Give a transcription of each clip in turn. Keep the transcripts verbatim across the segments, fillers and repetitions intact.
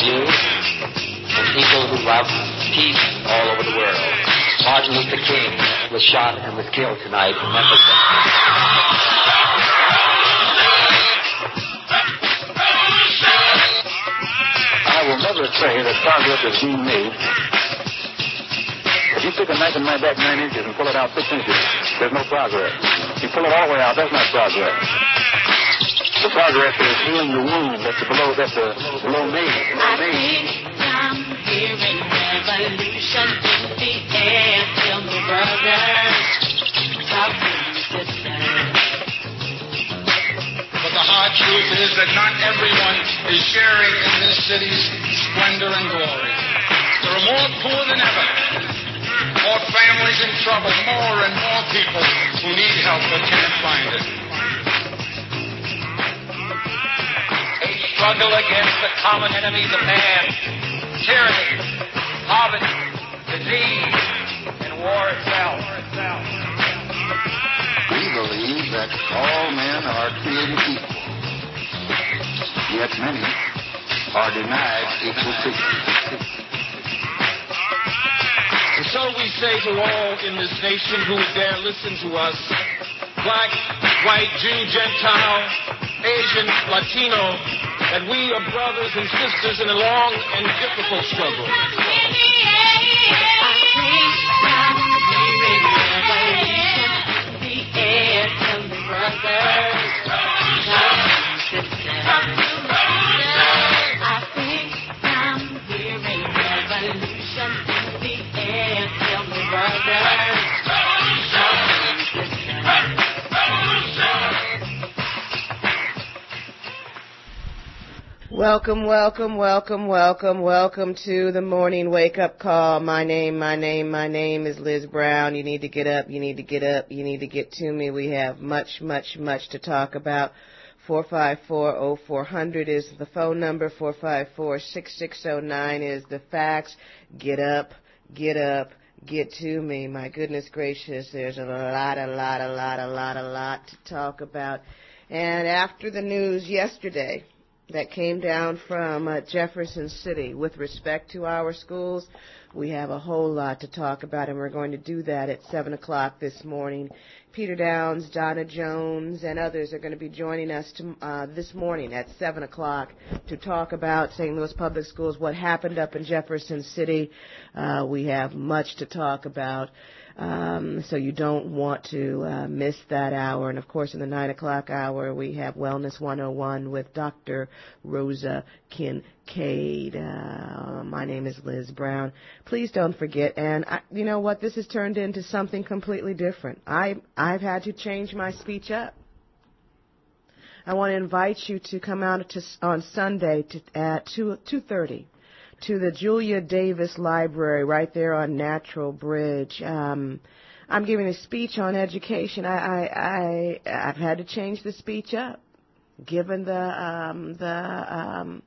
you and people who love peace all over the world. Martin Luther King was shot and was killed tonight in Memphis. I will never say that progress is being made. If you pick a knife and knife back nine inches and pull it out six inches, there's no progress. If you pull it all the way out, that's not progress. The progress is healing the wound that's below, that's the below me. I think I'm hearing revolution in the air. Tell me, brothers, talk to me, sisters. But the hard truth is that not everyone is sharing in this city's splendor and glory. There are more poor than ever, more families in trouble, more and more people who need help but can't find it. Struggle against the common enemies of man, tyranny, poverty, disease, and war itself. We believe that all men are created equal, yet many are denied equal treatment. And so we say to all in this nation who would dare listen to us, black, white, Jew, Gentile, Asian, Latino, that we are brothers and sisters in a long and difficult struggle. Welcome, welcome, welcome, welcome, welcome to the morning wake-up call. My name, my name, my name is Liz Brown. You need to get up, you need to get up, you need to get to me. We have much, much, much to talk about. four five four, oh four hundred is the phone number. four five four, six six oh nine is the fax. Get up, get up, get to me. My goodness gracious, there's a lot, a lot, a lot, a lot, a lot to talk about. And after the news yesterday that came down from uh, Jefferson City with respect to our schools, we have a whole lot to talk about, and we're going to do that at seven o'clock this morning. Peter Downs, Donna Jones, and others are going to be joining us to, uh, this morning at seven o'clock to talk about Saint Louis Public Schools, what happened up in Jefferson City. Uh, we have much to talk about. Um, so you don't want to uh, miss that hour. And, of course, in the nine o'clock hour, we have Wellness one oh one with Doctor Rosa Kincaid. Uh, my name is Liz Brown. Please don't forget. And I, you know what? This has turned into something completely different. I, I've had to change my speech up. I want to invite you to come out to, on Sunday to, at two thirty. To the Julia Davis Library right there on Natural Bridge. Um, I'm giving a speech on education. I, I, I, I've had to change the speech up, given the um, the um,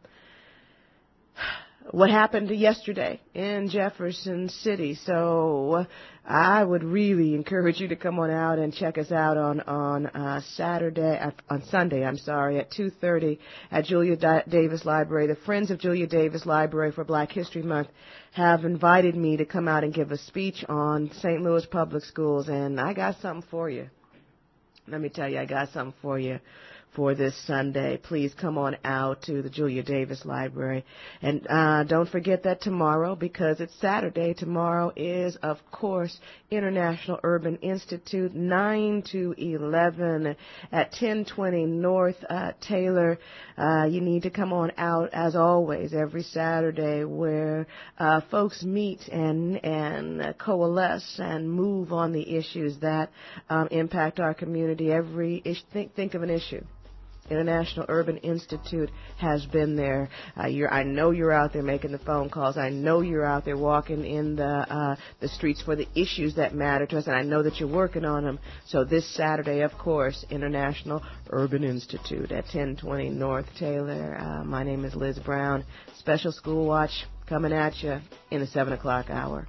what happened yesterday in Jefferson City. So I would really encourage you to come on out and check us out on on uh, Saturday, uh, on Sunday, I'm sorry, at two thirty at Julia da- Davis Library. The Friends of Julia Davis Library for Black History Month have invited me to come out and give a speech on Saint Louis Public Schools, and I got something for you. Let me tell you, I got something for you for this Sunday. Please come on out to the Julia Davis Library. And uh, don't forget that tomorrow, because it's Saturday, tomorrow is, of course, International Urban Institute, nine to eleven at ten twenty North uh, Taylor. Uh, you need to come on out, as always, every Saturday, where uh, folks meet and, and uh, coalesce and move on the issues that um, impact our community. Every ish, think, think of an issue. International Urban Institute has been there. Uh, you're, I know you're out there making the phone calls. I know you're out there walking in the uh, the streets for the issues that matter to us, and I know that you're working on them. So this Saturday, of course, International Urban Institute at ten twenty North Taylor. Uh, my name is Liz Brown. Special School Watch coming at you in the seven o'clock hour.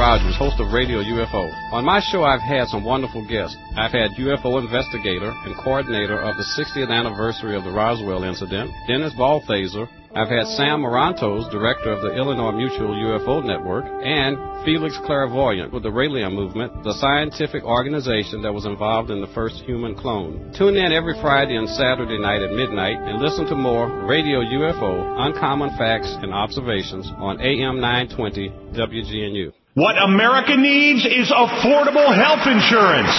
Rogers, host of Radio U F O. On my show, I've had some wonderful guests. I've had U F O investigator and coordinator of the sixtieth anniversary of the Roswell incident, Dennis Balthaser. I've had Sam Morantos, director of the Illinois Mutual U F O Network, and Felix Clairvoyant with the Raelian Movement, the scientific organization that was involved in the first human clone. Tune in every Friday and Saturday night at midnight and listen to more Radio U F O, Uncommon Facts and Observations on A M nine twenty W G N U. What America needs is affordable health insurance.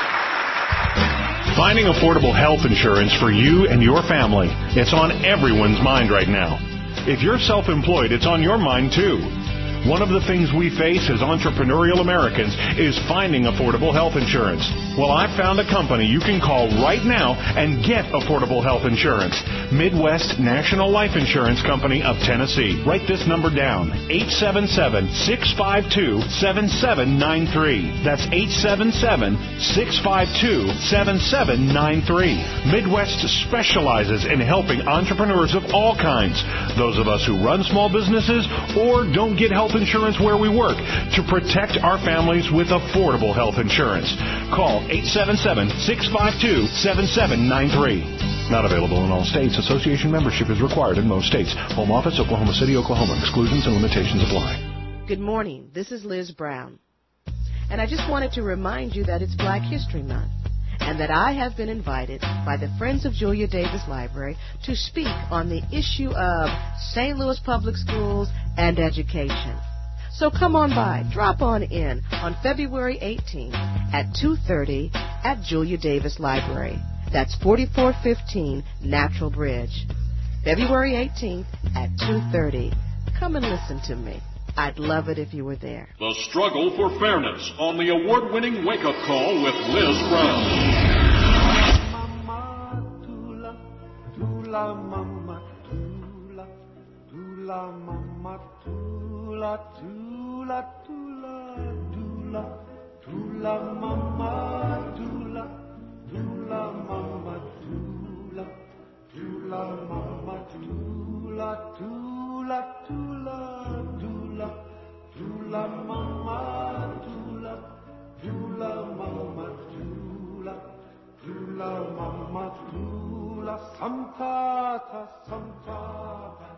Finding affordable health insurance for you and your family, it's on everyone's mind right now. If you're self-employed, it's on your mind too. One of the things we face as entrepreneurial Americans is finding affordable health insurance. Well, I found a company you can call right now and get affordable health insurance. Midwest National Life Insurance Company of Tennessee. Write this number down, eight seven seven, six five two, seven seven nine three. That's eight seven seven, six five two, seven seven nine three. Midwest specializes in helping entrepreneurs of all kinds, those of us who run small businesses or don't get health insurance where we work, to protect our families with affordable health insurance. Call eight seven seven, six five two, seven seven nine three. Not available in all states. Association membership is required in most states. Home office, Oklahoma City, Oklahoma. Exclusions and limitations apply. Good morning. This is Liz Brown. And I just wanted to remind you that it's Black History Month and that I have been invited by the Friends of Julia Davis Library to speak on the issue of Saint Louis Public Schools and education. So come on by, drop on in on February eighteenth at two thirty at Julia Davis Library. That's forty-four fifteen Natural Bridge. February eighteenth at two thirty. Come and listen to me. I'd love it if you were there. The Struggle for Fairness on the award-winning Wake Up Call with Liz Brown. Mama tula, tula mama tula, tula mama tula, tula tula tula, tula mama tula, tula mama tula, tula mama tula, tula tula tula, tula mama tula, tula mama tula, tula mama tula, samtata samtata,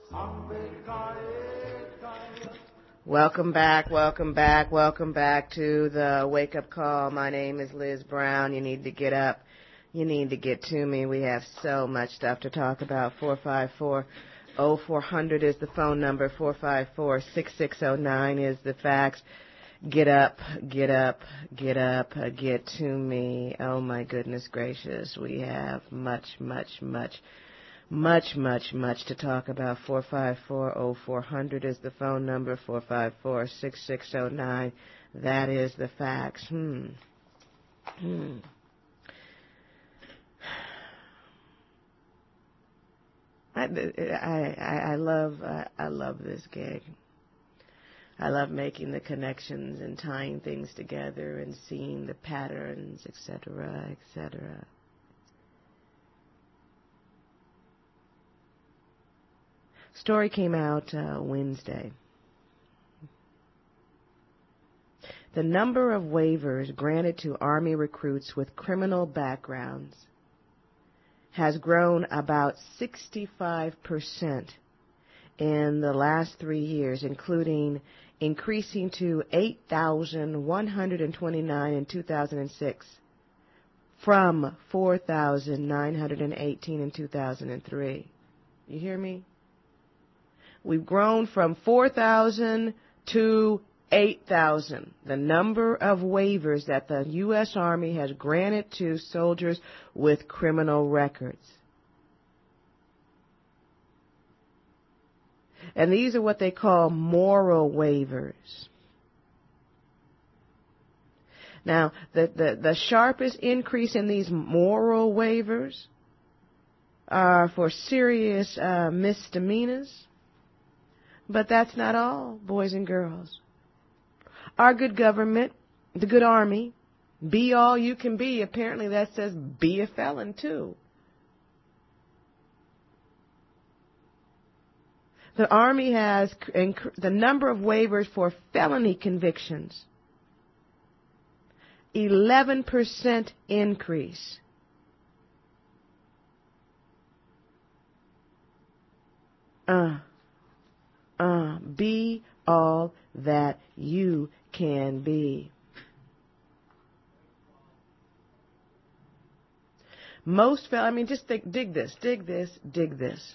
sambekaekaya. Welcome back, welcome back, welcome back to the Wake Up Call. My name is Liz Brown. You need to get up. You need to get to me. We have so much stuff to talk about. four five four, oh four hundred is the phone number. four five four, six six oh nine is the fax. Get up, get up, get up, uh, get to me. Oh, my goodness gracious. We have much, much, much, much, much, much to talk about. four five four, oh four hundred is the phone number. four five four, six six oh nine. That is the fax. Hmm. Hmm. I, I, I love I, I love this gig. I love making the connections and tying things together and seeing the patterns, et cetera, et cetera. Story came out uh, Wednesday. The number of waivers granted to Army recruits with criminal backgrounds has grown about sixty-five percent in the last three years, including increasing to eight thousand one hundred twenty-nine in two thousand six from four thousand nine hundred eighteen in two thousand three. You hear me? We've grown from four thousand to eight thousand, the number of waivers that the U S Army has granted to soldiers with criminal records. And these are what they call moral waivers. Now, the, the, the sharpest increase in these moral waivers are for serious uh, misdemeanors. But that's not all, boys and girls. Our good government, the good Army, be all you can be. Apparently that says be a felon too. The Army has inc- the number of waivers for felony convictions, eleven percent increase. Uh, uh, be all that you can be. Most fel- I mean, just think, dig this, dig this, dig this.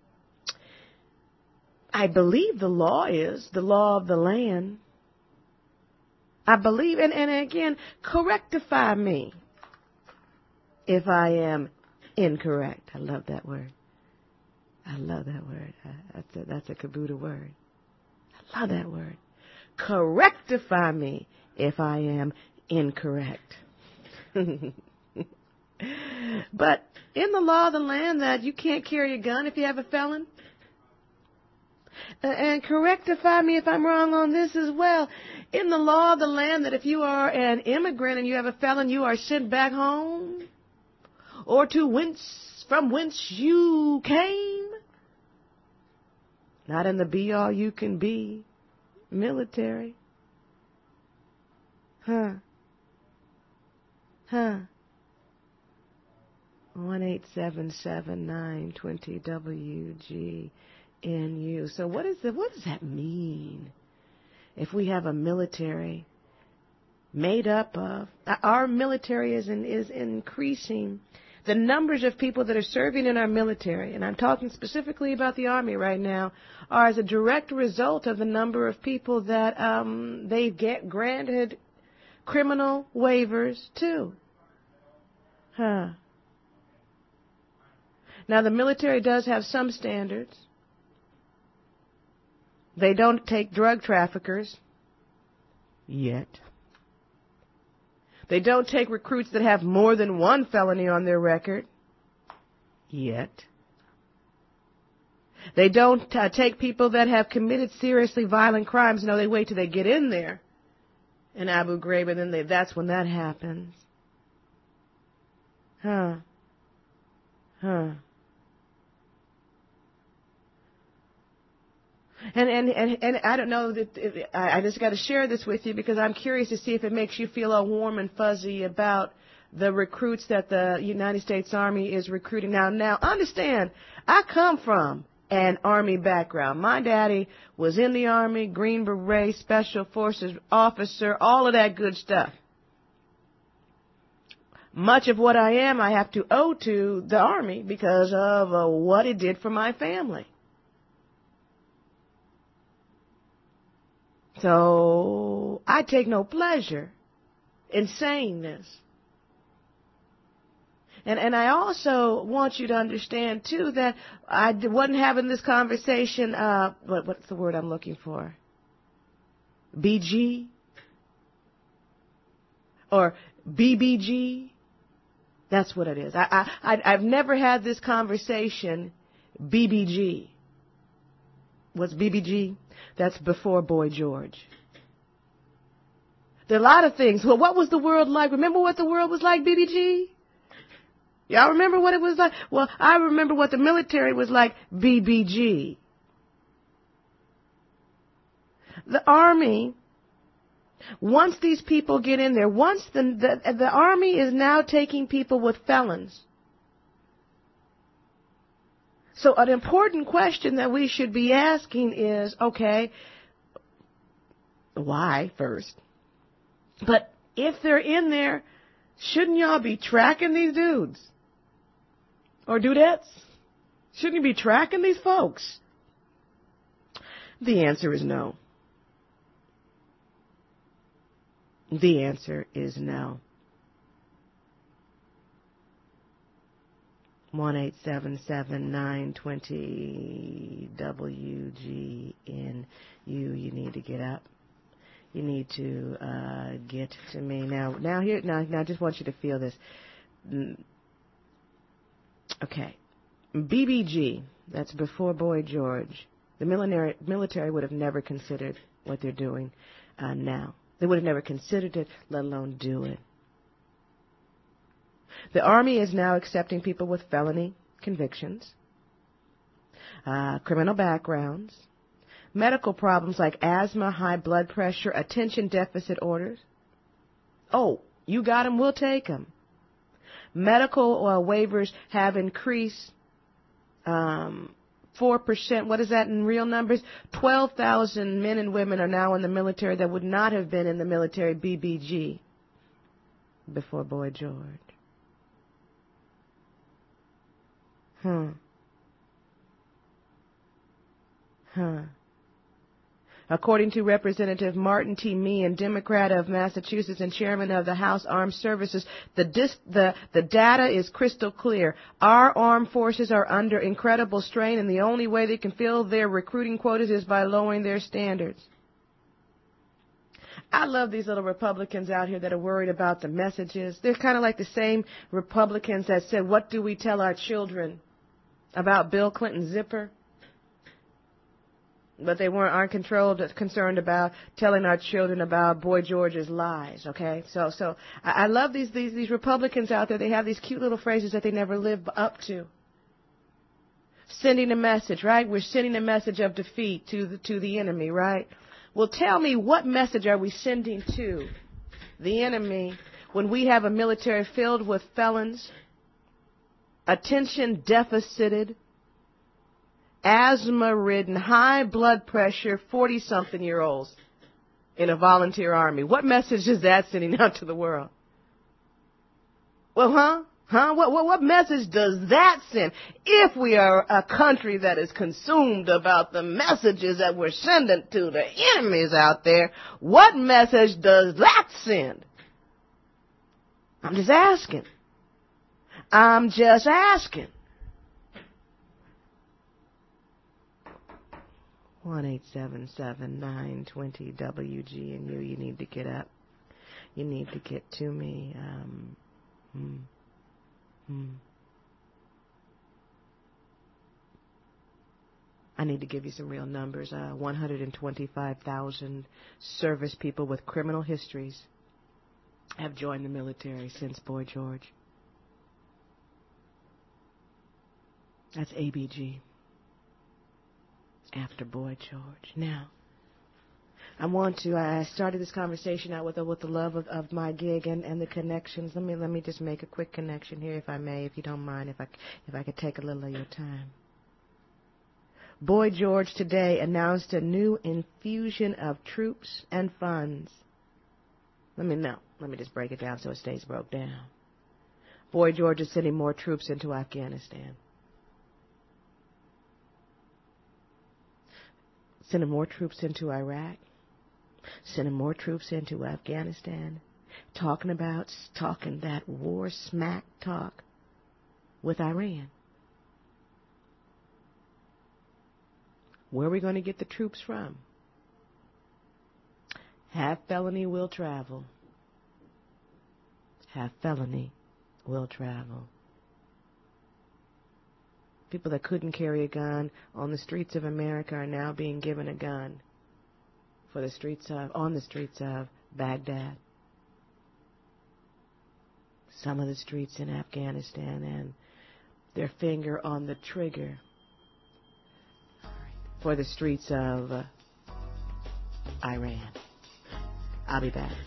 I believe the law is the law of the land. I believe, and, and again, correctify me if I am incorrect. I love that word. I love that word. That's a, that's a Kabuta word. I love that word. Correctify me if I am incorrect. But in the law of the land that you can't carry a gun if you have a felon. Uh, and correctify me if I'm wrong on this as well. In the law of the land that if you are an immigrant and you have a felon, you are sent back home or to whence, from whence you came. Not in the be-all-you-can-be military. Huh. Huh. one eight seven seven nine two zero W G N U. So what is the, what does that mean? If we have a military made up of, our military is in, is increasing. The numbers of people that are serving in our military, and I'm talking specifically about the Army right now, are as a direct result of the number of people that um, they get granted criminal waivers to. Huh. Now, the military does have some standards. They don't take drug traffickers yet. They don't take recruits that have more than one felony on their record yet. They don't uh, take people that have committed seriously violent crimes. No, they wait till they get in there in Abu Ghraib, and then they, that's when that happens. Huh. Huh. And, and, and, and I don't know, that it, I just got to share this with you because I'm curious to see if it makes you feel all warm and fuzzy about the recruits that the United States Army is recruiting. Now, now, understand, I come from an Army background. My daddy was in the Army, Green Beret, Special Forces officer, all of that good stuff. Much of what I am, I have to owe to the Army because of uh, what it did for my family. So I take no pleasure in saying this. And and I also want you to understand, too, that I wasn't having this conversation, uh, what, what's the word I'm looking for? B G? Or B B G? That's what it is. I, I, I've never had this conversation B B G. What's B B G? That's before Boy George. There are a lot of things. Well, what was the world like? Remember what the world was like, B B G? Y'all remember what it was like? Well, I remember what the military was like, B B G. The Army, once these people get in there, once the, the, the Army is now taking people with felons. So an important question that we should be asking is, okay, why first? But if they're in there, shouldn't y'all be tracking these dudes? Or dudettes? Shouldn't you be tracking these folks? The answer is no. The answer is no. one eight seven seven nine two zero W G N U. You need to get up. You need to uh, get to me now. Now here, now, now, I just want you to feel this. Okay, B B G. That's before Boy George. The military military would have never considered what they're doing uh, now. They would have never considered it, let alone do it. The Army is now accepting people with felony convictions. uh, criminal backgrounds, medical problems like asthma, high blood pressure, attention deficit orders. Oh, you got them, we'll take them. Medical uh, waivers have increased um, four percent. What is that in real numbers? twelve thousand men and women are now in the military that would not have been in the military B B G before Boy George. Hmm. Huh. According to Representative Martin T. Meehan, Democrat of Massachusetts and chairman of the House Armed Services, the, dis- the, the data is crystal clear. Our armed forces are under incredible strain, and the only way they can fill their recruiting quotas is by lowering their standards. I love these little Republicans out here that are worried about the messages. They're kind of like the same Republicans that said, what do we tell our children about Bill Clinton's zipper? But they weren't aren't controlled, concerned about telling our children about Boy George's lies. Okay, so so I, I love these these these Republicans out there. They have these cute little phrases that they never live up to. Sending a message, right? We're sending a message of defeat to the to the enemy, right? Well, tell me, what message are we sending to the enemy when we have a military filled with felons, attention deficited, asthma-ridden, high blood pressure, forty-something-year-olds in a volunteer army? What message is that sending out to the world? Well, huh? Huh? What, what, what message does that send? If we are a country that is consumed about the messages that we're sending to the enemies out there, what message does that send? I'm just asking. I'm just asking. one eight seven seven nine two zero W G and you, you need to get up. You need to get to me. Um, hmm, hmm. I need to give you some real numbers. Uh, one hundred twenty-five thousand service people with criminal histories have joined the military since Boy George. That's A B G. After Boy George. Now, I want to, I started this conversation out with the, with the love of, of my gig and, and the connections. Let me, let me just make a quick connection here, if I may, if you don't mind, if I, if I could take a little of your time. Boy George today announced a new infusion of troops and funds. Let me know. Let me just break it down so it stays broke down. Boy George is sending more troops into Afghanistan. Sending more troops into Iraq, sending more troops into Afghanistan, talking about, talking that war smack talk with Iran. Where are we going to get the troops from? Half felony will travel. Half felony will travel. People that couldn't carry a gun on the streets of America are now being given a gun for the streets of, on the streets of Baghdad. Some of the streets in Afghanistan, and their finger on the trigger for the streets of uh, Iran. I'll be back.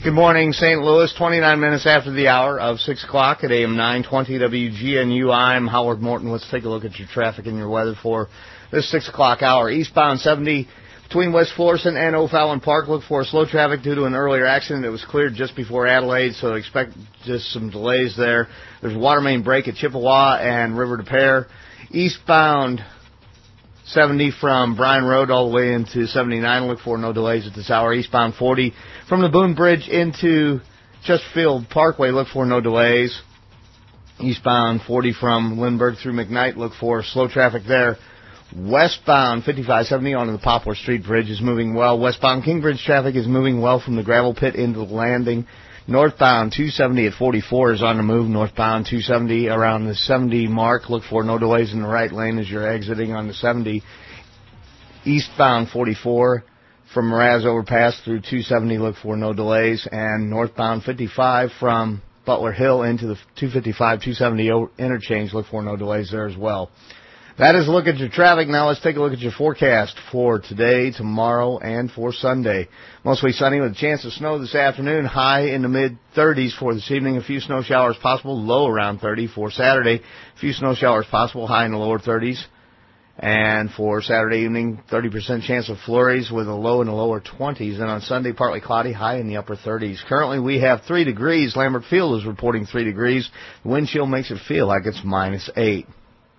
Good morning, Saint Louis. twenty-nine minutes after the hour of six o'clock at A M nine twenty W G N U. I'm Howard Morton. Let's take a look at your traffic and your weather for this six o'clock hour. Eastbound seventy between West Florissant and O'Fallon Park. Look for slow traffic due to an earlier accident. It was cleared just before Adelaide, so expect just some delays there. There's a water main break at Chippewa and River de Pere. Eastbound seventy from Bryan Road all the way into seventy-nine. Look for no delays at this hour. Eastbound forty from the Boone Bridge into Chesterfield Parkway. Look for no delays. Eastbound forty from Lindbergh through McKnight. Look for slow traffic there. Westbound fifty-five seventy onto the Poplar Street Bridge is moving well. Westbound Kingbridge traffic is moving well from the gravel pit into the landing. Northbound two seventy at forty-four is on the move. Northbound two seventy around the seventy mark. Look for no delays in the right lane as you're exiting on the seventy. Eastbound forty-four from Mraz Overpass through two seventy. Look for no delays. And northbound fifty-five from Butler Hill into the two fifty-five two seventy interchange. Look for no delays there as well. That is a look at your traffic. Now let's take a look at your forecast for today, tomorrow, and for Sunday. Mostly sunny with a chance of snow this afternoon. High in the mid thirties for this evening. A few snow showers possible. Low around thirty for Saturday. A few snow showers possible. High in the lower thirties. And for Saturday evening, thirty percent chance of flurries with a low in the lower twenties. And on Sunday, partly cloudy, high in the upper thirties. Currently, we have three degrees. Lambert Field is reporting three degrees. The wind chill makes it feel like it's minus eight.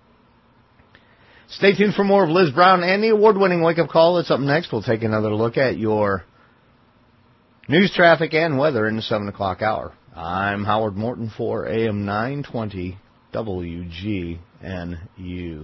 Stay tuned for more of Liz Brown and the award-winning wake-up call that's up next. We'll take another look at your news, traffic, and weather in the seven o'clock hour. I'm Howard Morton for A M nine twenty W G N U.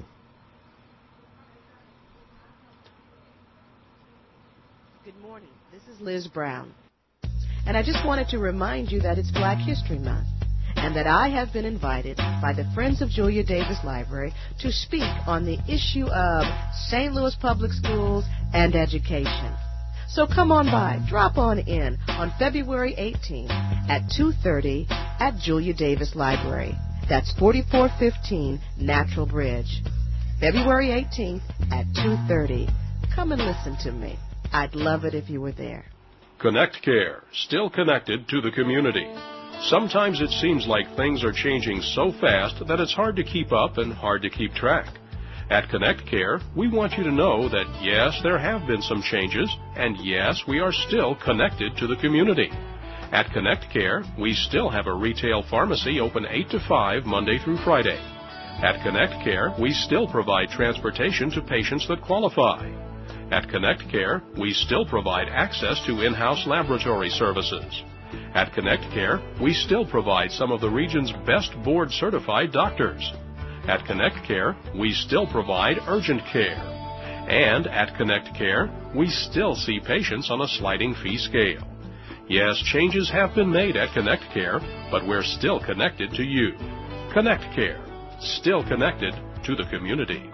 Good morning. This is Liz Brown. And I just wanted to remind you that it's Black History Month, and that I have been invited by the Friends of Julia Davis Library to speak on the issue of Saint Louis Public Schools and education. So come on by, drop on in on February eighteenth at two thirty at Julia Davis Library. That's forty-four fifteen Natural Bridge. February eighteenth at two thirty. Come and listen to me. I'd love it if you were there. Connect Care, still connected to the community. Sometimes it seems like things are changing so fast that it's hard to keep up and hard to keep track. At Connect Care, we want you to know that yes, there have been some changes, and yes, we are still connected to the community. At Connect Care, we still have a retail pharmacy open eight to five Monday through Friday. At Connect Care, we still provide transportation to patients that qualify. At Connect Care, we still provide access to in-house laboratory services. At Connect Care, we still provide some of the region's best board-certified doctors. At Connect Care, we still provide urgent care. And at Connect Care, we still see patients on a sliding fee scale. Yes, changes have been made at Connect Care, but we're still connected to you. Connect Care, still connected to the community.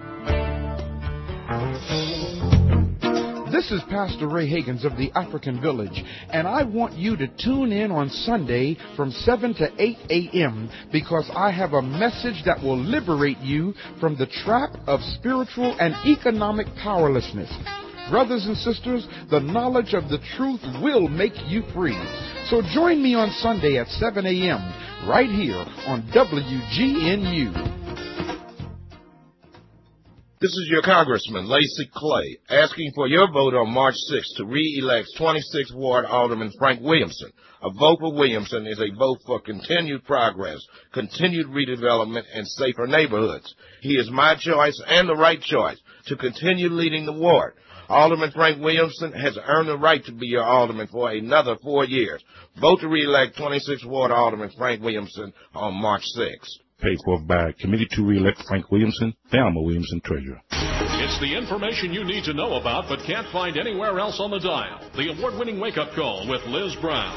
This is Pastor Ray Higgins of the African Village, and I want you to tune in on Sunday from seven to eight a.m. because I have a message that will liberate you from the trap of spiritual and economic powerlessness. Brothers and sisters, the knowledge of the truth will make you free. So join me on Sunday at seven a.m. right here on W G N U. This is your Congressman, Lacey Clay, asking for your vote on March sixth to re-elect twenty-sixth Ward Alderman Frank Williamson. A vote for Williamson is a vote for continued progress, continued redevelopment, and safer neighborhoods. He is my choice and the right choice to continue leading the ward. Alderman Frank Williamson has earned the right to be your alderman for another four years. Vote to re-elect twenty-sixth Ward Alderman Frank Williamson on March sixth. Paid for by Committee to re-elect Frank Williamson, Thelma Williamson, Treasurer. It's the information you need to know about but can't find anywhere else on the dial. The award-winning wake-up call with Liz Brown.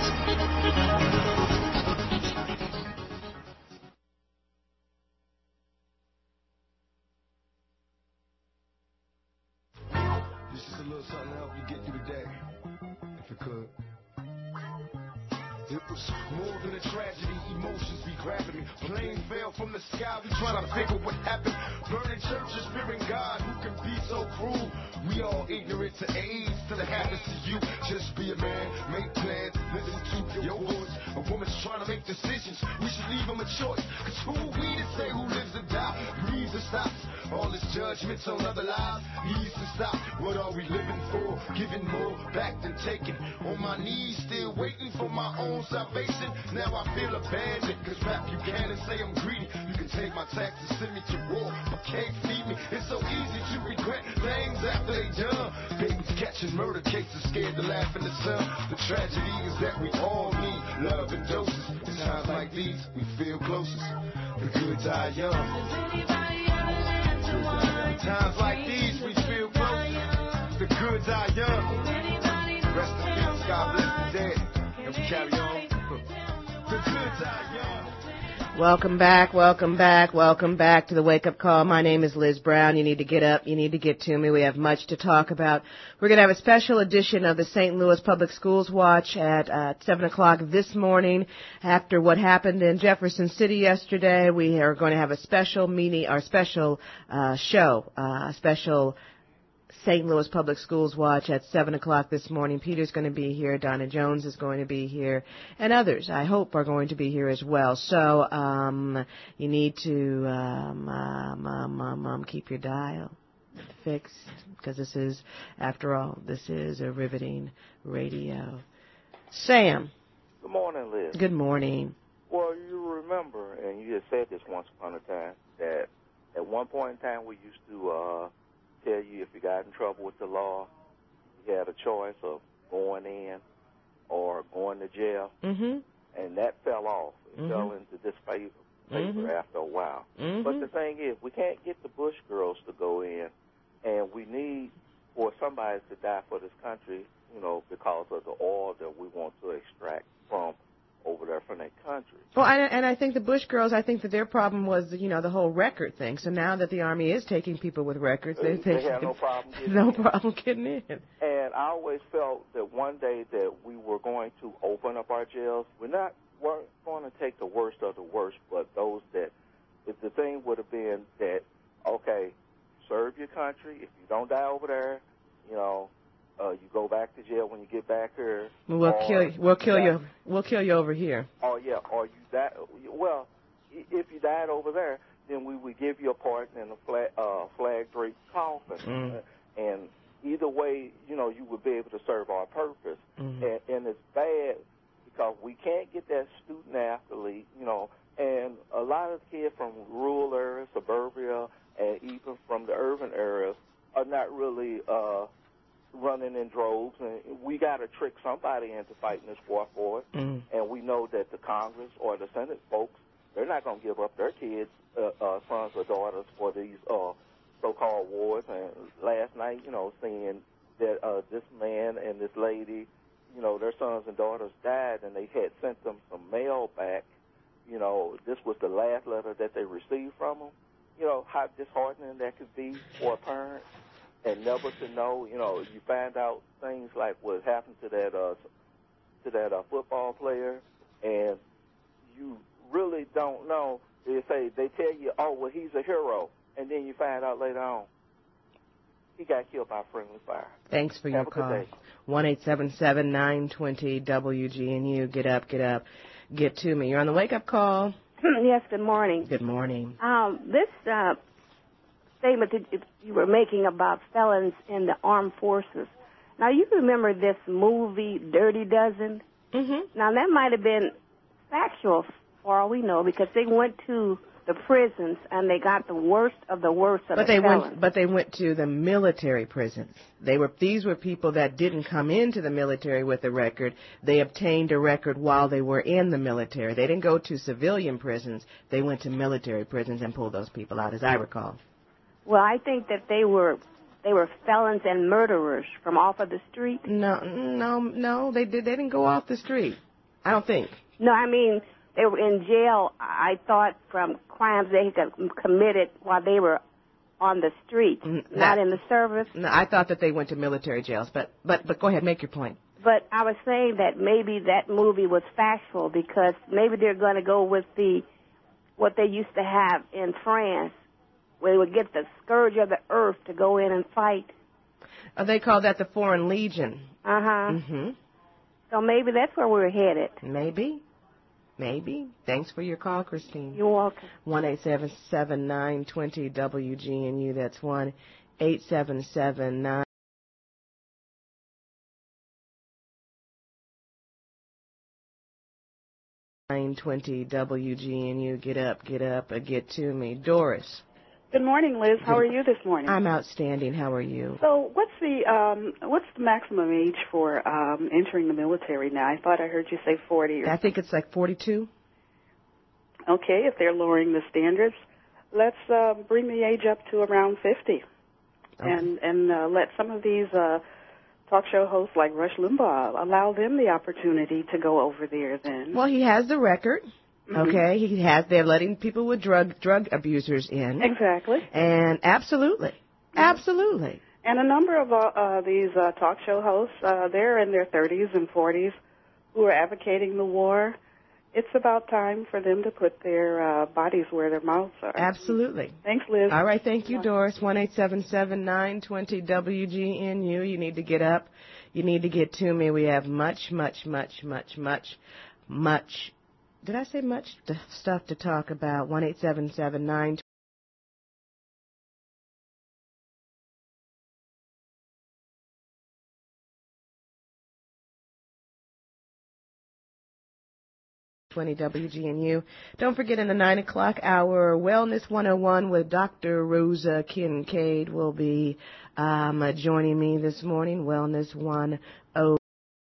This is a little something to help you get through the day, if it could. It was more than a tragedy, emotions be grabbing me. Plane fell from the sky, we trying to figure what happened. Burning churches, fearing God, who can be so cruel? We all ignorant to AIDS, till it happens to you. Just be a man, make plans, listen to your voice. A woman's trying to make decisions, we should leave them a choice. Cause who are we to say who lives or die, breathes or stops? All this judgments on other lives needs to stop. What are we living for? Giving more back than taking. On my knees, still waiting for my own salvation. Now I feel abandoned, cause rap you can and say I'm greedy. You can take my taxes, send me to war, but can't feed me. It's so easy to regret things after they done. Babies catching murder cases, scared to laugh in the sun. The tragedy is that we all need love and doses. In times like these, we feel closest. The good die young. In times like these, we feel closest. The good die young. Rest in peace, God bless the dead. And we carry on. The good die young. Welcome back, welcome back, welcome back to the Wake Up Call. My name is Liz Brown. You need to get up, you need to get to me. We have much to talk about. We're going to have a special edition of the Saint Louis Public Schools Watch at uh, seven o'clock this morning. After what happened in Jefferson City yesterday, we are going to have a special meeting, our special uh, show, uh, a special Saint Louis Public Schools Watch at seven o'clock this morning. Peter's going to be here. Donna Jones is going to be here. And others, I hope, are going to be here as well. So um, you need to um, um, um, um, um, keep your dial fixed, because this is, after all, this is a riveting radio. Sam. Good morning, Liz. Good morning. Well, you remember, and you had said this once upon a time, that at one point in time we used to uh, tell you if you got in trouble with the law, you had a choice of going in or going to jail, mm-hmm. and that fell off. It mm-hmm. fell into disfavor mm-hmm. after a while. Mm-hmm. But the thing is, we can't get the Bush girls to go in, and we need for somebody to die for this country, you know, because of the oil that we want to extract from over there from that country. Well, and, and I think the Bush girls, I think that their problem was, you know, the whole record thing. So now that the Army is taking people with records, they, they, they have no problem getting no in. problem getting in. And I always felt that one day that we were going to open up our jails. We're not weren't going to take the worst of the worst, but those that, if the thing would have been that, okay, serve your country. If you don't die over there, you know, Uh, you go back to jail when you get back here. We'll or kill you. We'll kill die, you. We'll kill you over here. Oh yeah, or you die. Well, if you died over there, then we would give you a part in a flag, uh, flag draped coffin. Mm. And either way, you know, you would be able to serve our purpose. Mm. And, and it's bad because we can't get that student athlete, you know. And a lot of the kids from rural areas, suburbia, and even from the urban areas are not really. Uh, running in droves, and we got to trick somebody into fighting this war for us. Mm. And we know that the Congress or the Senate folks, they're not going to give up their kids, uh, uh, sons or daughters for these uh, so-called wars. And last night, you know, seeing that uh, this man and this lady, you know, their sons and daughters died, and they had sent them some mail back. You know, this was the last letter that they received from them. You know, how disheartening that could be for a parent. And never to know, you know, you find out things like what happened to that uh, to that uh, football player, and you really don't know. They say they tell you, oh, well, he's a hero, and then you find out later on he got killed by friendly fire. Thanks for Have your a good call. day. One eight seven seven nine twenty W G N U. Get up, get up, get to me. You're on the wake up call. Yes. Good morning. Good morning. Um, this. Uh, statement that you were making about felons in the armed forces. Now, you remember this movie, Dirty Dozen? Mm-hmm. Now, that might have been factual for all we know, because they went to the prisons and they got the worst of the worst of but the they felons. went, but they went to the military prisons. They were these were people that didn't come into the military with a record. They obtained a record while they were in the military. They didn't go to civilian prisons. They went to military prisons and pulled those people out, as I recall. Well, I think that they were they were felons and murderers from off of the street. No, no, no, they did. They didn't go off the street. I don't think. No, I mean they were in jail. I thought from crimes they had committed while they were on the street, that, not in the service. No, I thought that they went to military jails. But but but go ahead, make your point. But I was saying that maybe that movie was factual because maybe they're going to go with the what they used to have in France, where they would get the scourge of the earth to go in and fight. Oh, they call that the Foreign Legion. Uh-huh. Mm-hmm. So maybe that's where we're headed. Maybe. Maybe. Thanks for your call, Christine. You're welcome. one eight seven seven, nine two zero, W G N U. That's one eight seven seven, nine twenty W G N U. Get up, get up, uh, get to me. Doris. Good morning, Liz. How are you this morning? I'm outstanding. How are you? So, what's the um, what's the maximum age for um, entering the military now? I thought I heard you say forty. Or I think it's like forty-two. Okay, if they're lowering the standards, let's uh, bring the age up to around fifty, okay. and and uh, let some of these uh, talk show hosts like Rush Limbaugh allow them the opportunity to go over there. Then, well, he has the record. Mm-hmm. Okay, he has. They're letting people with drug drug abusers in. Exactly. And absolutely, mm-hmm. absolutely. And a number of uh, uh, these uh, talk show hosts, uh, they're in their thirties and forties, who are advocating the war. It's about time for them to put their uh, bodies where their mouths are. Absolutely. Thanks, Liz. All right, thank you, Doris. one eight seven seven, nine two zero, W G N U. You need to get up. You need to get to me. We have much, much, much, much, much, much. Did I say much stuff to talk about? one eight seven seven, nine twenty W G N U. Don't forget in the nine o'clock hour, Wellness one oh one with Doctor Rosa Kincaid will be um, uh, joining me this morning. Wellness one oh one.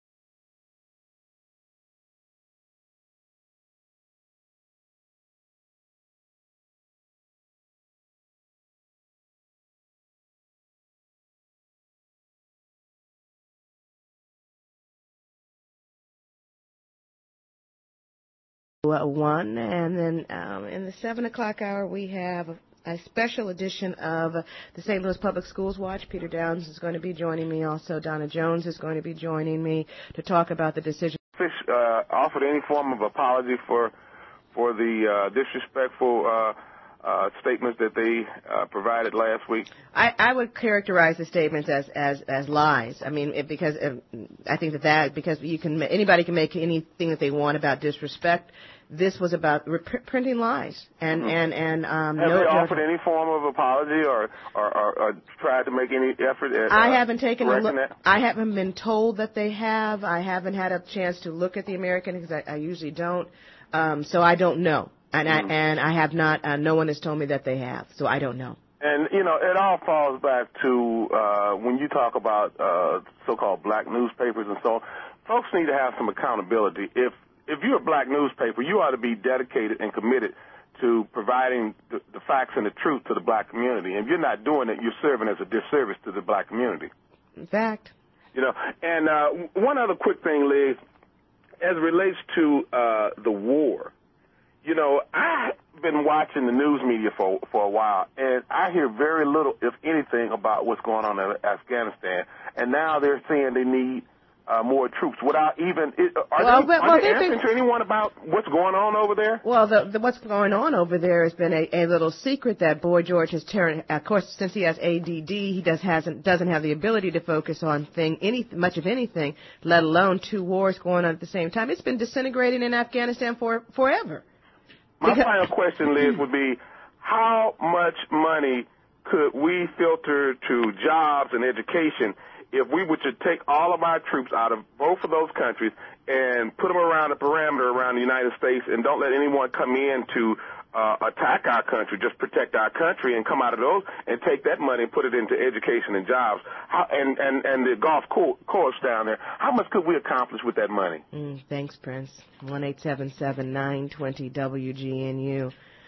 One, and then um, in the seven o'clock hour we have a special edition of the Saint Louis Public Schools Watch. Peter Downs is going to be joining me. Also, Donna Jones is going to be joining me to talk about the decision. Fish uh, offered any form of apology for for the uh, disrespectful uh, uh, statements that they uh, provided last week? I, I would characterize the statements as as, as lies. I mean, it, because uh, I think that that because you can anybody can make anything that they want about disrespect. This was about rep- printing lies, and mm-hmm. and and um. Have no, they no, offered any form of apology, or or, or, or tried to make any effort at? I uh, haven't taken a look. that? I haven't been told that they have. I haven't had a chance to look at the American because I, I usually don't. Um, so I don't know, and mm-hmm. I and I have not. Uh, no one has told me that they have, so I don't know. And, you know, it all falls back to uh, when you talk about uh, so-called black newspapers and so on, folks need to have some accountability. If if you're a black newspaper, you ought to be dedicated and committed to providing the, the facts and the truth to the black community. And if you're not doing it, you're serving as a disservice to the black community. In fact. You know, and uh, one other quick thing, Liz, as it relates to uh, the war, you know, I've been watching the news media for for a while, and I hear very little, if anything, about what's going on in Afghanistan. And now they're saying they need uh, more troops without even are well, they, well, are they well, answering been, to anyone about what's going on over there? Well, the, the, what's going on over there has been a, a little secret that Boy George has turned. Of course, since he has A D D, he does hasn't doesn't have the ability to focus on thing any much of anything, let alone two wars going on at the same time. It's been disintegrating in Afghanistan for forever. My final question, Liz, would be how much money could we filter to jobs and education if we were to take all of our troops out of both of those countries and put them around the perimeter around the United States and don't let anyone come in to uh, attack our country, just protect our country and come out of those and take that money and put it into education and jobs how, and, and, and the golf course down there? How much could we accomplish with that money? Mm, thanks, Prince. one eight seven seven, nine two zero, W G N U.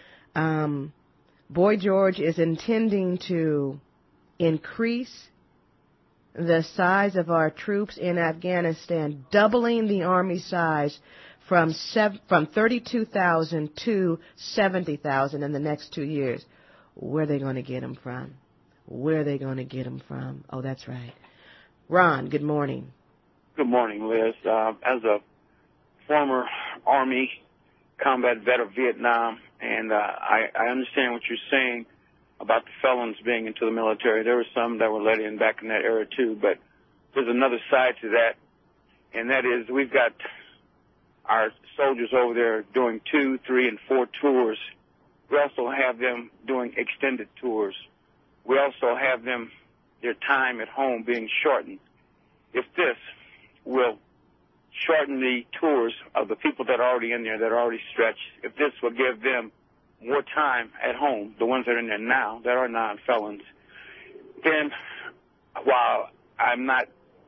Um, Boy George is intending to increase the size of our troops in Afghanistan, doubling the Army size from sev- from thirty-two thousand to seventy thousand in the next two years. Where are they going to get them from? Where are they going to get them from? Oh, that's right. Ron, good morning. Good morning, Liz. Uh, as a former Army combat vet of Vietnam, and uh, I, I understand what you're saying about the felons being into the military. There were some that were let in back in that era, too, but there's another side to that, and that is we've got our soldiers over there doing two, three, and four tours. We also have them doing extended tours. We also have them, their time at home being shortened. If this will shorten the tours of the people that are already in there, that are already stretched, if this will give them more time at home, the ones that are in there now, that are non-felons, then while I'm not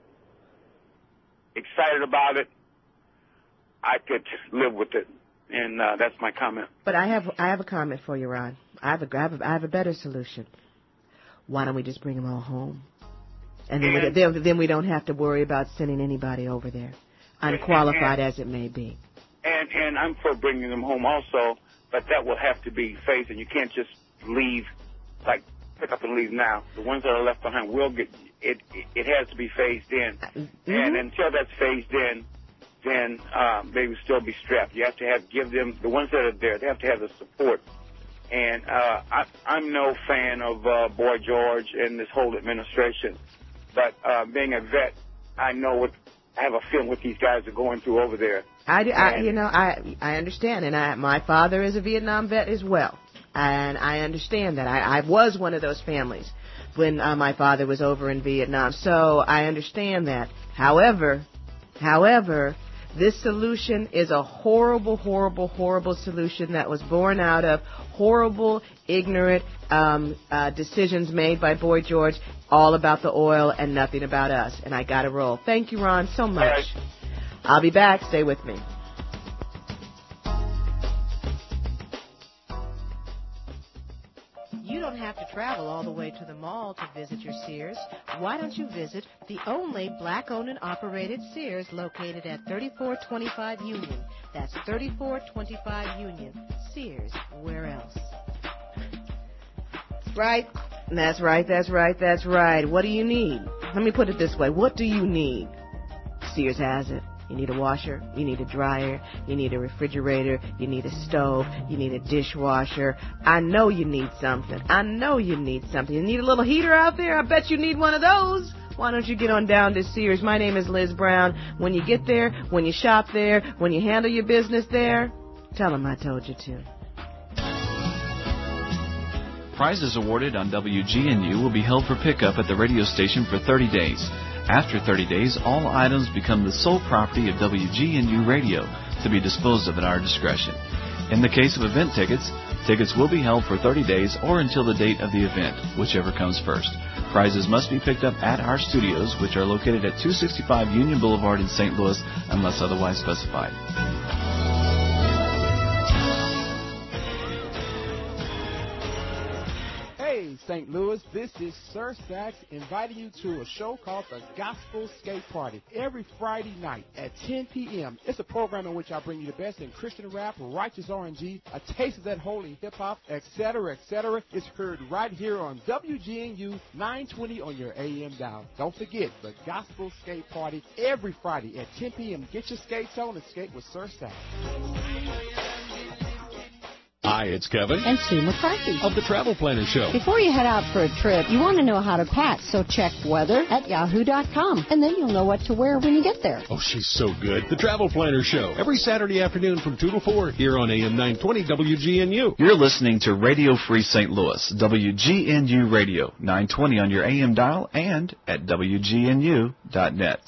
excited about it, I could live with it. And uh, that's my comment. But I have I have a comment for you, Ron. I have a, I have a, I have a better solution. Why don't we just bring them all home? And then, and, we, then, then we don't have to worry about sending anybody over there, unqualified and, and, as it may be. And and I'm for bringing them home also, but that will have to be phased, and you can't just leave, like pick up and leave now. The ones that are left behind will get it. It has to be phased in, mm-hmm. and until that's phased in, then um, they will still be strapped. You have to have give them the ones that are there. They have to have the support. And uh, I, I'm no fan of uh, Boy George and this whole administration. But uh, being a vet, I know what I have a feeling what these guys are going through over there. I, do, I you know, I I understand, and I my father is a Vietnam vet as well, and I understand that. I, I was one of those families when uh, my father was over in Vietnam, so I understand that. However, however, this solution is a horrible, horrible, horrible solution that was born out of horrible, ignorant um, uh, decisions made by Boy George, all about the oil and nothing about us. And I got to roll. Thank you, Ron, so much. Right. I'll be back. Stay with me. You don't have to travel all the way to the mall to visit your Sears. Why don't you visit the only black-owned and operated Sears located at thirty-four twenty-five Union? That's thirty-four twenty-five Union. Sears, where else? Right. That's right, that's right, that's right. What do you need? Let me put it this way. What do you need? Sears has it. You need a washer, you need a dryer, you need a refrigerator, you need a stove, you need a dishwasher. I know you need something. I know you need something. You need a little heater out there? I bet you need one of those. Why don't you get on down to Sears? My name is Liz Brown. When you get there, when you shop there, when you handle your business there, tell them I told you to. Prizes awarded on W G N U will be held for pickup at the radio station for thirty days. After thirty days, all items become the sole property of W G N U Radio to be disposed of at our discretion. In the case of event tickets, tickets will be held for thirty days or until the date of the event, whichever comes first. Prizes must be picked up at our studios, which are located at two sixty-five Union Boulevard in Saint Louis, unless otherwise specified. Hey, Saint Louis, this is Sir Sax inviting you to a show called The Gospel Skate Party every Friday night at ten p.m. It's a program in which I bring you the best in Christian rap, righteous R and B, a taste of that holy hip-hop, et cetera, et cetera. It's heard right here on W G N U nine twenty on your A M dial. Don't forget, The Gospel Skate Party every Friday at ten p.m. Get your skates on and skate with Sir Sax. Hi, it's Kevin. And Sue McCarthy. Of the Travel Planner Show. Before you head out for a trip, you want to know how to pack, so check weather at yahoo dot com, and then you'll know what to wear when you get there. Oh, she's so good. The Travel Planner Show. Every Saturday afternoon from two to four here on A M nine twenty W G N U. You're listening to Radio Free Saint Louis, W G N U Radio, nine twenty on your A M dial and at W G N U dot net.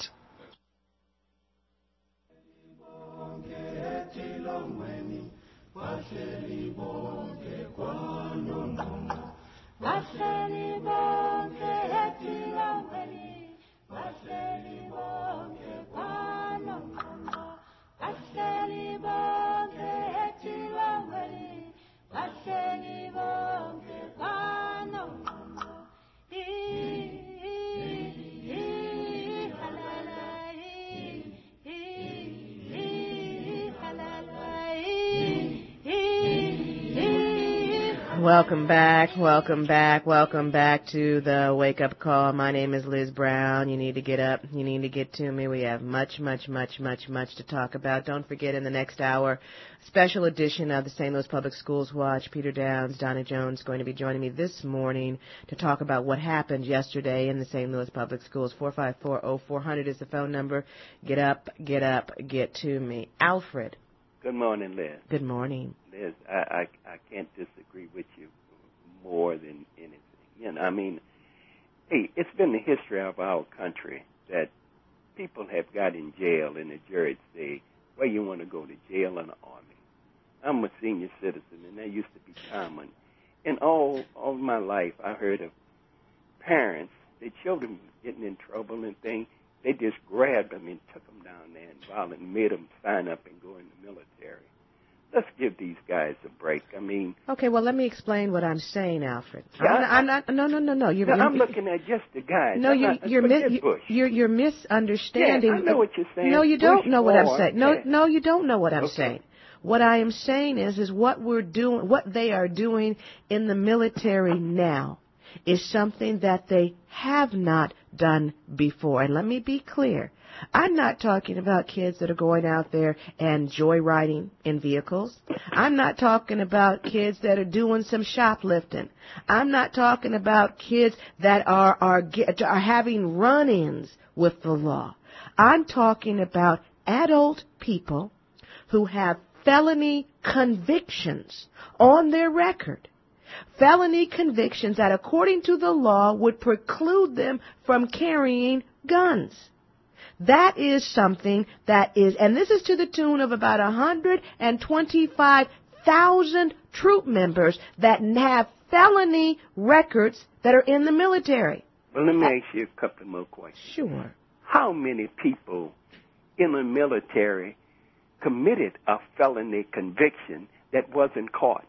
Welcome back, welcome back, welcome back to the Wake Up Call. My name is Liz Brown. You need to get up. You need to get to me. We have much, much, much, much, much to talk about. Don't forget, in the next hour, special edition of the Saint Louis Public Schools Watch. Peter Downs, Donna Jones going to be joining me this morning to talk about what happened yesterday in the Saint Louis Public Schools. four five four, oh four hundred is the phone number. Get up, get up, get to me. Alfred. Good morning, Liz. Good morning. Liz, I, I, I can't disagree with you more than anything. You know, I mean, hey, it's been the history of our country that people have got in jail and the jury say, well, you want to go to jail in the army. I'm a senior citizen, and that used to be common. And all, all my life, I heard of parents, their children getting in trouble and things. They just grabbed them and took them down there and violently made them sign up and go in the military. Let's give these guys a break. I mean... Okay, well, let me explain what I'm saying, Alfred. Yeah, I'm, not, I'm not... No, no, no, no. You're, no, you're, I'm looking at just the guys. No, I'm you're, not, you're, mi- Bush. you're, you're misunderstanding. Yeah, I know what you're saying. No, you don't Bush know what war, I'm saying. No, yeah. no, you don't know what I'm Okay. saying. What I am saying is, is what we're doing, what they are doing in the military now is something that they have not done before. And let me be clear. I'm not talking about kids that are going out there and joyriding in vehicles. I'm not talking about kids that are doing some shoplifting. I'm not talking about kids that are are, get, are having run-ins with the law. I'm talking about adult people who have felony convictions on their record. Felony convictions that, according to the law, would preclude them from carrying guns. That is something that is, and this is to the tune of about one hundred twenty-five thousand troop members that have felony records that are in the military. Well, let me ask you a couple more questions. Sure. How many people in the military committed a felony conviction that wasn't caught?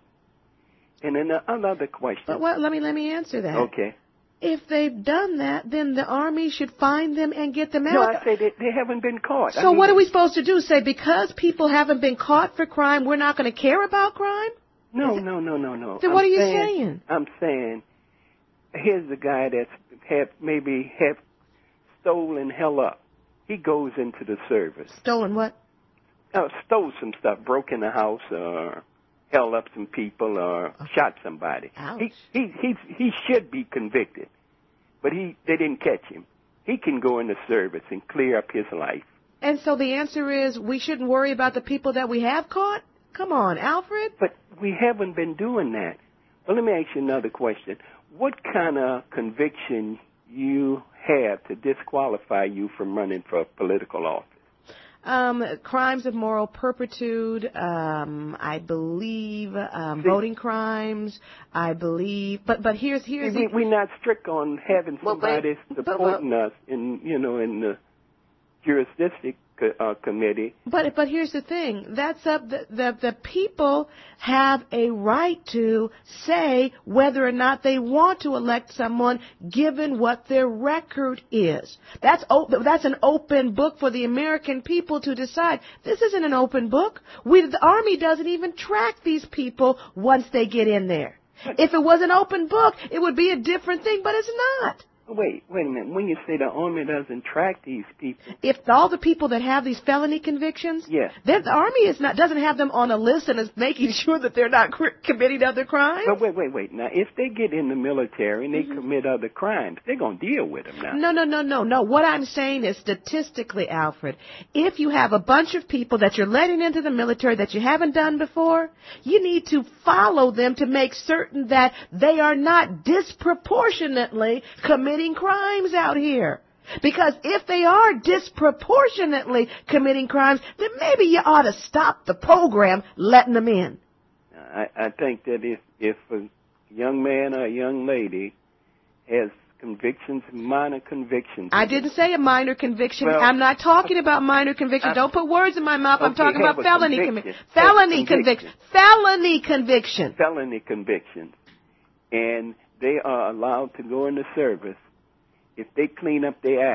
And then another question. But well, let me let me answer that. Okay. If they've done that, then the Army should find them and get them out. No, I say they, they haven't been caught. So I mean, what are we supposed to do? Say because people haven't been caught for crime, we're not going to care about crime? No, no, no, no, no. Then I'm what are you saying, saying? I'm saying, here's the guy that's have maybe have stolen hell up. He goes into the service. Stolen what? Uh, stole some stuff, broke in the house, or held up some people, or shot somebody. Ouch. He he he he should be convicted, but he they didn't catch him. He can go in the service and clear up his life. And so the answer is we shouldn't worry about the people that we have caught? Come on, Alfred. But we haven't been doing that. Well, let me ask you another question. What kind of conviction you have to disqualify you from running for political office? Um, crimes of moral turpitude, um, I believe, um, voting crimes, I believe, but, but here's, here's, we, we're not strict on having somebody but, but, supporting us in, you know, in the jurisdiction uh, committee. But, but here's the thing, that's up, the, the, the people have a right to say whether or not they want to elect someone given what their record is. That's open, that's an open book for the American people to decide. This isn't an open book. We, the Army doesn't even track these people once they get in there. If it was an open book, it would be a different thing, but it's not. Wait, wait a minute. When you say the Army doesn't track these people, if all the people that have these felony convictions, yes, then the Army is not doesn't have them on a list and is making sure that they're not cr- committing other crimes. But wait, wait, wait. Now, if they get in the military and they mm-hmm. commit other crimes, they're going to deal with them now. No, no, no, no, no. What I'm saying is statistically, Alfred, if you have a bunch of people that you're letting into the military that you haven't done before, you need to follow them to make certain that they are not disproportionately committing crimes out here. Because if they are disproportionately committing crimes, then maybe you ought to stop the program letting them in. I, I think that if, if a young man or a young lady has convictions, minor convictions. I didn't say a minor conviction. Well, I'm not talking about minor conviction. I, Don't put words in my mouth. Okay, I'm talking about felony conviction. conviction. Felony conviction. Felony conviction. Felony convictions. And they are allowed to go into service. If they clean up their act,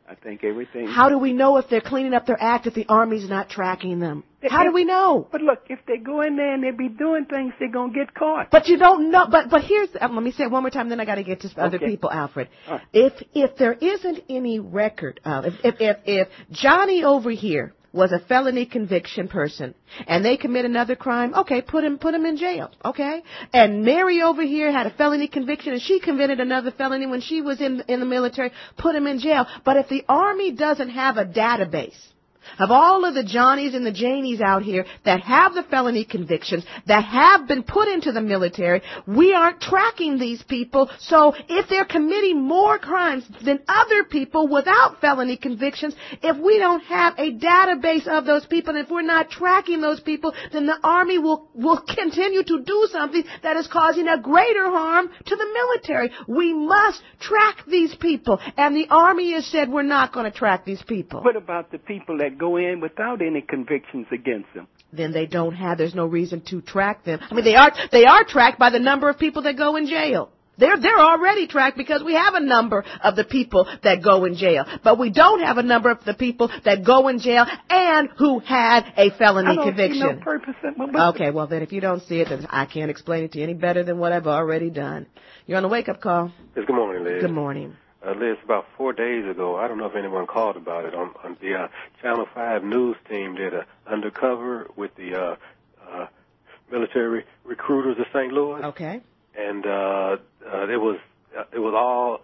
I think everything. How do we know if they're cleaning up their act if the Army's not tracking them? How do we know? But look, if they go in there and they be doing things, they're going to get caught. But you don't know. But but here's, uh, let me say it one more time, then I got to get to other Okay. people, Alfred. All right. If if there isn't any record of, if, if, if, if Johnny over here was a felony conviction person and they commit another crime, okay, put him put him in jail, okay? And Mary over here had a felony conviction and she committed another felony when she was in in the military, put him in jail. But if the Army doesn't have a database of all of the Johnnies and the Janies out here that have the felony convictions, that have been put into the military, we aren't tracking these people. So if they're committing more crimes than other people without felony convictions, if we don't have a database of those people, and if we're not tracking those people, then the Army will, will continue to do something that is causing a greater harm to the military. We must track these people. And the Army has said we're not going to track these people. What about the people that go in without any convictions against them? Then they don't have, there's no reason to track them. I mean, they are, they are tracked by the number of people that go in jail. They're, they're already tracked because we have a number of the people that go in jail. But we don't have a number of the people that go in jail and who had a felony I don't conviction. see no purpose in it. Okay, well then if you don't see it, then I can't explain it to you any better than what I've already done. You're on the wake-up call. Yes, good morning, Liz. Good morning. Uh, Liz, about four days ago, I don't know if anyone called about it, on, on the uh, Channel five news team did a undercover with the uh, uh, military recruiters of Saint Louis. Okay. And uh, uh, it was uh, it was all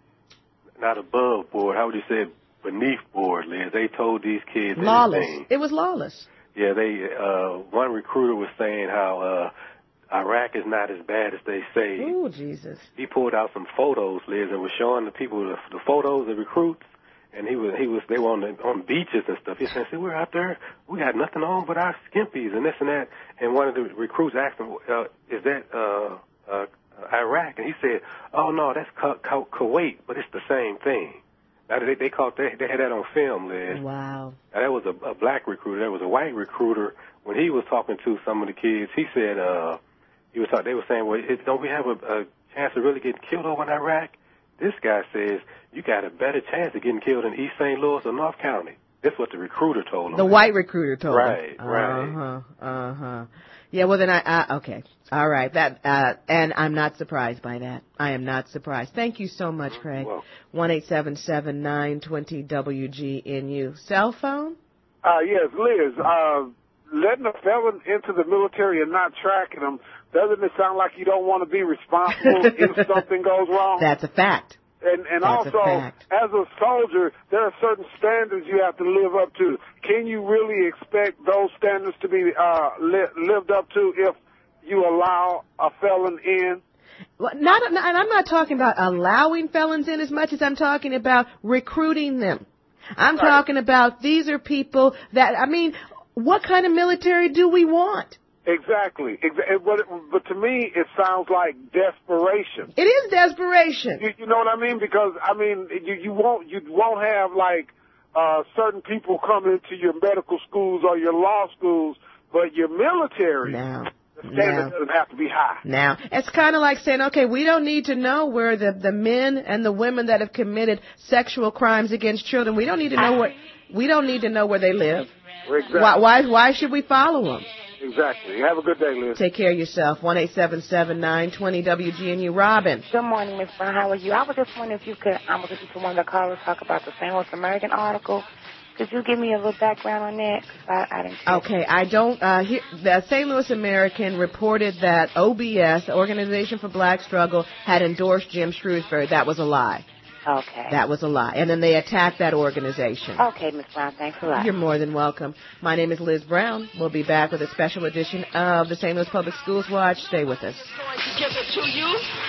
not above board. How would you say it? Beneath board, Liz. They told these kids Lawless. anything. It was lawless. Yeah, they. Uh, one recruiter was saying how uh, Iraq is not as bad as they say. Ooh, Jesus. He pulled out some photos, Liz, and was showing the people the, the photos of recruits. And he was, he was, they were on the, on beaches and stuff. He said, "See, we're out there. We got nothing on but our skimpies and this and that." And one of the recruits asked him, uh, "Is that uh, uh, Iraq?" And he said, "Oh no, that's Ku- Ku- Kuwait, but it's the same thing." Now they they caught they they had that on film, Liz. Wow. Now, that was a, a black recruiter. There was a white recruiter. When he was talking to some of the kids, he said, uh, he was talking, they were saying, "Well, it, don't we have a, a chance of really getting killed over in Iraq?" This guy says, "You got a better chance of getting killed in East Saint Louis or North County." That's what the recruiter told him. The white recruiter told right, him. Right, right. Uh-huh, uh-huh. Yeah, well then I, I okay. All right. That, uh, and I'm not surprised by that. I am not surprised. Thank you so much, Craig. one eight seven seven, nine two zero, W G N U. Cell phone? Uh, yes, Liz, uh, letting a felon into the military and not tracking them, doesn't it sound like you don't want to be responsible if something goes wrong? That's a fact. And, and That's a also, fact. as a soldier, there are certain standards you have to live up to. Can you really expect those standards to be uh, li- lived up to if you allow a felon in? Well, not, and I'm not talking about allowing felons in as much as I'm talking about recruiting them. I'm Right. talking about these are people that, I mean, what kind of military do we want? Exactly. Exa- But, but to me, it sounds like desperation. It is desperation. You, you know what I mean? Because I mean, you, you won't you won't have like uh, certain people come into your medical schools or your law schools, but your military, no. the standard No. doesn't have to be high. Now, it's kind of like saying, okay, we don't need to know where the, the men and the women that have committed sexual crimes against children, we don't need to know where, we don't need to know where they live. Exactly. Why, why, why should we follow them? Exactly. Have a good day, Liz. Take care of yourself. one eight seven seven, nine two zero, W G N U. Robin. Good morning, Miss Brown. How are you? I was just wondering if you could, I'm going to listen to one of the callers talk about the Saint Louis American article. Could you give me a little background on that? 'Cause I, I didn't catch Okay, I don't, uh, hear, the Saint Louis American reported that O B S, Organization for Black Struggle, had endorsed Jim Shrewsbury. That was a lie. Okay. That was a lie. And then they attacked that organization. Okay, Miss Brown. Thanks a lot. You're more than welcome. My name is Liz Brown. We'll be back with a special edition of the Saint Louis Public Schools Watch. Stay with us. Going to give it to you.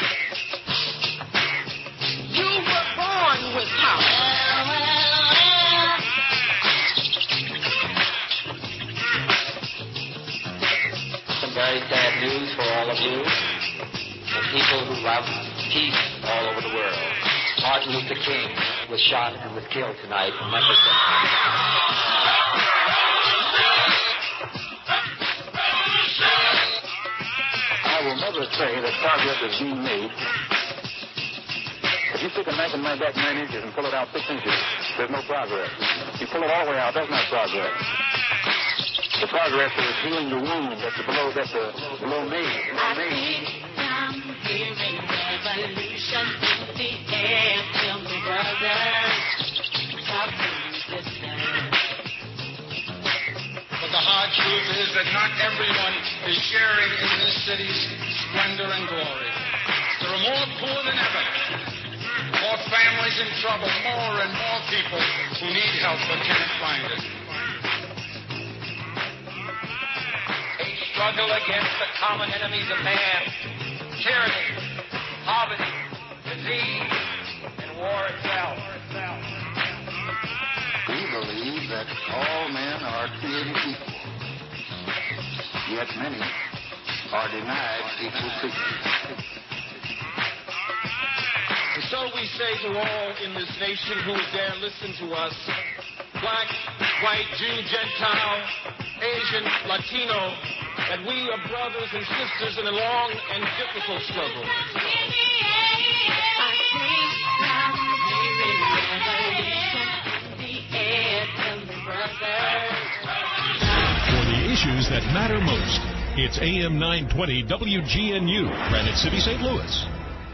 You were born with power. Some very sad news for all of you and people who love peace all over the world. Martin Luther King was shot and was killed tonight in Memphis. I will never say that progress is being made If you stick a knife in my back nine inches and pull it out six inches, there's no progress. You pull it all the way out, that's not progress. The progress is healing the wound that's below, that's the below me. Below me. I'm hearing revolution in the air, tell me brothers, stop resistance. But the hard truth is that not everyone is sharing in this city's splendor and glory. There are more poor than ever, more families in trouble, more and more people who need help but can't find it. A struggle against the common enemies of man, tyranny, poverty, disease, and war itself. We believe that all men are created equal, yet many are denied equal treatment. And so we say to all in this nation who dare listen to us, black, white, Jew, Gentile, Asian, Latino, that we are brothers and sisters in a long and difficult struggle. For the issues that matter most, it's A M nine twenty W G N U, Granite City, Saint Louis.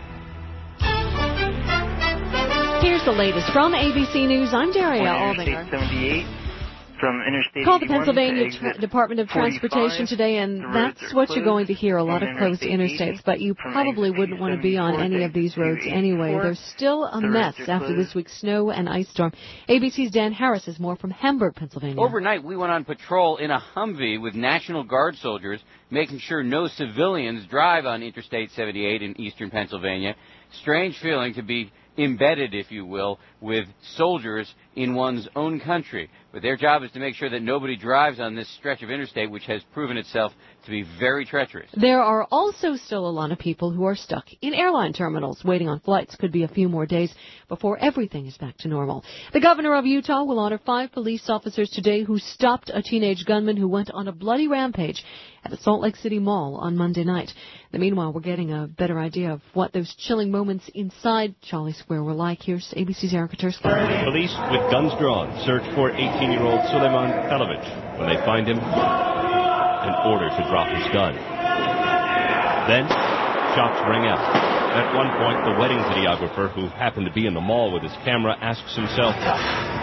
Here's the latest from A B C News. I'm Daria Aldinger. seventy-eight from Interstate Call the eighty-one Pennsylvania to Tra- Department of Transportation today, and that's what you're going to hear, a lot of closed interstates, but you probably wouldn't want to be on any of these roads anyway. There's still a mess after this week's snow and ice storm. A B C's Dan Harris has more from Hamburg, Pennsylvania. Overnight, we went on patrol in a Humvee with National Guard soldiers, making sure no civilians drive on Interstate seventy-eight in eastern Pennsylvania. Strange feeling to be embedded, if you will, with soldiers in one's own country. But their job is to make sure that nobody drives on this stretch of interstate, which has proven itself to be very treacherous. There are also still a lot of people who are stuck in airline terminals waiting on flights. Could be a few more days before everything is back to normal. The governor of Utah will honor five police officers today who stopped a teenage gunman who went on a bloody rampage at the Salt Lake City Mall on Monday night. And meanwhile, we're getting a better idea of what those chilling moments inside Charlie Square were like. Here's A B C's Erica Tersky. Police with guns drawn search for eighteen-year-old Suleiman Felovich. When they find him, an order to drop his gun. Then, shots ring out. At one point, the wedding videographer, who happened to be in the mall with his camera, asks himself, what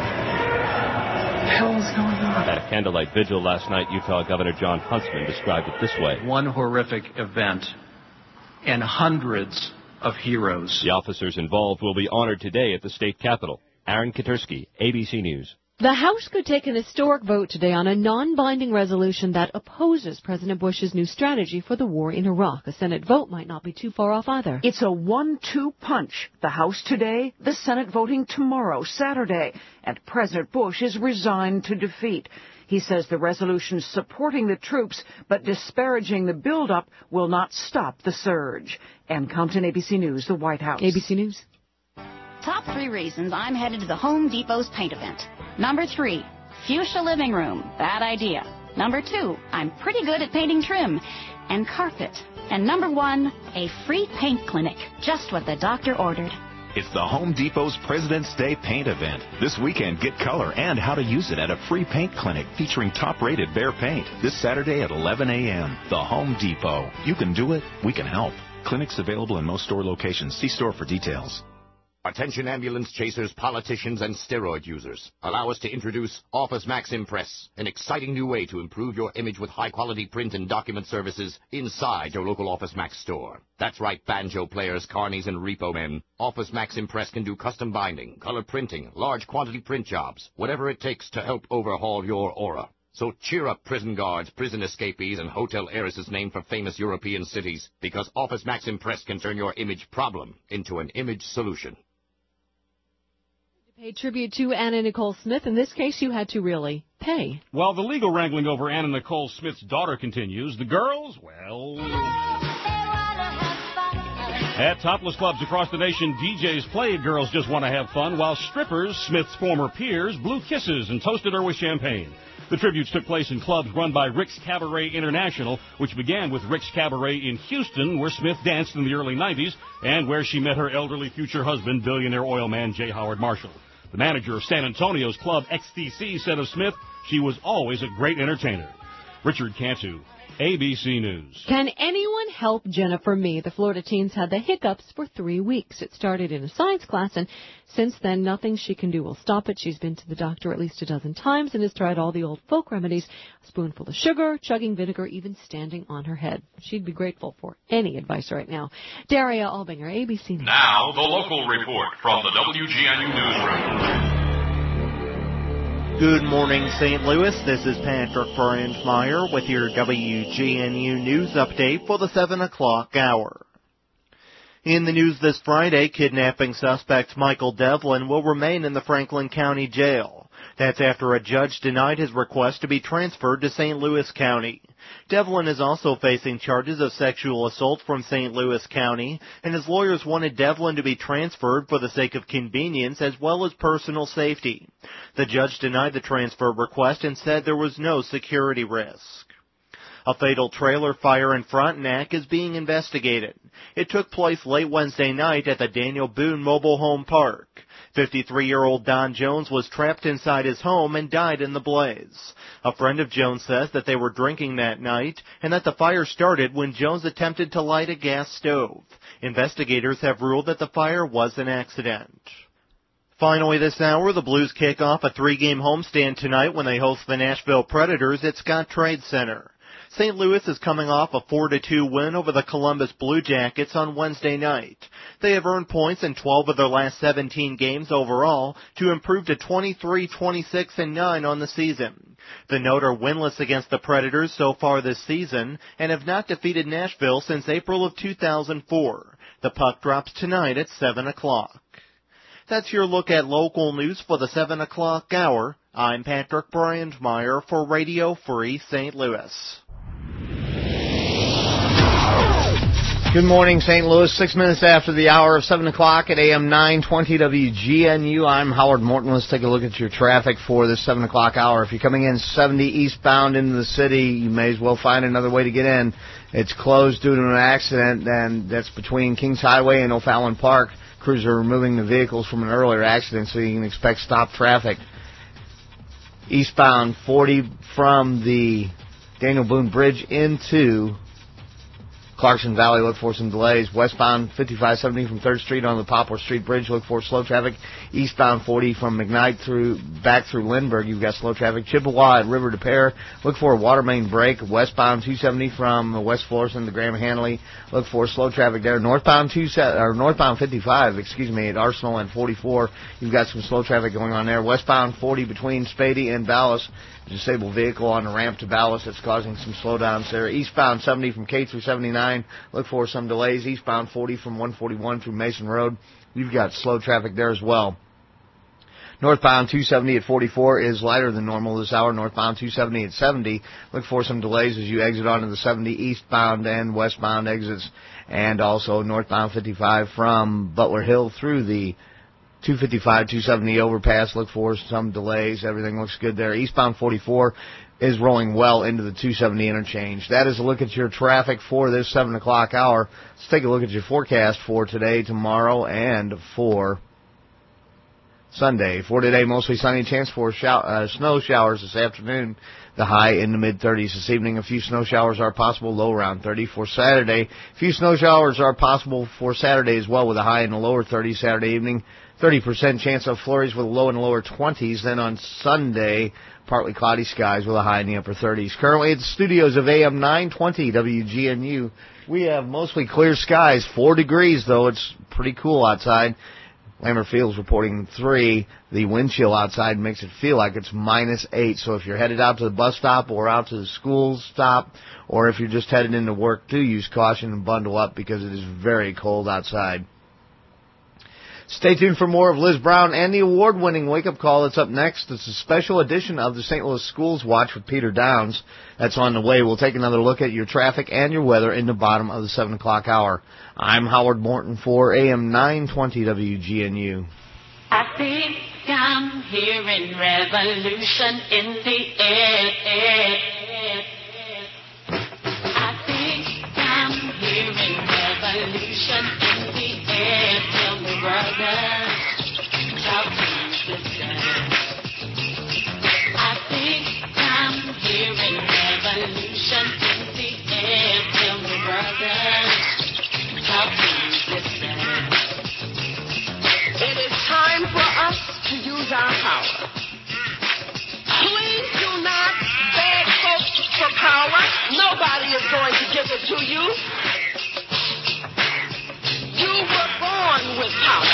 the hell is going on? At a candlelight vigil last night, Utah Governor John Huntsman described it this way. One horrific event and hundreds of heroes. The officers involved will be honored today at the state capitol. Aaron Katersky, A B C News. The House could take an historic vote today on a non-binding resolution that opposes President Bush's new strategy for the war in Iraq. A Senate vote might not be too far off either. It's a one two punch. The House today, the Senate voting tomorrow, Saturday. And President Bush is resigned to defeat. He says the resolution supporting the troops but disparaging the buildup will not stop the surge. Ann Compton, A B C News, the White House. A B C News. Top three reasons I'm headed to the Home Depot's paint event. Number three, fuchsia living room. Bad idea. Number two, I'm pretty good at painting trim and carpet. And number one, a free paint clinic. Just what the doctor ordered. It's the Home Depot's President's Day paint event. This weekend, get color and how to use it at a free paint clinic featuring top-rated Behr paint. This Saturday at eleven a.m. The Home Depot. You can do it. We can help. Clinics available in most store locations. See store for details. Attention ambulance chasers, politicians, and steroid users. Allow us to introduce Office Max Impress, an exciting new way to improve your image with high-quality print and document services inside your local Office Max store. That's right, banjo players, carnies, and repo men. Office Max Impress can do custom binding, color printing, large quantity print jobs, whatever it takes to help overhaul your aura. So cheer up prison guards, prison escapees, and hotel heiresses named for famous European cities, because Office Max Impress can turn your image problem into an image solution. Pay tribute to Anna Nicole Smith. In this case, you had to really pay. While the legal wrangling over Anna Nicole Smith's daughter continues, the girls, well... At topless clubs across the nation, D Js played Girls Just Want to Have Fun, while strippers, Smith's former peers, blew kisses and toasted her with champagne. The tributes took place in clubs run by Rick's Cabaret International, which began with Rick's Cabaret in Houston, where Smith danced in the early nineties, and where she met her elderly future husband, billionaire oil man J. Howard Marshall. The manager of San Antonio's club X T C said of Smith, she was always a great entertainer. Richard Cantu, A B C News. Can anyone help Jennifer Me? The Florida teens had the hiccups for three weeks. It started in a science class, and since then, nothing she can do will stop it. She's been to the doctor at least a dozen times and has tried all the old folk remedies, a spoonful of sugar, chugging vinegar, even standing on her head. She'd be grateful for any advice right now. Daria Albinger, A B C News. Now, the local report from the W G N U Newsroom. Good morning, Saint Louis. This is Patrick Brandmeier with your W G N U News update for the seven o'clock hour. In the news this Friday, kidnapping suspect Michael Devlin will remain in the Franklin County Jail. That's after a judge denied his request to be transferred to Saint Louis County. Devlin is also facing charges of sexual assault from Saint Louis County, and his lawyers wanted Devlin to be transferred for the sake of convenience as well as personal safety. The judge denied the transfer request and said there was no security risk. A fatal trailer fire in Frontenac is being investigated. It took place late Wednesday night at the Daniel Boone Mobile Home Park. fifty-three-year-old Don Jones was trapped inside his home and died in the blaze. A friend of Jones says that they were drinking that night and that the fire started when Jones attempted to light a gas stove. Investigators have ruled that the fire was an accident. Finally this hour, the Blues kick off a three-game homestand tonight when they host the Nashville Predators at Scott Trade Center. Saint Louis is coming off a four to two win over the Columbus Blue Jackets on Wednesday night. They have earned points in twelve of their last seventeen games overall to improve to twenty-three, twenty-six, and nine on the season. The Note are winless against the Predators so far this season and have not defeated Nashville since April of two thousand four. The puck drops tonight at seven o'clock. That's your look at local news for the seven o'clock hour. I'm Patrick Brandmeier for Radio Free Saint Louis. Good morning, Saint Louis. Six minutes after the hour of seven o'clock at A M nine twenty W G N U. I'm Howard Morton. Let's take a look at your traffic for this seven o'clock hour. If you're coming in seventy eastbound into the city, you may as well find another way to get in. It's closed due to an accident, and that's between Kings Highway and O'Fallon Park. Crews are removing the vehicles from an earlier accident, so you can expect stop traffic. Eastbound forty from the Daniel Boone Bridge into Clarkson Valley, look for some delays. Westbound fifty-five seventy from third Street on the Poplar Street Bridge, look for slow traffic. Eastbound forty from McKnight through back through Lindbergh, you've got slow traffic. Chippewa at River de Pere, look for a water main break. Westbound two seventy from West Florissant to Graham Hanley, look for slow traffic there. Northbound two or northbound fifty-five, excuse me, at Arsenal and forty-four, you've got some slow traffic going on there. Westbound forty between Spady and Ballas. Disabled vehicle on the ramp to Ballas that's causing some slowdowns there. Eastbound seventy from K through seventy-nine, look for some delays. Eastbound forty from one forty-one through Mason Road, you've got slow traffic there as well. Northbound two seventy at forty-four is lighter than normal this hour. Northbound two seventy at seventy, look for some delays as you exit onto the seventy eastbound and westbound exits. And also northbound fifty-five from Butler Hill through the two fifty-five, two seventy overpass, look for some delays. Everything looks good there. Eastbound forty-four is rolling well into the two seventy interchange. That is a look at your traffic for this seven o'clock hour. Let's take a look at your forecast for today, tomorrow, and for Sunday. For today, mostly sunny, chance for show- uh, snow showers this afternoon. The high in the mid-thirties this evening. A few snow showers are possible, low around thirty. For Saturday, a few snow showers are possible for Saturday as well, with a high in the lower thirties Saturday evening. thirty percent chance of flurries with a low in the lower twenties. Then on Sunday, partly cloudy skies with a high in the upper thirties. Currently at the studios of A M nine twenty W G N U, we have mostly clear skies. Four degrees, though. It's pretty cool outside. Lammer Field's reporting three. The wind chill outside makes it feel like it's minus eight. So if you're headed out to the bus stop or out to the school stop, or if you're just headed into work, do use caution and bundle up because it is very cold outside. Stay tuned for more of Liz Brown and the award-winning Wake Up Call that's up next. It's a special edition of the Saint Louis Schools Watch with Peter Downs. That's on the way. We'll take another look at your traffic and your weather in the bottom of the seven o'clock hour. I'm Howard Morton for A M nine twenty W G N U. I think I'm I'm hearing revolution in the air. I think I'm hearing revolution in the air. Tell me, brother, talk to me, sister. I think I'm hearing revolution in the air. Tell me, brother, talk to me, sister. It is time for us to use our power. Please do not beg folks for power. Nobody is going to give it to you. You were born with power.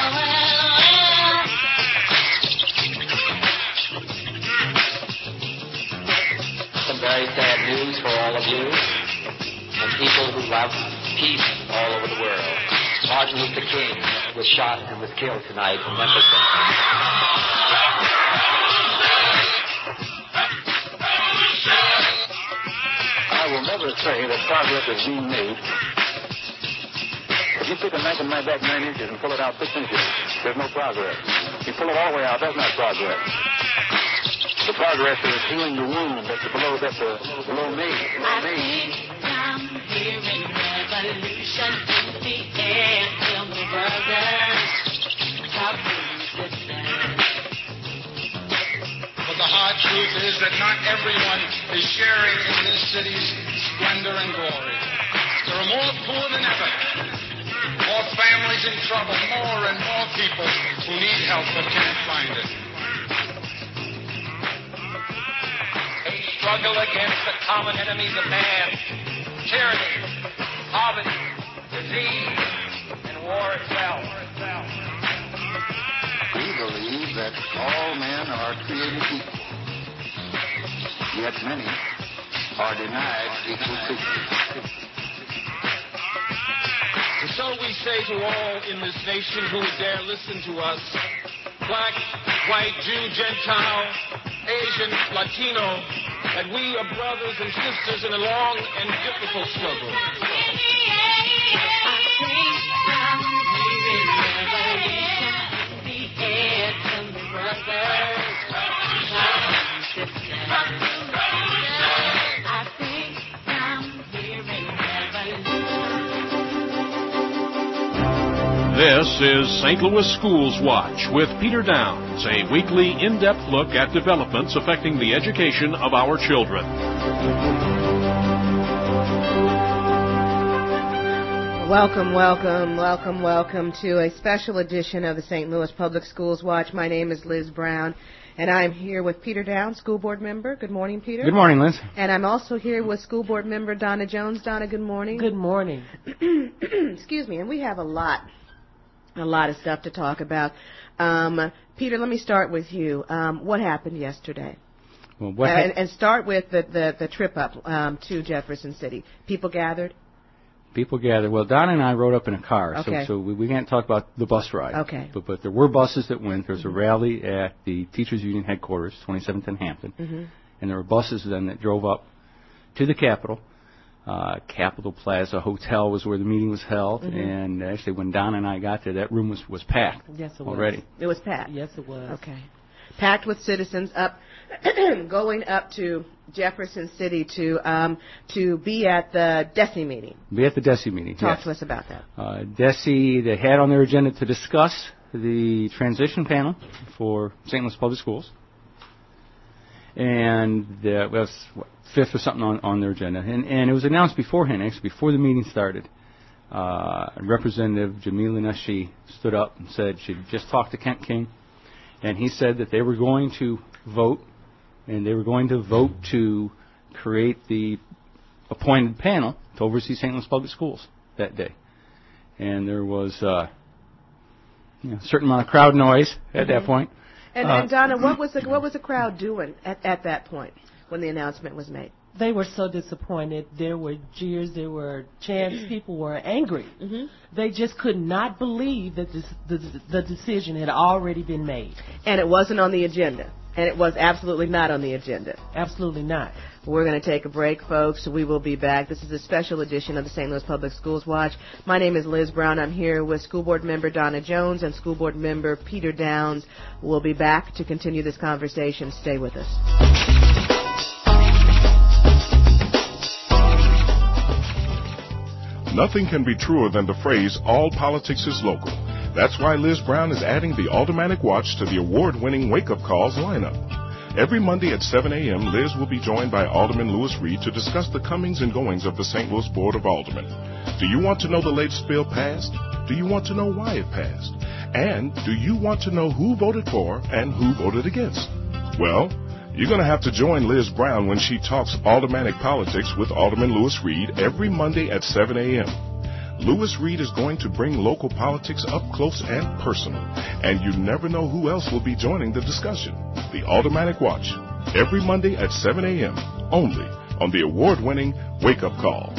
Some very sad news for all of you and people who love peace all over the world. Martin Luther King was shot and was killed tonight in Memphis. I will never say that progress is being made. If you take a knife and knife back nine inches and pull it out six inches, there's no progress. You pull it all the way out, that's not progress. The progress is healing the wound that the blow that the blow made. I think I'm hearing revolution in the air. Tell me, brother, talk to me, sister. But the hard truth is that not everyone is sharing in this city's splendor and glory. There are more poor than ever, more families in trouble, more and more people who need help but can't find it. A struggle against the common enemies of man, tyranny, poverty, disease, and war itself. We believe that all men are created equal, yet many are denied equal treatment. And so we say to all in this nation who would dare listen to us, black, white, Jew, Gentile, Asian, Latino, that we are brothers and sisters in a long and difficult struggle. This is Saint Louis Schools Watch with Peter Downs, a weekly in-depth look at developments affecting the education of our children. Welcome, welcome, welcome, welcome to a special edition of the Saint Louis Public Schools Watch. My name is Liz Brown, and I'm here with Peter Downs, school board member. Good morning, Peter. Good morning, Liz. And I'm also here with school board member Donna Jones. Donna, good morning. Good morning. Excuse me, and we have a lot, a lot of stuff to talk about. Um, Peter, let me start with you. Um, what happened yesterday? Well, what uh, ha- and, and start with the, the, the trip up um, to Jefferson City. People gathered? People gathered. Well, Donna and I rode up in a car, Okay. so, so we, we can't talk about the bus ride. Okay. But, but there were buses that went. There was a rally at the Teachers Union headquarters, twenty-seventh and Hampton, Mm-hmm. and there were buses then that drove up to the Capitol. Uh, Capitol Plaza Hotel was where the meeting was held, Mhm. and actually when Donna and I got there, that room was, was packed Yes, it already. was. It was packed? Yes, it was. Okay. Packed with citizens up, going up to Jefferson City to um, to be at the DESE meeting. Be at the DESE meeting. Talk yes. to us about that. Uh, DESE, they had on their agenda to discuss the transition panel for Saint Louis Public Schools. And uh, well, it was what, fifth or something on, on their agenda. And, and it was announced beforehand, actually, before the meeting started. Uh, Representative Jamila Nashi stood up and said she'd just talked to Kent King, and he said that they were going to vote, and they were going to vote to create the appointed panel to oversee Saint Louis Public Schools that day. And there was uh, you know, a certain amount of crowd noise at Mm-hmm. that point. And, Uh, and Donna, what was the what was the crowd doing at, at that point when the announcement was made? They were so disappointed. There were jeers, there were chants. People were angry. Mm-hmm. They just could not believe that this, the, the decision had already been made. And it wasn't on the agenda. And it was absolutely not on the agenda. Absolutely not. We're going to take a break, folks. We will be back. This is a special edition of the Saint Louis Public Schools Watch. My name is Liz Brown. I'm here with School Board Member Donna Jones and School Board Member Peter Downs. We'll be back to continue this conversation. Stay with us. Nothing can be truer than the phrase, all politics is local. That's why Liz Brown is adding the Aldermanic Watch to the award-winning Wake Up Calls lineup. Every Monday at seven a.m., Liz will be joined by Alderman Lewis Reed to discuss the comings and goings of the Saint Louis Board of Aldermen. Do you want to know the latest bill passed? Do you want to know why it passed? And do you want to know who voted for and who voted against? Well, you're going to have to join Liz Brown when she talks aldermanic politics with Alderman Lewis Reed every Monday at seven a.m. Lewis Reed is going to bring local politics up close and personal, and you never know who else will be joining the discussion. The Aldermanic Watch, every Monday at seven a.m., only on the award-winning Wake Up Call.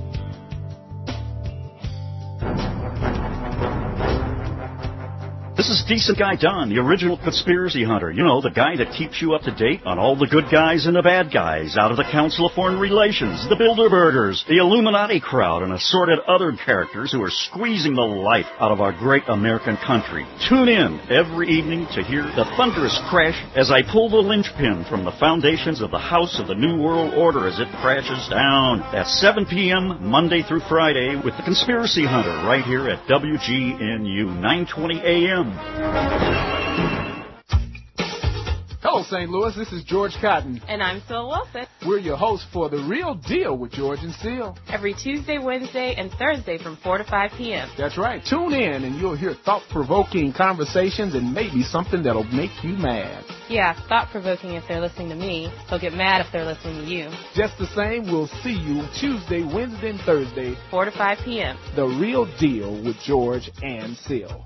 This is Decent Guy Don, the original conspiracy hunter. You know, the guy that keeps you up to date on all the good guys and the bad guys out of the Council of Foreign Relations, the Bilderbergers, the Illuminati crowd, and assorted other characters who are squeezing the life out of our great American country. Tune in every evening to hear the thunderous crash as I pull the linchpin from the foundations of the House of the New World Order as it crashes down. At seven p.m. Monday through Friday with the Conspiracy Hunter right here at W G N U nine twenty A M. Hello, Saint Louis. This is George Cotton. And I'm Syl Wilson. We're your hosts for The Real Deal with George and Syl. Every Tuesday, Wednesday, and Thursday from four to five p.m. That's right. Tune in and you'll hear thought-provoking conversations and maybe something that'll make you mad. Yeah, thought-provoking if they're listening to me. They'll get mad if they're listening to you. Just the same, we'll see you Tuesday, Wednesday, and Thursday. four to five p.m. The Real Deal with George and Syl.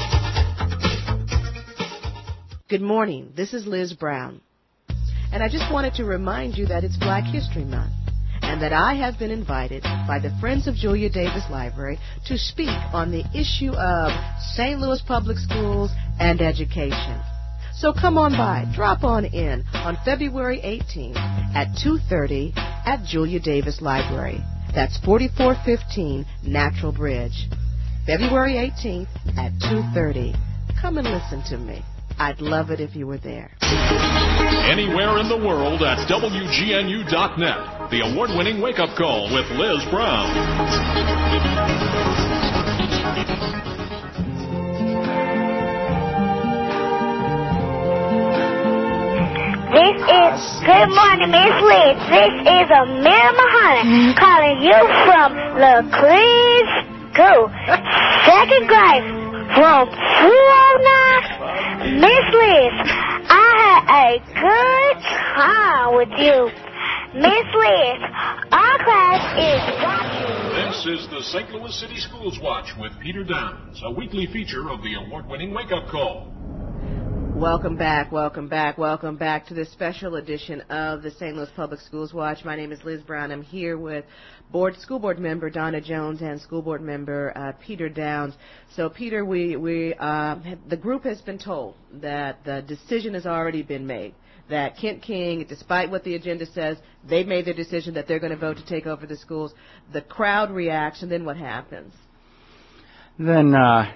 Good morning. This is Liz Brown. And I just wanted to remind you that it's Black History Month and that I have been invited by the Friends of Julia Davis Library to speak on the issue of Saint Louis Public Schools and education. So come on by, drop on in on February eighteenth at two thirty at Julia Davis Library. That's forty-four fifteen Natural Bridge. February eighteenth at two thirty. Come and listen to me. I'd love it if you were there. Anywhere in the world at W G N U dot net. The award-winning Wake Up Call with Liz Brown. This is, good morning, Miss Liz. This is Amira Mahoney calling you from Laclede School, second grade. From two oh nine, Miss Liz, I had a good time with you. Miss Liz, our class is watching. This is the Saint Louis City Schools Watch with Peter Downs, a weekly feature of the award-winning Wake Up Call. Welcome back, welcome back, welcome back to this special edition of the Saint Louis Public Schools Watch. My name is Liz Brown. I'm here with board school board member Donna Jones and school board member uh, Peter Downs. So, Peter, we we uh, the group has been told that the decision has already been made, that Kent King, despite what the agenda says, they've made their decision that they're going to vote to take over the schools. The crowd reacts, and then what happens? Then, uh,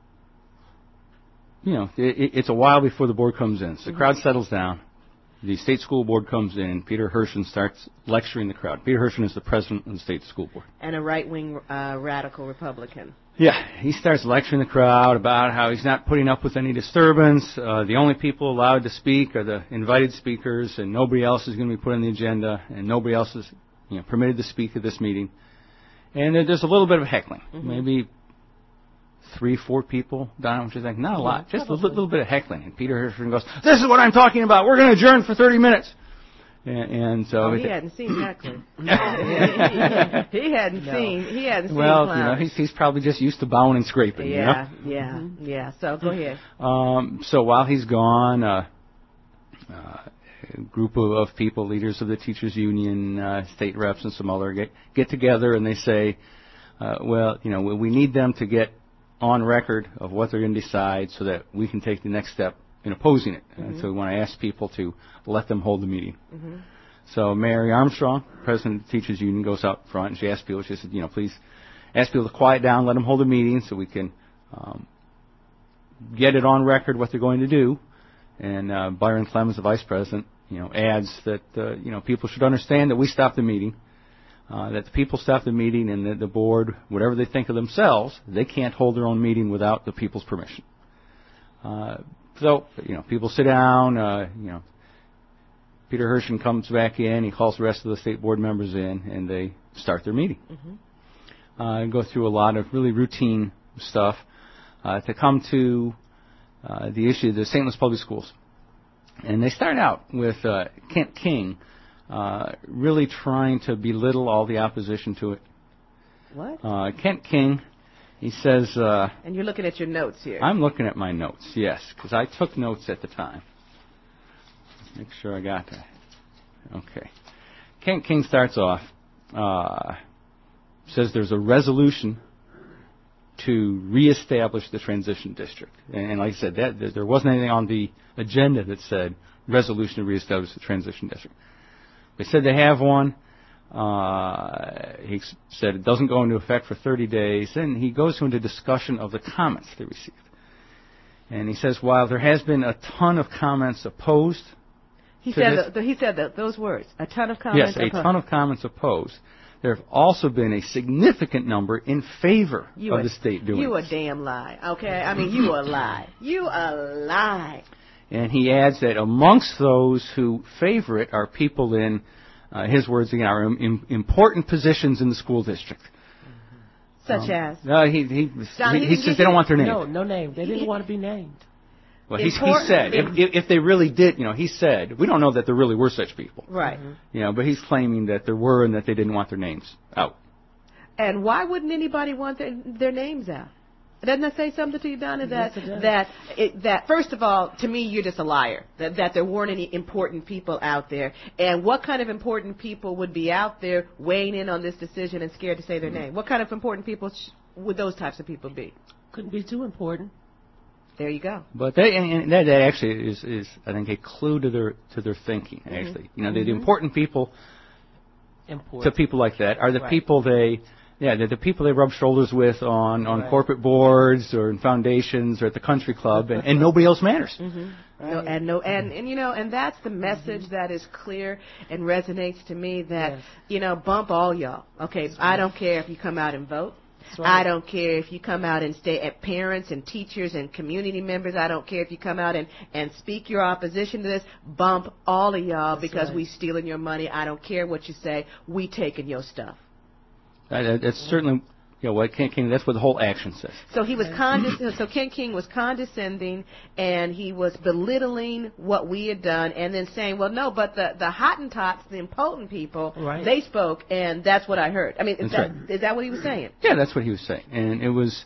you know, it, it's a while before the board comes in. So the mm-hmm. crowd settles down. The state school board comes in. Peter Hirschen starts lecturing the crowd. Peter Hirschen is the president of the state school board. And a right-wing uh, radical Republican. Yeah, he starts lecturing the crowd about how he's not putting up with any disturbance. Uh, the only people allowed to speak are the invited speakers, and nobody else is going to be put on the agenda, and nobody else is, you know, permitted to speak at this meeting. And there, there's a little bit of heckling, mm-hmm. maybe three, four people down, which is like not a lot, yeah, just a little, little bit of heckling. And Peter Hirschen goes, "This is what I'm talking about. We're going to adjourn for thirty minutes." And, and so oh, he it, hadn't seen heckling. he, he hadn't no. seen. He hadn't well, seen. Well, you know, he's, he's probably just used to bowing and scraping. Yeah, you know? yeah, mm-hmm. yeah. So go ahead. Um, so while he's gone, uh, uh, a group of, of people, leaders of the teachers union, uh, state reps, and some other get get together, and they say, uh, "Well, you know, we need them to get on record of what they're going to decide so that we can take the next step in opposing it. Mm-hmm. And so we want to ask people to let them hold the meeting. Mm-hmm. So Mary Armstrong, president of the Teachers Union, goes out front and she asks people, she said, you know, please ask people to quiet down, let them hold a meeting so we can um, get it on record what they're going to do. And uh, Byron Clemens, the vice president, you know, adds that, uh, you know, people should understand that we stopped the meeting, uh, that the people stopped the meeting and that the board, whatever they think of themselves, they can't hold their own meeting without the people's permission. Uh, so, you know, people sit down, uh, you know, Peter Hershen comes back in, he calls the rest of the state board members in, and they start their meeting. Mm-hmm. Uh, and go through a lot of really routine stuff uh, to come to uh, the issue of the Saint Louis Public Schools. And they start out with uh, Kent King uh, really trying to belittle all the opposition to it. What? Uh, Kent King, he says... Uh, and you're looking at your notes here. I'm looking at my notes, yes, because I took notes at the time. Make sure I got that. Okay. Kent King starts off, uh, says there's a resolution to reestablish the transition district. And, and like I said, that, there wasn't anything on the agenda that said resolution to reestablish the transition district. They said they have one. Uh, he said it doesn't go into effect for thirty days. Then he goes into discussion of the comments they received. And he says, while there has been a ton of comments opposed, He said, the, the, he said the, those words, a ton of comments Yes, a opposed. ton of comments opposed. There have also been a significant number in favor you of a, the state doing You this. a damn lie, okay? I mean, you a lie. You a lie. And he adds that amongst those who favor it are people in, uh, his words again, are in, important positions in the school district. Such um, as? No, he, he, Don, he, he, he he says they don't want their name. No, no name. They didn't want to be named. Well, he, he said, if, if they really did, you know, he said, we don't know that there really were such people. Right. Mm-hmm. You know, but he's claiming that there were and that they didn't want their names out. And why wouldn't anybody want their, their names out? Doesn't that say something to you, Donna? That Yes, it does. that it, that first of all, to me, you're just a liar. That that there weren't any important people out there. And what kind of important people would be out there weighing in on this decision and scared to say their name? What kind of important people sh- would those types of people be? Couldn't be too important. There you go. But they, and, and that, that actually is, is, I think, a clue to their to their thinking. Actually, mm-hmm. you know, the, the important people important. to people like that are the right. people they, yeah, they're the people they rub shoulders with on, on right. corporate boards or in foundations or at the country club, and, and nobody else matters. Mm-hmm. Right. No, and no, and, and you know, and that's the message mm-hmm. that is clear and resonates to me. That yes. you know, bump all y'all. Okay, that's I right. don't care if you come out and vote. Right. I don't care if you come out and stay at parents and teachers and community members. I don't care if you come out and, and speak your opposition to this. Bump all of y'all That's because right. we stealing your money. I don't care what you say. We taking your stuff. That, that's certainly, you know, what Ken King, that's what the whole action says. So he was condes- So Ken King was condescending and he was belittling what we had done and then saying, well, no, but the, the Hottentots, the impotent people, right. they spoke and that's what I heard. I mean, is that's that, right. is that what he was saying? Yeah, that's what he was saying. And it was,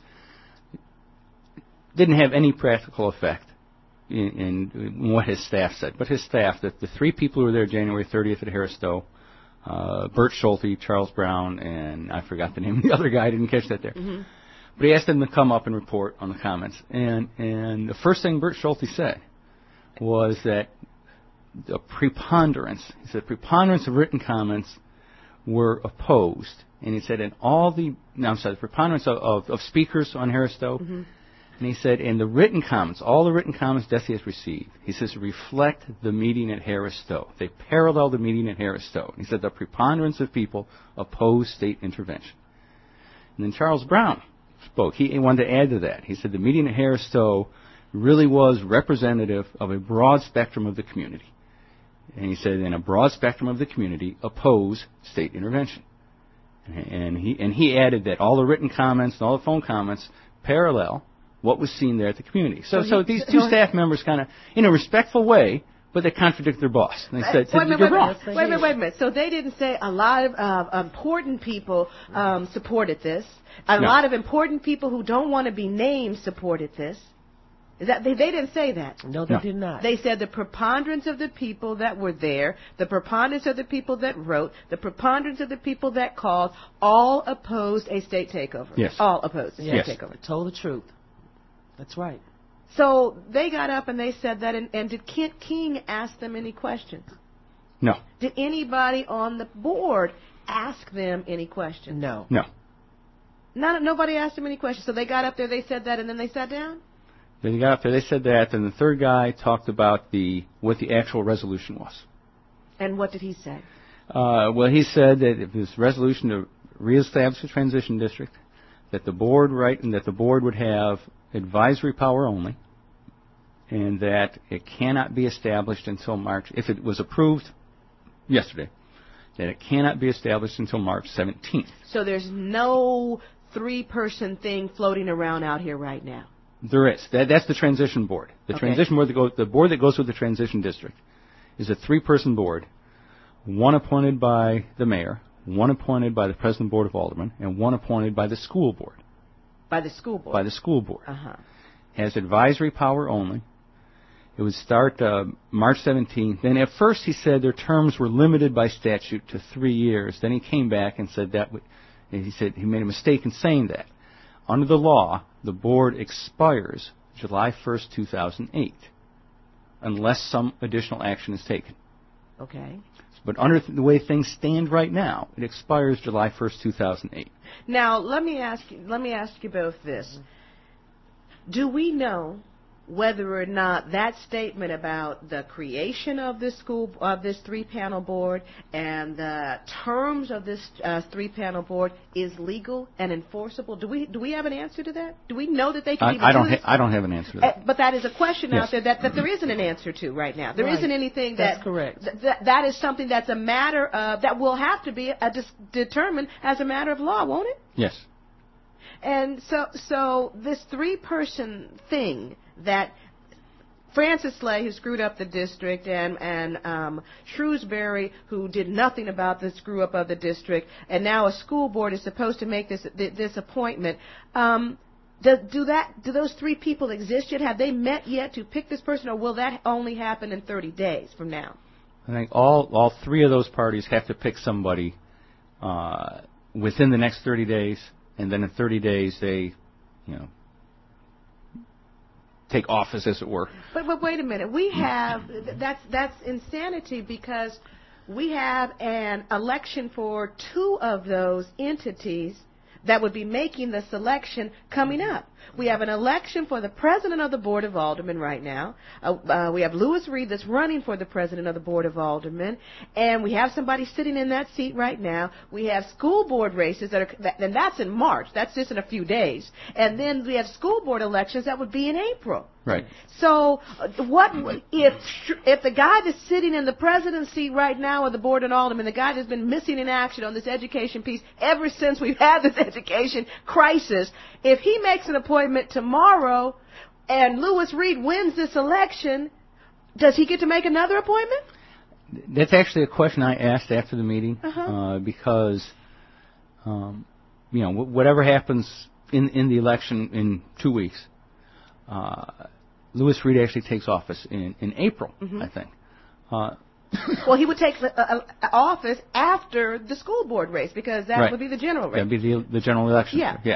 didn't have any practical effect in, in what his staff said. But his staff, the, the three people who were there January thirtieth at Harris Stowe, Uh, Bert Schulte, Charles Brown, and I forgot the name of the other guy. I didn't catch that there. Mm-hmm. But he asked them to come up and report on the comments. And and the first thing Bert Schulte said was that the preponderance, he said preponderance of written comments were opposed. And he said in all the, no, I'm sorry, the preponderance of, of, of speakers on Harris Stowe, mm-hmm. and he said in the written comments, all the written comments DESE has received, he says, reflect the meeting at Harris Stowe. They parallel the meeting at Harris Stowe. He said the preponderance of people oppose state intervention. And then Charles Brown spoke. He, he wanted to add to that. He said the meeting at Harris Stowe really was representative of a broad spectrum of the community. And he said in a broad spectrum of the community oppose state intervention. And he, and he added that all the written comments and all the phone comments parallel what was seen there at the community. So, so, so these two staff members kind of, in a respectful way, but they contradict their boss. And they said, wait, you're wait, wrong. Wait, wait, wait, wait a minute. So they didn't say a lot of uh, important people um, supported this. A No. lot of important people who don't want to be named supported this. Is that they, they didn't say that? No, they No. did not. They said the preponderance of the people that were there, the preponderance of the people that wrote, the preponderance of the people that called, all opposed a state takeover. Yes. All opposed a state yes. takeover. Told the truth. That's right. So they got up and they said that, and, and did Kent King ask them any questions? No. Did anybody on the board ask them any questions? No. No. None, nobody asked them any questions. So they got up there, they said that, and then they sat down? Then they got up there, they said that, and the third guy talked about the what the actual resolution was. And what did he say? Uh, well, he said that if this resolution to reestablish the transition district, that the board right and that the board would have advisory power only, and that it cannot be established until March. If it was approved yesterday, that it cannot be established until March seventeenth. So there's no three-person thing floating around out here right now. There is. That, that's the transition board. The Okay. transition board that goes, the board that goes with the transition district is a three-person board, one appointed by the mayor, one appointed by the president board of aldermen, and one appointed by the school board. By the school board? By the school board. Uh-huh. Has advisory power only. It would start uh, March seventeenth. Then at first he said their terms were limited by statute to three years. Then he came back and said that w- and he said he made a mistake in saying that. Under the law, the board expires July first, two thousand eight, unless some additional action is taken. Okay. But under th- the way things stand right now, it expires July first, two thousand eight. Now, let me ask you, let me ask you both this. Do we know whether or not that statement about the creation of this school of this three-panel board and the terms of this uh, three-panel board is legal and enforceable? Do we do we have an answer to that? Do we know that they can I, even I don't. do this? Ha- I don't have an answer to that. Uh, but that is a question Yes. out there that, that there isn't an answer to right now. There Right. not anything That's that correct. th- that that is something that's a matter of that will have to be a dis- determined as a matter of law, won't it? Yes. And so, so this three-person thing that Francis Slay, who screwed up the district, and and um, Shrewsbury, who did nothing about the screw-up of the district, and now a school board is supposed to make this this appointment. Um, do, do that? Do those three people exist yet? Have they met yet to pick this person, or will that only happen in thirty days from now? I think all all three of those parties have to pick somebody uh, within the next thirty days, and then in thirty days they, you know, take office, as it were. But but wait a minute. We have that's that's insanity because we have an election for two of those entities that would be making the selection coming up. We have an election for the president of the Board of Aldermen right now. Uh, uh, we have Lewis Reed that's running for the president of the Board of Aldermen, and we have somebody sitting in that seat right now. We have school board races that are, that, and that's in March. That's just in a few days. And then we have school board elections that would be in April. Right. So, uh, what if if the guy that's sitting in the presidency right now of the Board of Aldermen, the guy that's been missing in action on this education piece ever since we've had this education crisis, if he makes an appointment tomorrow and Lewis Reed wins this election, does he get to make another appointment? That's actually a question I asked after the meeting, Uh-huh. uh, because, um, you know, wh- whatever happens in in the election in two weeks, uh, Lewis Reed actually takes office in in April, Mhm. I think. Uh, Well, he would take the, uh, uh, office after the school board race because that Right. would be the general race. That'd be the the general election. Yeah. Yeah.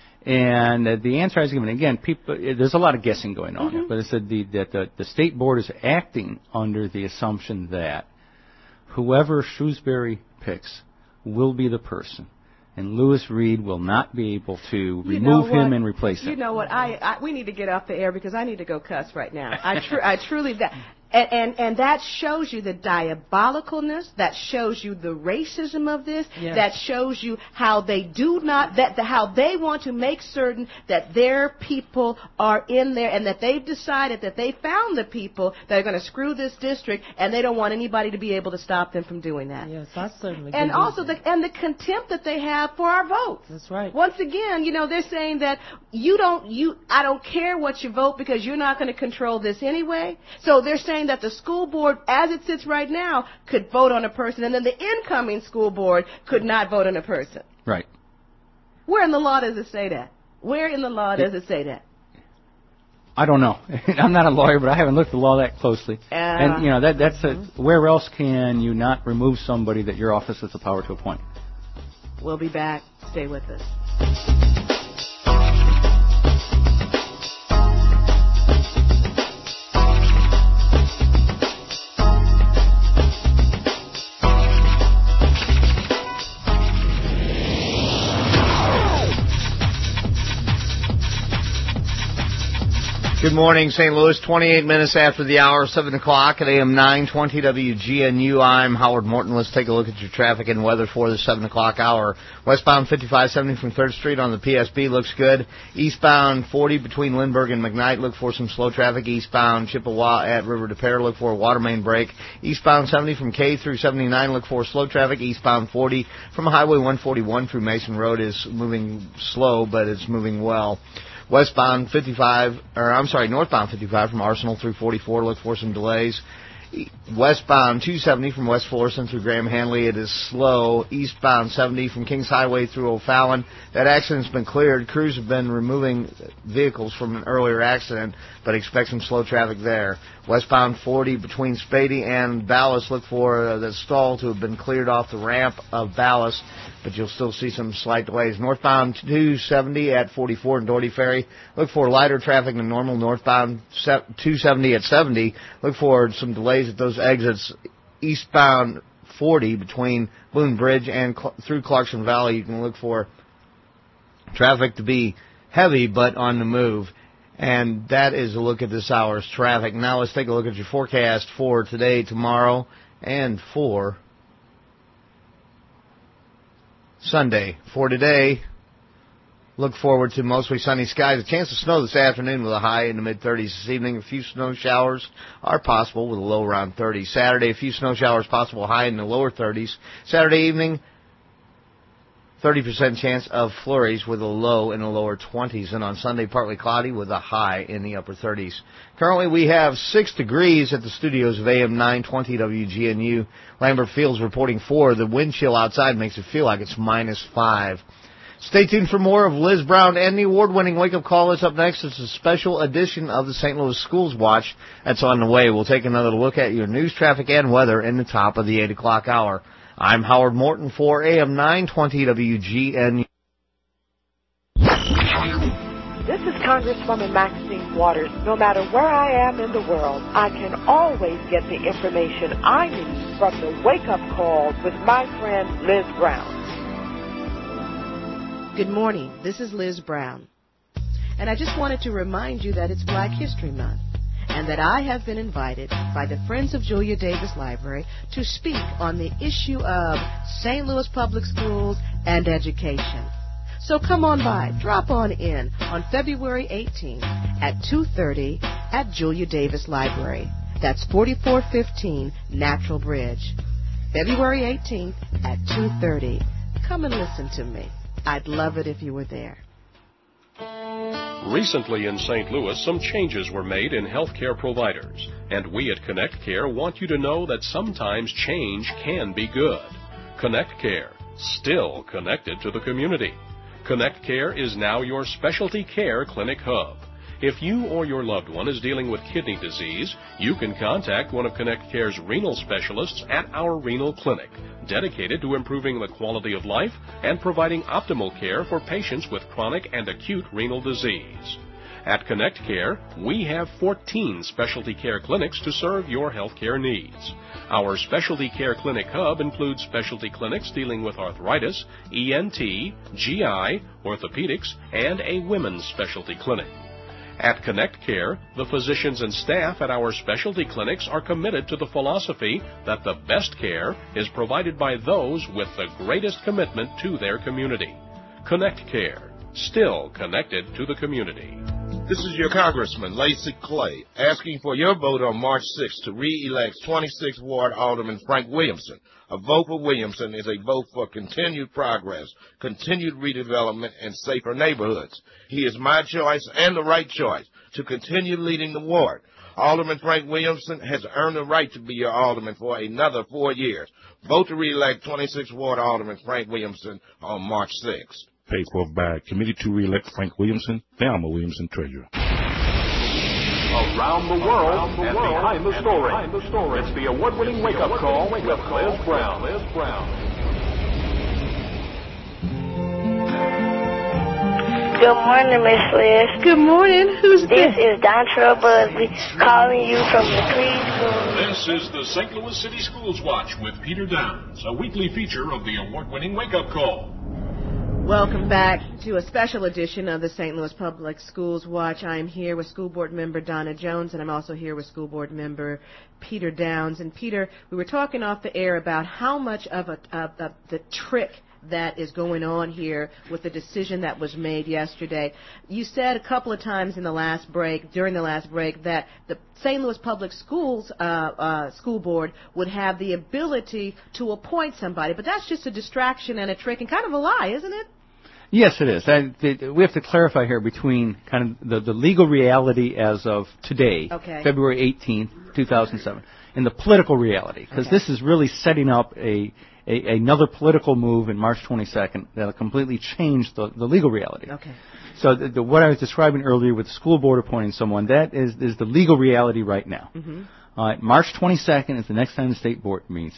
And uh, the answer I was given, again, people, uh, there's a lot of guessing going on here, but it said the, that the, the state board is acting under the assumption that whoever Shrewsbury picks will be the person, and Lewis Reed will not be able to You remove know what? him and replace him. You know what? I, I we need to get off the air because I need to go cuss right now. I tr- I truly that. And, and and that shows you the diabolicalness. That shows you the racism of this. Yes. That shows you how they do not that the, how they want to make certain that their people are in there, and that they've decided that they found the people that are going to screw this district, and they don't want anybody to be able to stop them from doing that. Yes, I certainly. And believe also that. the and the contempt that they have for our votes. That's right. Once again, you know, they're saying that you don't you I don't care what you vote because you're not going to control this anyway. So they're saying that the school board, as it sits right now, could vote on a person, and then the incoming school board could not vote on a person. Right. Where in the law does it say that? Where in the law does it say that? I don't know. I'm not a lawyer, but I haven't looked at the law that closely. Uh, and you know that that's a, where else can you not remove somebody that your office has the power to appoint? We'll be back. Stay with us. Good morning, Saint Louis. twenty-eight minutes after the hour, seven o'clock at A M nine twenty W G N U. I'm Howard Morton. Let's take a look at your traffic and weather for the seven o'clock hour. Westbound fifty-five seventy from third Street on the P S B looks good. Eastbound forty between Lindbergh and McKnight, look for some slow traffic. Eastbound Chippewa at River de Pere, look for a water main break. Eastbound seventy from K through seventy-nine, look for slow traffic. Eastbound forty from Highway one forty-one through Mason Road is moving slow, but it's moving well. Westbound fifty-five, or I'm sorry, northbound fifty-five from Arsenal through forty-four, look for some delays. Westbound two seventy from West Florissant through Graham Hanley, it is slow. Eastbound seventy from Kings Highway through O'Fallon, that accident's been cleared. Crews have been removing vehicles from an earlier accident, but expect some slow traffic there. Westbound forty between Spady and Ballas, look for uh, the stall to have been cleared off the ramp of Ballas, but you'll still see some slight delays. Northbound two seventy at forty-four and Doherty Ferry, look for lighter traffic than normal. Northbound two seventy at seventy, look for some delays at those exits. Eastbound forty between Boone Bridge and Cl- through Clarkson Valley, you can look for traffic to be heavy but on the move. And that is a look at this hour's traffic. Now let's take a look at your forecast for today, tomorrow, and for Sunday. For today, look forward to mostly sunny skies. A chance of snow this afternoon with a high in the mid-thirties. This evening, a few snow showers are possible with a low around thirty. Saturday, a few snow showers possible, high in the lower thirties. Saturday evening, thirty percent chance of flurries with a low in the lower twenties. And on Sunday, partly cloudy with a high in the upper thirties. Currently, we have six degrees at the studios of A M nine twenty W G N U. Lambert Field's reporting four. The wind chill outside makes it feel like it's minus five. Stay tuned for more of Liz Brown and the award-winning wake-up call. Is up next. It's a special edition of the Saint Louis Schools Watch that's on the way. We'll take another look at your news, traffic, and weather in the top of the eight o'clock hour. I'm Howard Morton for A M nine twenty W G N U. This is Congresswoman Maxine Waters. No matter where I am in the world, I can always get the information I need from the wake-up call with my friend Liz Brown. Good morning. This is Liz Brown. And I just wanted to remind you that it's Black History Month and that I have been invited by the Friends of Julia Davis Library to speak on the issue of Saint Louis Public Schools and education. So come on by, drop on in on February eighteenth at two thirty at Julia Davis Library. That's forty-four fifteen Natural Bridge. February eighteenth at two thirty. Come and listen to me. I'd love it if you were there. Recently in Saint Louis, some changes were made in healthcare providers, and we at Connect Care want you to know that sometimes change can be good. Connect Care, still connected to the community. Connect Care is now your specialty care clinic hub. If you or your loved one is dealing with kidney disease, you can contact one of Connect Care's renal specialists at our renal clinic, dedicated to improving the quality of life and providing optimal care for patients with chronic and acute renal disease. At Connect Care, we have fourteen specialty care clinics to serve your healthcare needs. Our specialty care clinic hub includes specialty clinics dealing with arthritis, E N T, G I, orthopedics, and a women's specialty clinic. At Connect Care, the physicians and staff at our specialty clinics are committed to the philosophy that the best care is provided by those with the greatest commitment to their community. Connect Care, still connected to the community. This is your Congressman, Lacey Clay, asking for your vote on March sixth to re-elect twenty-sixth Ward Alderman Frank Williamson. A vote for Williamson is a vote for continued progress, continued redevelopment, and safer neighborhoods. He is my choice and the right choice to continue leading the ward. Alderman Frank Williamson has earned the right to be your alderman for another four years. Vote to re-elect twenty-sixth Ward Alderman Frank Williamson on March sixth. Paid for by Committee to re-elect Frank Williamson, Thelma Williamson, Treasurer. Around the world, Around the and, world behind the story. and behind the story. It's the award-winning wake-up call with Liz Brown. Liz Brown. Good morning, Miss Liz. Good morning. Who's this? This is Dontrell Busby calling you from the Creed School. This is the Saint Louis City Schools Watch with Peter Downs, a weekly feature of the award-winning wake-up call. Welcome back to a special edition of the Saint Louis Public Schools Watch. I am here with School Board Member Donna Jones, and I'm also here with School Board Member Peter Downs. And Peter, we were talking off the air about how much of, a, of, of the trick that is going on here with the decision that was made yesterday. You said a couple of times in the last break, during the last break, that the Saint Louis Public Schools uh, uh, School Board would have the ability to appoint somebody, but that's just a distraction and a trick and kind of a lie, isn't it? Yes, it is. I, the, we have to clarify here between kind of the, the legal reality as of today, okay. February eighteenth, two thousand seven, and the political reality, because okay. this is really setting up a, a another political move in March twenty-second that will completely change the, the legal reality. Okay. So the, the, what I was describing earlier with the school board appointing someone, that is, is the legal reality right now. Mm-hmm. Uh, March twenty-second is the next time the state board meets,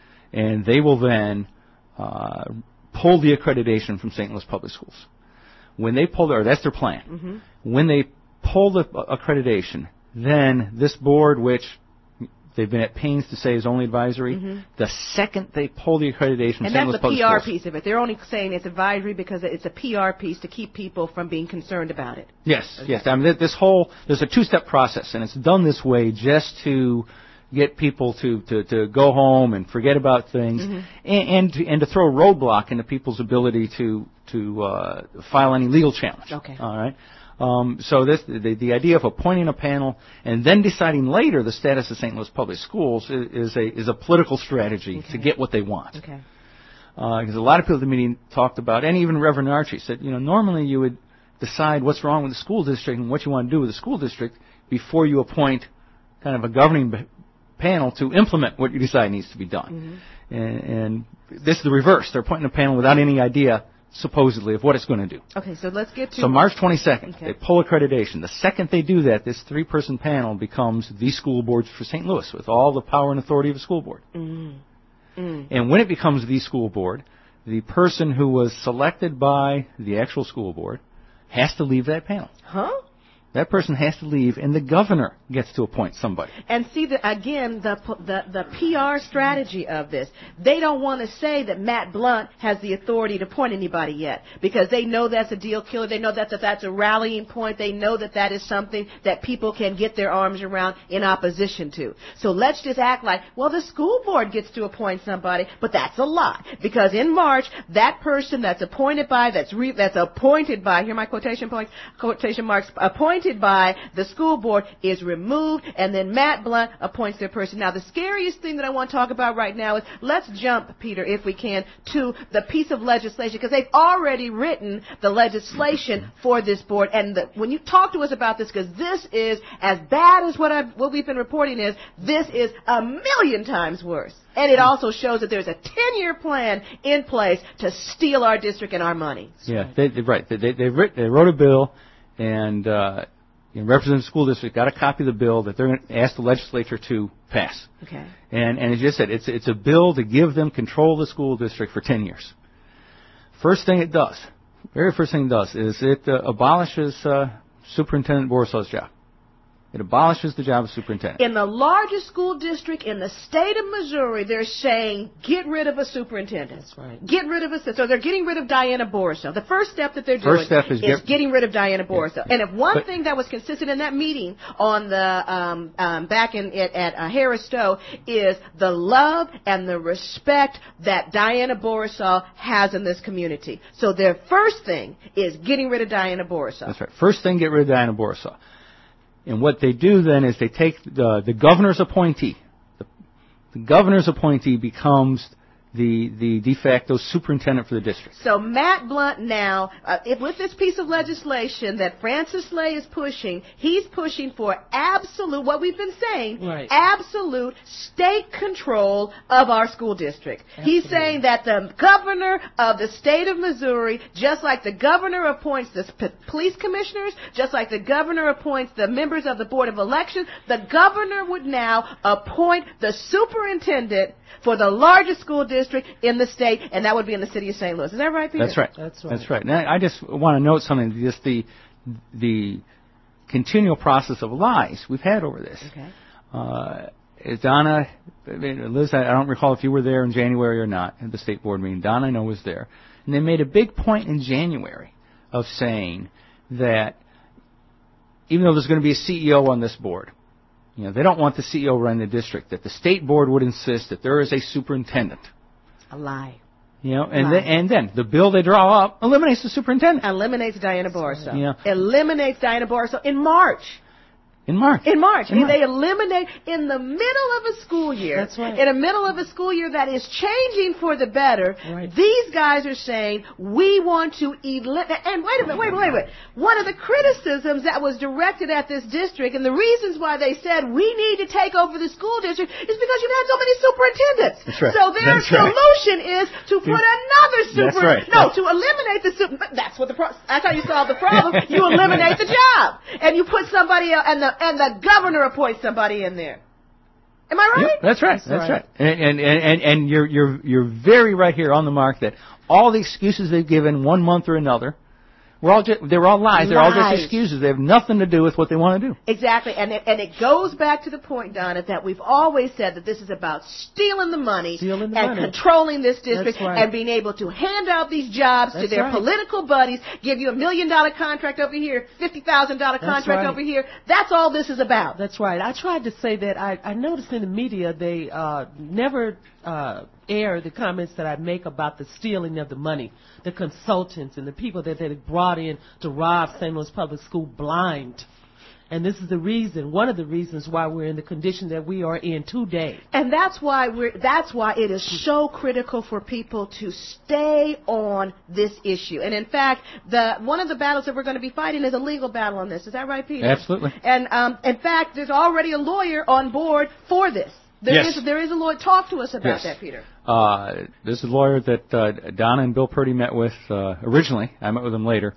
and they will then uh, pull the accreditation from Saint Louis Public Schools. When they pull, or that's their plan. Mm-hmm. When they pull the accreditation, then this board, which they've been at pains to say is only advisory, mm-hmm. the second they pull the accreditation from and Saint Louis that's the Public P R Schools, piece of it. They're only saying it's advisory because it's a P R piece to keep people from being concerned about it. Yes, okay. yes. I mean, this whole, there's a two-step process, and it's done this way just to get people to, to, to go home and forget about things, mm-hmm. and, and, to, and to throw a roadblock into people's ability to, to uh, file any legal challenge. Okay. All right? Um, so this, the, the idea of appointing a panel and then deciding later the status of Saint Louis Public Schools is, is a is a political strategy okay. to get what they want. Okay. Because uh, a lot of people at the meeting talked about, and even Reverend Archie said, you know, normally you would decide what's wrong with the school district and what you want to do with the school district before you appoint kind of a governing b- panel to implement what you decide needs to be done. Mm-hmm. And, and this is the reverse. They're appointing a panel without any idea, supposedly, of what it's going to do. Okay, so let's get to... So March twenty-second, okay. they pull accreditation. The second they do that, this three-person panel becomes the school board for Saint Louis with all the power and authority of a school board. Mm. Mm. And when it becomes the school board, the person who was selected by the actual school board has to leave that panel. Huh? That person has to leave, and the governor gets to appoint somebody. And see, the, again, the, the the P R strategy of this. They don't want to say that Matt Blunt has the authority to appoint anybody yet, because they know that's a deal killer. They know that, that that's a rallying point. They know that that is something that people can get their arms around in opposition to. So let's just act like, well, the school board gets to appoint somebody, but that's a lie. Because in March, that person that's appointed by, that's re, that's appointed by, hear my quotation points, quotation marks, appointed by the school board is removed, and then Matt Blunt appoints their person. Now, the scariest thing that I want to talk about right now is, let's jump, Peter, if we can, to the piece of legislation, because they've already written the legislation for this board. And the, when you talk to us about this, because this is as bad as what, I've, what we've been reporting is, this is a million times worse. And it also shows that there's a ten-year plan in place to steal our district and our money. Yeah, they, they, right. They, they, they, writ, they wrote a bill, and uh, you know, representative school district got a copy of the bill that they're going to ask the legislature to pass. Okay. And and as you said, it's it's a bill to give them control of the school district for ten years. First thing it does, very first thing it does, is it uh, abolishes uh, Superintendent Borisov's job. It abolishes the job of superintendent. In the largest school district in the state of Missouri, they're saying, get rid of a superintendent. That's right. Get rid of a, so they're getting rid of Diana Borisov. The first step that they're doing First step is, is get, getting rid of Diana Borisov. Yeah. And if one but, thing that was consistent in that meeting on the, um, um, back in, at, at uh, Harris Stowe is the love and the respect that Diana Borisov has in this community. So their first thing is getting rid of Diana Borisov. That's right. First thing, get rid of Diana Borisov. And what they do then is they take the, the governor's appointee. The, the governor's appointee becomes the the de facto superintendent for the district. So Matt Blunt now, uh, if, with this piece of legislation that Francis Lay is pushing, he's pushing for absolute, what we've been saying, right. absolute state control of our school district. Absolutely. He's saying that the governor of the state of Missouri, just like the governor appoints the p- police commissioners, just like the governor appoints the members of the Board of Elections, the governor would now appoint the superintendent for the largest school district in the state, and that would be in the city of Saint Louis. Is that right, Peter? That's right. That's right. That's right. Now, I just want to note something. Just the the continual process of lies we've had over this. Okay. Uh, Donna, Liz, I don't recall if you were there in January or not at the state board meeting. Donna, I know, was there. And they made a big point in January of saying that even though there's going to be a C E O on this board, you know, they don't want the C E O running the district, that the state board would insist that there is a superintendent. A lie. You know, and then, and then the bill they draw up eliminates the superintendent. Eliminates Diana Barstow. Yeah. Eliminates Diana Barstow in March. In March. In March. In and March. They eliminate in the middle of a school year. That's right. In the middle of a school year that is changing for the better. Right. These guys are saying we want to eliminate. And wait a minute, wait a minute, wait a minute. One of the criticisms that was directed at this district, and the reasons why they said we need to take over the school district, is because you've had so many superintendents. That's right. So their That's right. solution is to put another super. That's right. No, That's to eliminate the super. That's what the. Pro- that's how you solve the problem. You eliminate the job, and you put somebody else, and the and the governor appoints somebody in there. Am I right? Yep, that's right. That's, that's right. right. And, and and and you're you're you're very right here on the mark that all the excuses they've given one month or another, were all just, they're all lies. lies. They're all just excuses. They have nothing to do with what they want to do. Exactly, and it, and it goes back to the point, Donna, that we've always said that this is about stealing the money stealing the and money. controlling this district right. and being able to hand out these jobs That's to their right. political buddies, give you a million dollar contract over here, fifty thousand dollar contract right. over here. That's all this is about. That's right. I tried to say that I, I noticed in the media they uh, never uh, air the comments that I make about the stealing of the money, the consultants and the people that they brought in to rob Saint Louis Public School blind. And this is the reason, one of the reasons why we're in the condition that we are in today. And that's why we're, that's why it is so critical for people to stay on this issue. And in fact, the, one of the battles that we're going to be fighting is a legal battle on this. Is that right, Peter? Absolutely. And, um, in fact, there's already a lawyer on board for this. There yes. is, there is a lawyer. Talk to us about yes. that, Peter. Uh, this is a lawyer that uh, Donna and Bill Purdy met with uh, originally. I met with them later.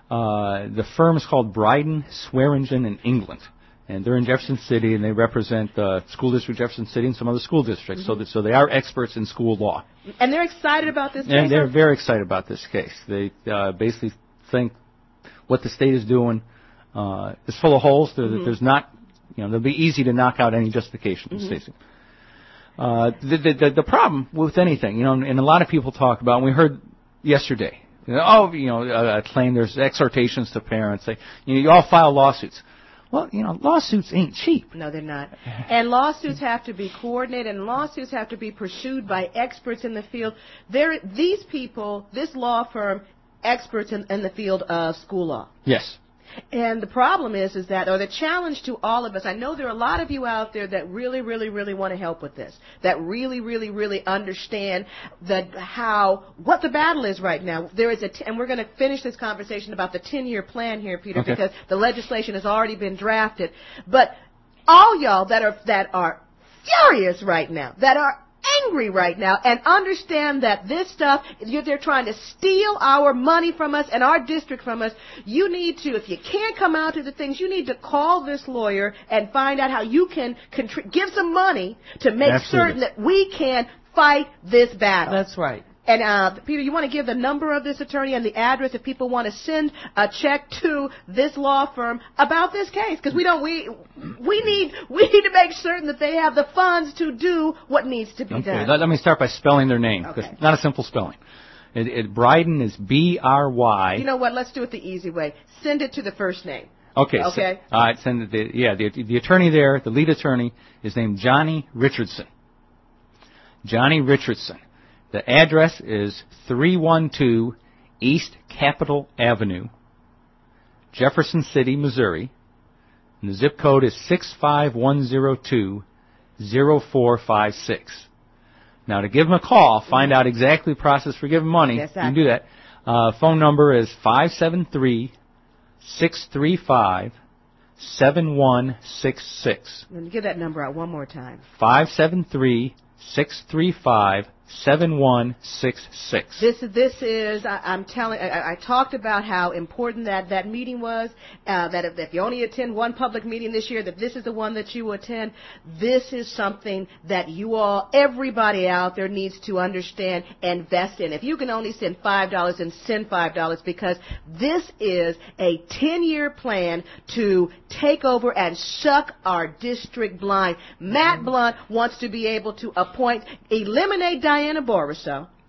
Uh, the firm is called Bryden, Swearingen in England, and they're in Jefferson City, and they represent uh, school district Jefferson City and some other school districts. Mm-hmm. So, that, so they are experts in school law. And they're excited about this case. And they're very excited about this case. They uh, basically think what the state is doing uh, is full of holes. There, mm-hmm. There's not, you know, they'll be easy to knock out any justification from mm-hmm. the state. Uh, the, the, the problem with anything, you know, and a lot of people talk about, and we heard yesterday, you know, oh, you know, uh, claim there's exhortations to parents, say, you know, you all file lawsuits. Well, you know, lawsuits ain't cheap. No, they're not. And lawsuits have to be coordinated, and lawsuits have to be pursued by experts in the field. There, these people, this law firm, experts in, in the field of school law. Yes. And the problem is, is that, or the challenge to all of us, I know there are a lot of you out there that really, really, really want to help with this, that really, really, really understand that how, what the battle is right now. There is a, t- and we're going to finish this conversation about the ten-year plan here, Peter, okay. because the legislation has already been drafted. But all y'all that are, that are furious right now, that are angry right now, and understand that this stuff, they're trying to steal our money from us and our district from us. You need to, if you can't come out to the things, you need to call this lawyer and find out how you can contri- give some money to make Absolutely. certain that we can fight this battle. That's right. And, uh, Peter, you want to give the number of this attorney and the address if people want to send a check to this law firm about this case? Because we don't, we, we need, we need to make certain that they have the funds to do what needs to be okay. done. Let, let me start by spelling their name, because okay. it's not a simple spelling. It, it, Bryden is B R Y. You know what? Let's do it the easy way. Send it to the first name. Okay. Okay. So, all right. Send it. The, yeah. The, the attorney there, the lead attorney, is named Johnny Richardson. Johnny Richardson. The address is three one two East Capitol Avenue, Jefferson City, Missouri. And the zip code is six five one zero two zero four five six. Now, to give them a call, find out exactly the process for giving money. Yes, you can do that. Uh, phone number is five seven three six three five seven one six six. Let me give that number out one more time. five seven three six three five seven one six six. This this is I, I'm telling. I, I talked about how important that that meeting was. Uh, that if, if you only attend one public meeting this year, that this is the one that you attend. This is something that you all, everybody out there, needs to understand and invest in. If you can only send five dollars, then send five dollars, because this is a ten-year plan to take over and suck our district blind. Matt Blunt wants to be able to appoint, eliminate Diana Barstow,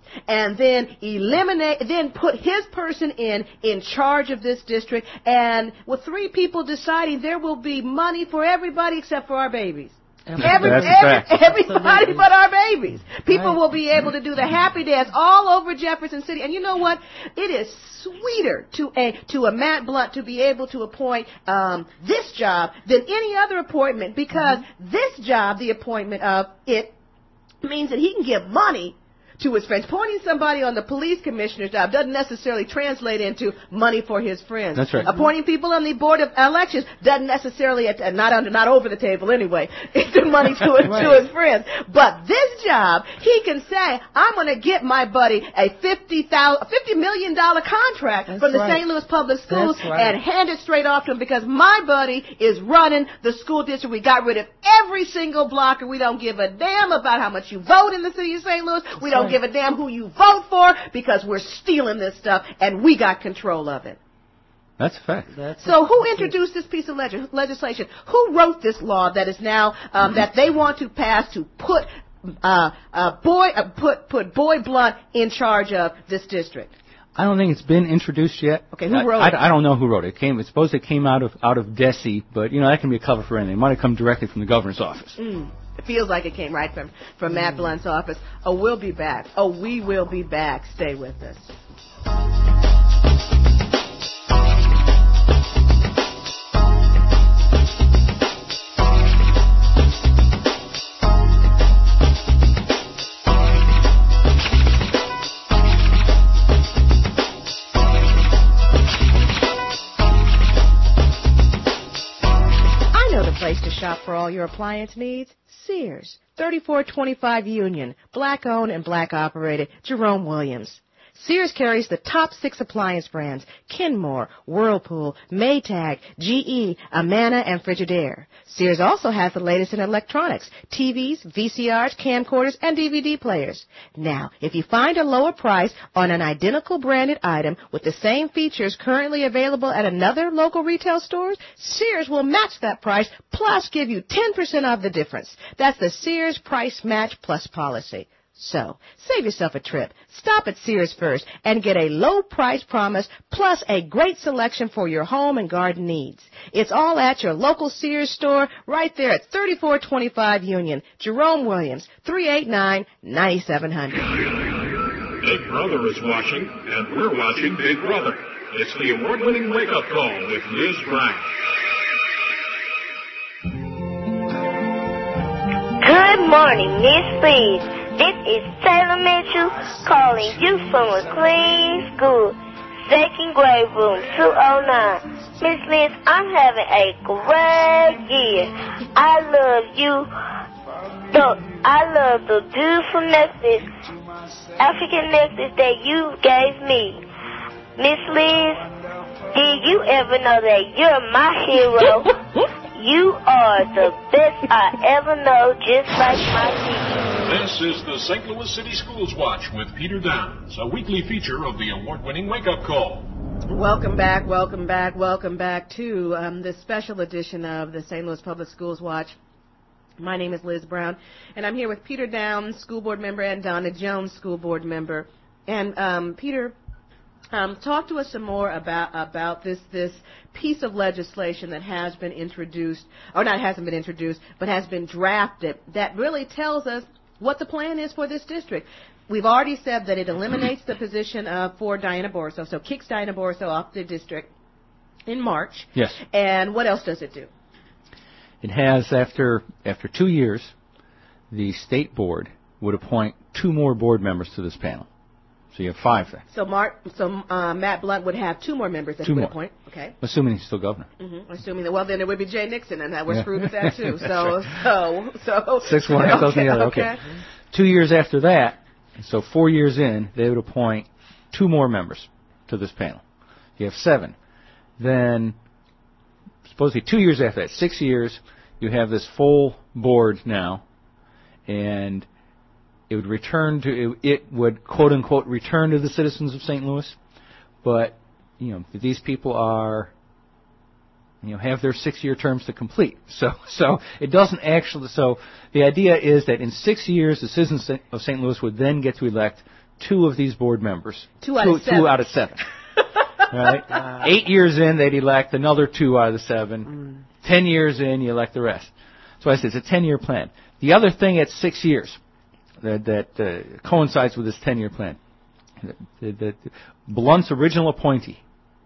and then eliminate, then put his person in, in charge of this district, and with three people deciding there will be money for everybody except for our babies. Every, every, everybody but our babies. People right. will be able to do the happy dance all over Jefferson City. And you know what? It is sweeter to a to a Matt Blunt to be able to appoint um, this job than any other appointment, because mm-hmm. this job, the appointment of it, means that he can give money to his friends. Appointing somebody on the police commissioner's job doesn't necessarily translate into money for his friends. That's right. Appointing people on the board of elections doesn't necessarily, uh, not under, not over the table anyway, into money to his, right. to his friends. But this job, he can say, I'm going to get my buddy a fifty thousand, fifty million dollar contract That's from the right. Saint Louis Public Schools right. and hand it straight off to him, because my buddy is running the school district. We got rid of every single blocker. We don't give a damn about how much you vote in the city of Saint Louis. We don't give a damn who you vote for, because we're stealing this stuff and we got control of it. That's a fact. That's so who introduced this piece of leg- legislation? Who wrote this law that is now um, that they want to pass to put uh, uh, boy uh, put put Boy Blunt in charge of this district? I don't think it's been introduced yet. Okay, who wrote I, it? I, I don't know who wrote it. It came. It's supposed it came out of out of DESE, but you know that can be a cover for anything. It might have come directly from the governor's office. Mm. It feels like it came right from, from Matt Blunt's office. Oh, we'll be back. Oh, we will be back. Stay with us. I know the place to shop for all your appliance needs. Sears, thirty-four twenty-five Union, black-owned and black-operated, Jerome Williams. Sears carries the top six appliance brands: Kenmore, Whirlpool, Maytag, G E, Amana, and Frigidaire. Sears also has the latest in electronics: T Vs, V C Rs, camcorders, and D V D players. Now, if you find a lower price on an identical branded item with the same features currently available at another local retail store, Sears will match that price plus give you ten percent off the difference. That's the Sears Price Match Plus policy. So, save yourself a trip. Stop at Sears first and get a low price promise plus a great selection for your home and garden needs. It's all at your local Sears store right there at thirty-four twenty-five Union. Jerome Williams, three eight nine, nine seven zero zero. Big Brother is watching, and we're watching Big Brother. It's the award-winning wake-up call with Liz Brown. Good morning, Miss Lee. This is Taylor Mitchell calling you from McLean School, second grade room two oh nine. Miss Liz, I'm having a great year. I love you. The, I love the beautiful necklace, African necklace that you gave me. Miss Liz, did you ever know that you're my hero? You are the best I ever know, just like my teacher. This is the Saint Louis City Schools Watch with Peter Downs, a weekly feature of the award-winning wake-up call. Welcome back, welcome back, welcome back to um, this special edition of the Saint Louis Public Schools Watch. My name is Liz Brown, and I'm here with Peter Downs, school board member, and Donna Jones, school board member. And um, Peter, um, talk to us some more about about this this piece of legislation that has been introduced, or not hasn't been introduced, but has been drafted, that really tells us what the plan is for this district. We've already said that it eliminates the position uh, for Diana Borso, so kicks Diana Borso off the district in March. Yes. And what else does it do? It has, after after two years, the state board would appoint two more board members to this panel. So you have five there. So Mark, so uh, Matt Blunt would have two more members that two he would more. appoint. Okay. Assuming he's still governor. Mm-hmm. Assuming that, well, then it would be Jay Nixon, and that we're yeah. screwed with that too. So, right. so, so. Six one, half dozen the other. Okay. okay. Two years after that, so four years in, they would appoint two more members to this panel. You have seven. Then, supposedly two years after that, six years, you have this full board now, and it would return to, it, it would, quote unquote, return to the citizens of Saint Louis, but, you know, these people are, you know, have their six-year terms to complete. So, so it doesn't actually, so the idea is that in six years, the citizens of Saint Louis would then get to elect two of these board members. Two out of seven. Two out of seven. Right? Uh, Eight years in, they'd elect another two out of the seven. Mm. Ten years in, you elect the rest. So I said it's a ten-year plan. The other thing at six years that, that uh, coincides with this ten-year plan, that, that Blunt's original appointee,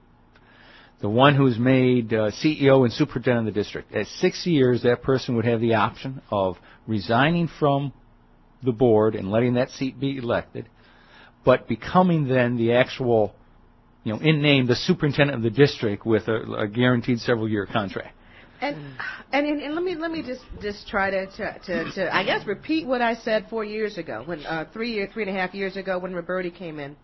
the one who's made uh, C E O and superintendent of the district, at six years, that person would have the option of resigning from the board and letting that seat be elected, but becoming then the actual, you know, in name, the superintendent of the district with a, a guaranteed several-year contract. And, and and let me let me just just try to to, to to I guess repeat what I said four years ago, when uh, three year three and a half years ago when Roberti came in.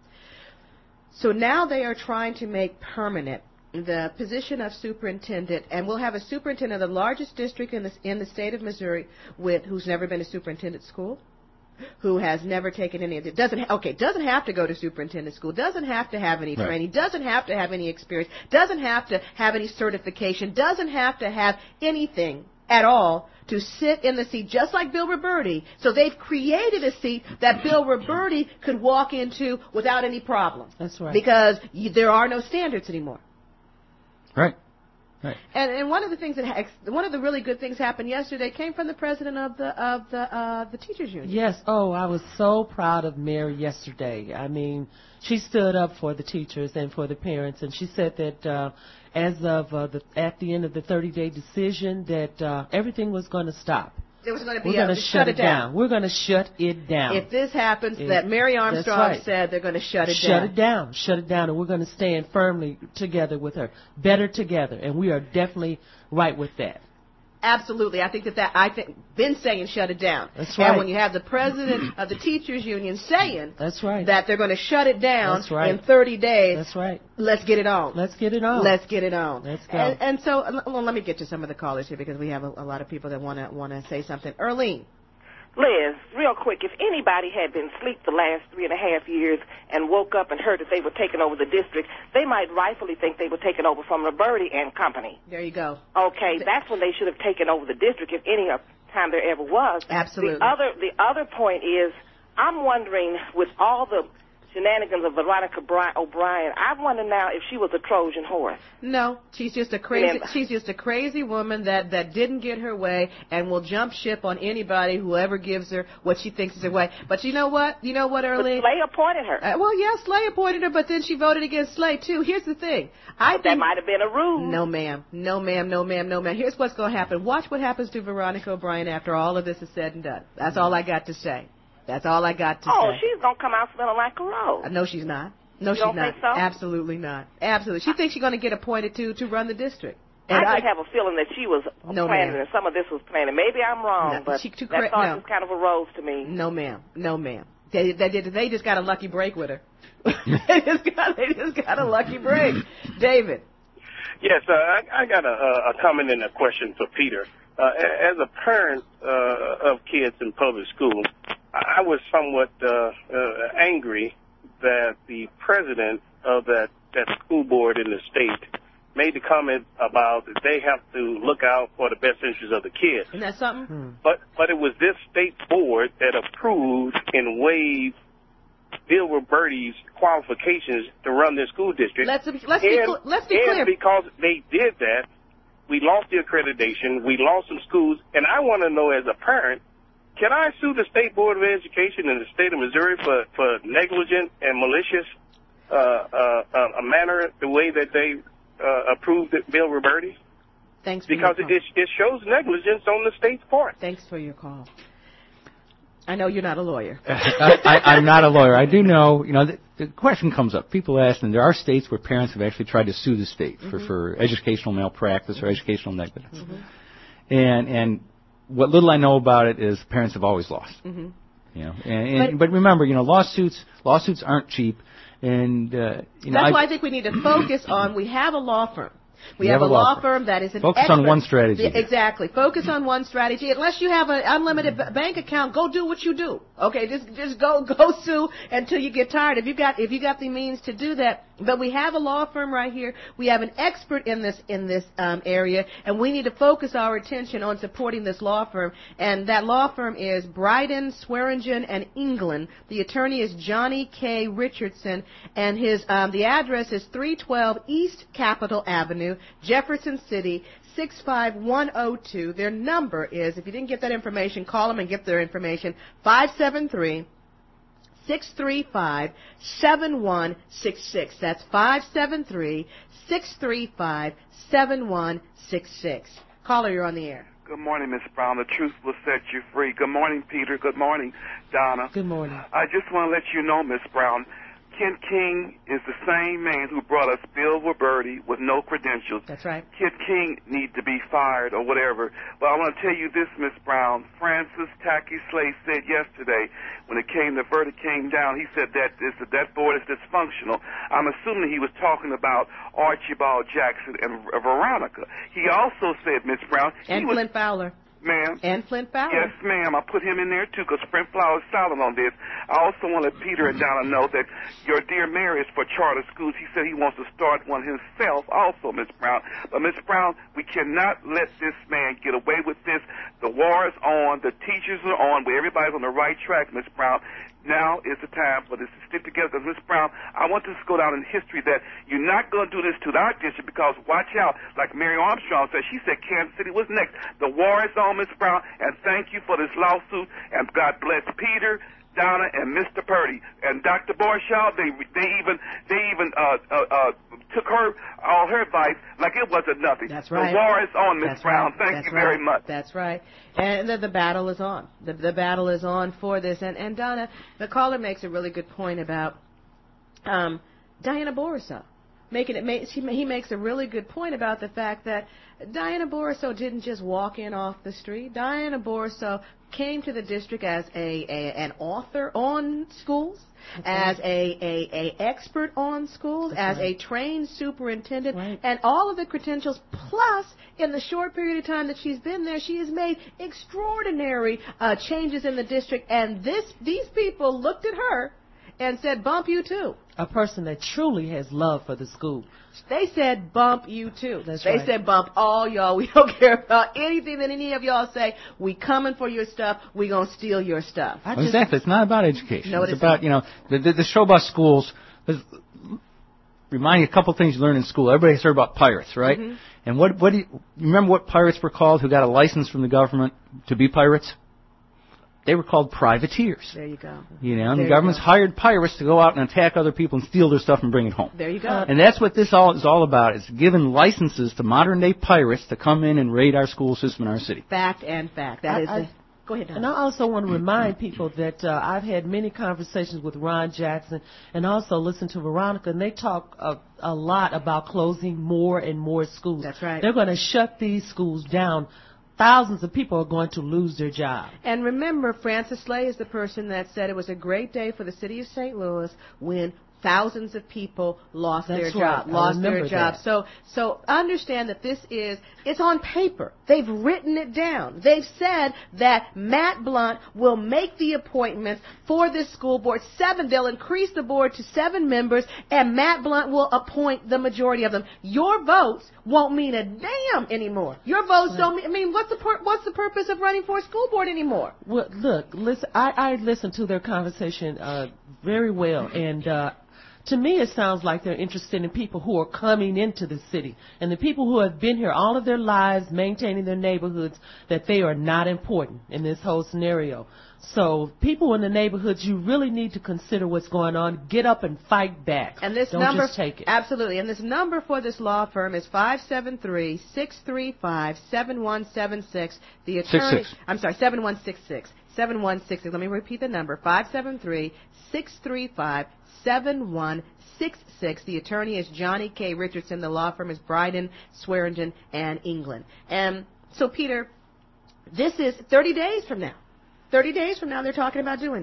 So now they are trying to make permanent the position of superintendent, and we'll have a superintendent of the largest district in the in the state of Missouri with who's never been to superintendent school, who has never taken any of it. Doesn't okay, doesn't have to go to superintendent school, doesn't have to have any Right. training, doesn't have to have any experience, doesn't have to have any certification, doesn't have to have anything at all to sit in the seat, just like Bill Roberti. So they've created a seat that Bill Roberti could walk into without any problem. That's right. Because y- there are no standards anymore. Right. Right. And, and one of the things that ha- one of the really good things happened yesterday came from the president of the of the uh, the teachers union. Yes. Oh, I was so proud of Mary yesterday. I mean, she stood up for the teachers and for the parents, and she said that uh, as of uh, the at the end of the thirty-day decision, that uh, everything was going to stop. There was going to be We're a, going to shut, shut it down. We're going to shut it down. If this happens, If- that Mary Armstrong that's right. said they're going to shut it Shut down. it down. Shut it down. And we're going to stand firmly together with her. Better together. And we are definitely right with that. Absolutely. I think that that, I think, been saying shut it down. That's And right. when you have the president of the teachers union saying That's right. that they're going to shut it down That's right. in thirty days, That's right. let's get it on. Let's get it on. Let's get it on. Let's go. And, and so, uh, well, let me get to some of the callers here because we have a, a lot of people that want to want to say something. Erlene. Liz, real quick, if anybody had been asleep the last three and a half years and woke up and heard that they were taking over the district, they might rightfully think they were taking over from Roberti and company. There you go. Okay, that's when they should have taken over the district, if any time there ever was. Absolutely. The other, the other point is, I'm wondering, with all the shenanigans of Veronica Bri- O'Brien, I wonder now if she was a Trojan horse. No, she's just a crazy. Remember. She's just a crazy woman that that didn't get her way and will jump ship on anybody whoever gives her what she thinks is her way. But you know what? You know what, Erlene? But Slay appointed her. Uh, well, yes, Slay appointed her, but then she voted against Slay too. Here's the thing. I But think that might have been a ruse. No, ma'am. No, ma'am. No, ma'am. No, ma'am. Here's what's going to happen. Watch what happens to Veronica O'Brien after all of this is said and done. That's all I got to say. That's all I got to Oh, say. she's going to come out smelling like a rose. Uh, No, she's not. No, You she's don't not. think so? Absolutely not. Absolutely. She thinks she's going to get appointed to to run the district. And I just have a feeling that she was No, planning ma'am. and some of this was planning. Maybe I'm wrong, No, but she too that cra- thought no. was kind of a rose to me. No, ma'am. No, ma'am. They, they, did- they just got a lucky break with her. they, just got, they just got a lucky break. David. Yes, uh, I, I got a, a comment and a question for Peter. Uh, a- as a parent uh, of kids in public school, I was somewhat uh, uh, angry that the president of that, that school board in the state made the comment about that they have to look out for the best interests of the kids. Isn't that something? But but it was this state board that approved and waived Bill Roberti's qualifications to run their school district. Let's let's be and, cl- let's be and clear. because they did that, we lost the accreditation, we lost some schools, and I want to know as a parent, can I sue the State Board of Education in the state of Missouri for, for negligent and malicious uh, uh, uh, a manner, the way that they uh, approved it, Bill Roberti? Thanks for Because your it, it shows negligence on the state's part. Thanks for your call. I know you're not a lawyer. I, I, I'm not a lawyer. I do know, you know, the, the question comes up. People ask, and there are states where parents have actually tried to sue the state for, Mhm. for educational malpractice or educational negligence. Mhm. And and what little I know about it is parents have always lost. Mhm. You know, and, and but, remember, you know, lawsuits lawsuits aren't cheap, and uh, you know, That's I, why I think we need to focus on. We have a law firm. We You have, have a a law law firm. firm that is an Focus on expert. one strategy. Yeah, exactly. Focus on one strategy. Unless you have an unlimited b- bank account, go do what you do. Okay, just just go go sue until you get tired. If you got if you got the means to do that, But we have a law firm right here. We have an expert in this in this um, area, and we need to focus our attention on supporting this law firm. And that law firm is Bryden, Swearingen, and England. The attorney is Johnny K. Richardson, and his um, the address is three twelve East Capitol Avenue, Jefferson City, six five one oh two. Their number is, if you didn't get that information, call them and get their information, five seven three, six three five, seven one six six. That's five seven three, six three five, seven one six six. Caller, you're on the air. Good morning, Miss Brown. The truth will set you free. Good morning, Peter. Good morning, Donna. Good morning. I just want to let you know, Miss Brown, Kent King is the same man who brought us Bill Roberti with no credentials. That's right. Kent King need to be fired or whatever. But I want to tell you this, Miss Brown. Francis Tacky Slay said yesterday when it came, the verdict came down, he said that this, that board is dysfunctional. I'm assuming he was talking about Archibald Jackson and Veronica. He also said, Miss Brown, and he was, Flint Fowler. Ma'am? And Flint Fowler. Yes, ma'am. I put him in there, too, because Flint Fowler is silent on this. I also want to let Peter and Donna know that your dear mayor is for charter schools. He said he wants to start one himself also, Miss Brown. But, Miss Brown, we cannot let this man get away with this. The war is on. The teachers are on. Where everybody's on the right track, Miss Brown. Now is the time for this to stick together. Miss Brown, I want this to go down in history that you're not going to do this to our district because, watch out, like Mary Armstrong said, she said Kansas City was next. The war is on, Miss Brown, and thank you for this lawsuit, and God bless Peter, Donna, and Mister Purdy. And Doctor Borshaw, they they even they even uh, uh, uh, took her all her advice like it wasn't nothing. That's right. The war is on, Miss That's Brown. Right. Thank That's you right. very much. That's right. And the, the battle is on. The, the battle is on for this. And, and Donna, the caller makes a really good point about um, Diana Borisow. Making it, make, she, he makes a really good point about the fact that Diana Borisow didn't just walk in off the street. Diana Borisow came to the district as a, a an author on schools, okay. as a, a, a expert on schools, That's as right. a trained superintendent, right. and all of the credentials. Plus, in the short period of time that she's been there, she has made extraordinary uh, changes in the district. And this these people looked at her and said, "Bump you too." A person that truly has love for the school. They said, "Bump you too." That's they right. said, "Bump all y'all. We don't care about anything that any of y'all say. We coming for your stuff. We gonna steal your stuff." Well, exactly. It's not about education. No, it's it about, you know, the, the, the show about schools. Remind you a couple things you learn in school. Everybody's heard about pirates, right? Mm-hmm. And what what do you, you remember what pirates were called who got a license from the government to be pirates? They were called privateers. There you go. You know, and there the government's hired pirates to go out and attack other people and steal their stuff and bring it home. There you go. And that's what this all is all about. It's giving licenses to modern-day pirates to come in and raid our school system in our city. Fact and fact. That I, is. I, a, go ahead, Don. And I also want to remind people that uh, I've had many conversations with Ron Jackson and also listened to Veronica, and they talk a, a lot about closing more and more schools. That's right. They're going to shut these schools down. Thousands of people are going to lose their job. And remember, Francis Slay is the person that said it was a great day for the city of Saint Louis when thousands of people lost That's their right. job, lost their job. That. So, so understand that this is, it's on paper. They've written it down. They've said that Matt Blunt will make the appointments for this school board. Seven, they'll increase the board to seven members, and Matt Blunt will appoint the majority of them. Your votes won't mean a damn anymore. Your votes don't mean, I mean, what's the pur- what's the purpose of running for a school board anymore? Well, look, listen, I, I listened to their conversation uh, very well, and uh, to me, it sounds like they're interested in people who are coming into the city and the people who have been here all of their lives, maintaining their neighborhoods, that they are not important in this whole scenario. So people in the neighborhoods, you really need to consider what's going on. Get up and fight back. And this Don't number, just take it. Absolutely. And this number for this law firm is five seven three, six three five, seven one seven six. The attorney, six six. I'm sorry, seven one six six. seven one six six. Let me repeat the number. five seven three, six three five, seven one six six. The attorney is Johnny K. Richardson. The law firm is Bryden, Swearingen, and England. And so, Peter, this is thirty days from now. thirty days from now, they're talking about doing this.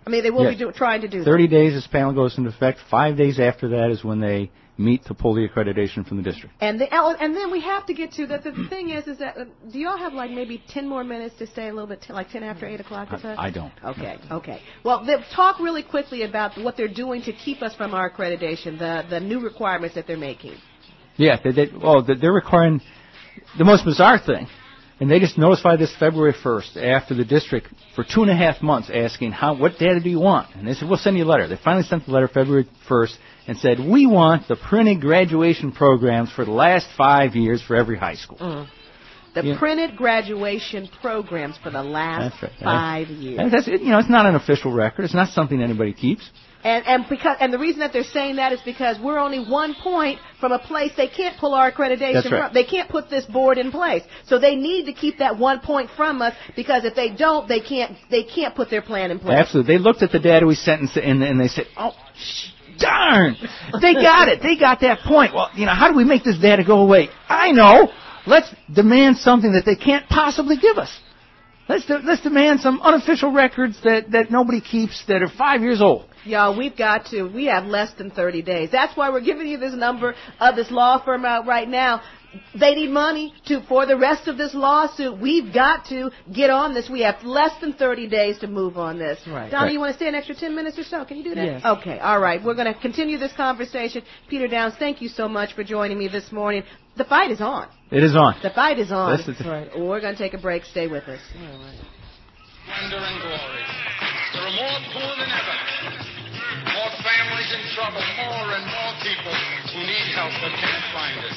I mean, they will Yeah. be do, trying to do thirty that. days this panel goes into effect. Five days after that is when they meet to pull the accreditation from the district. And the, oh, and then we have to get to that. The thing is, is that uh, do y'all have like maybe ten more minutes to stay a little bit, t- like ten after eight o'clock or so? I, I don't. Okay, okay. Well, they, talk really quickly about what they're doing to keep us from our accreditation, the the new requirements that they're making. Yeah, they, they, well, they're requiring the most bizarre thing, and they just notified this February first after the district for two and a half months asking, how, what data do you want? And they said, we'll send you a letter. They finally sent the letter February first and said, we want the printed graduation programs for the last five years for every high school. Mm. The Yeah. printed graduation programs for the last That's right. five And years. that's, you know, it's not an official record. It's not something anybody keeps. And and because and the reason that they're saying that is because we're only one point from a place they can't pull our accreditation That's right. from. They can't put this board in place. So they need to keep that one point from us because if they don't, they can't they can't put their plan in place. Absolutely. They looked at the data we sent and, s- and, and they said, oh, sh- darn, they got it. They got that point. Well, you know, how do we make this data go away? I know. Let's demand something that they can't possibly give us. Let's de- let's demand some unofficial records that, that nobody keeps that are five years old. Y'all, we've got to. We have less than thirty days. That's why we're giving you this number of this law firm out right now. They need money to for the rest of this lawsuit. We've got to get on this. We have less than thirty days to move on this. Right. Donna, Right. you want to stay an extra ten minutes or so? Can you do that? Yes. Okay. All right. We're going to continue this conversation. Peter Downs, thank you so much for joining me this morning. The fight is on. It is on. The fight is on. This is- Right. We're going to take a break. Stay with us. Splendor and glory. There are more poor than ever. More families in trouble. More and more people who need help but can't find it.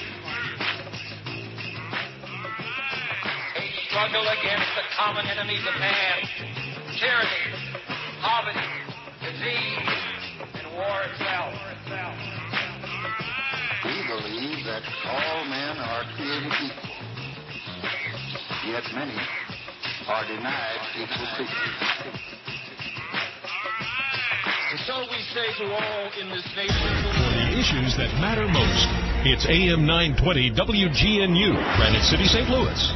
A struggle against the common enemies of man. Tyranny, poverty, disease, and war itself. We believe that all men are created equal. Yet many are denied equal treatment. And so we say to all in this nation, The issues that matter most. It's A M nine twenty W G N U, Granite City, Saint Louis.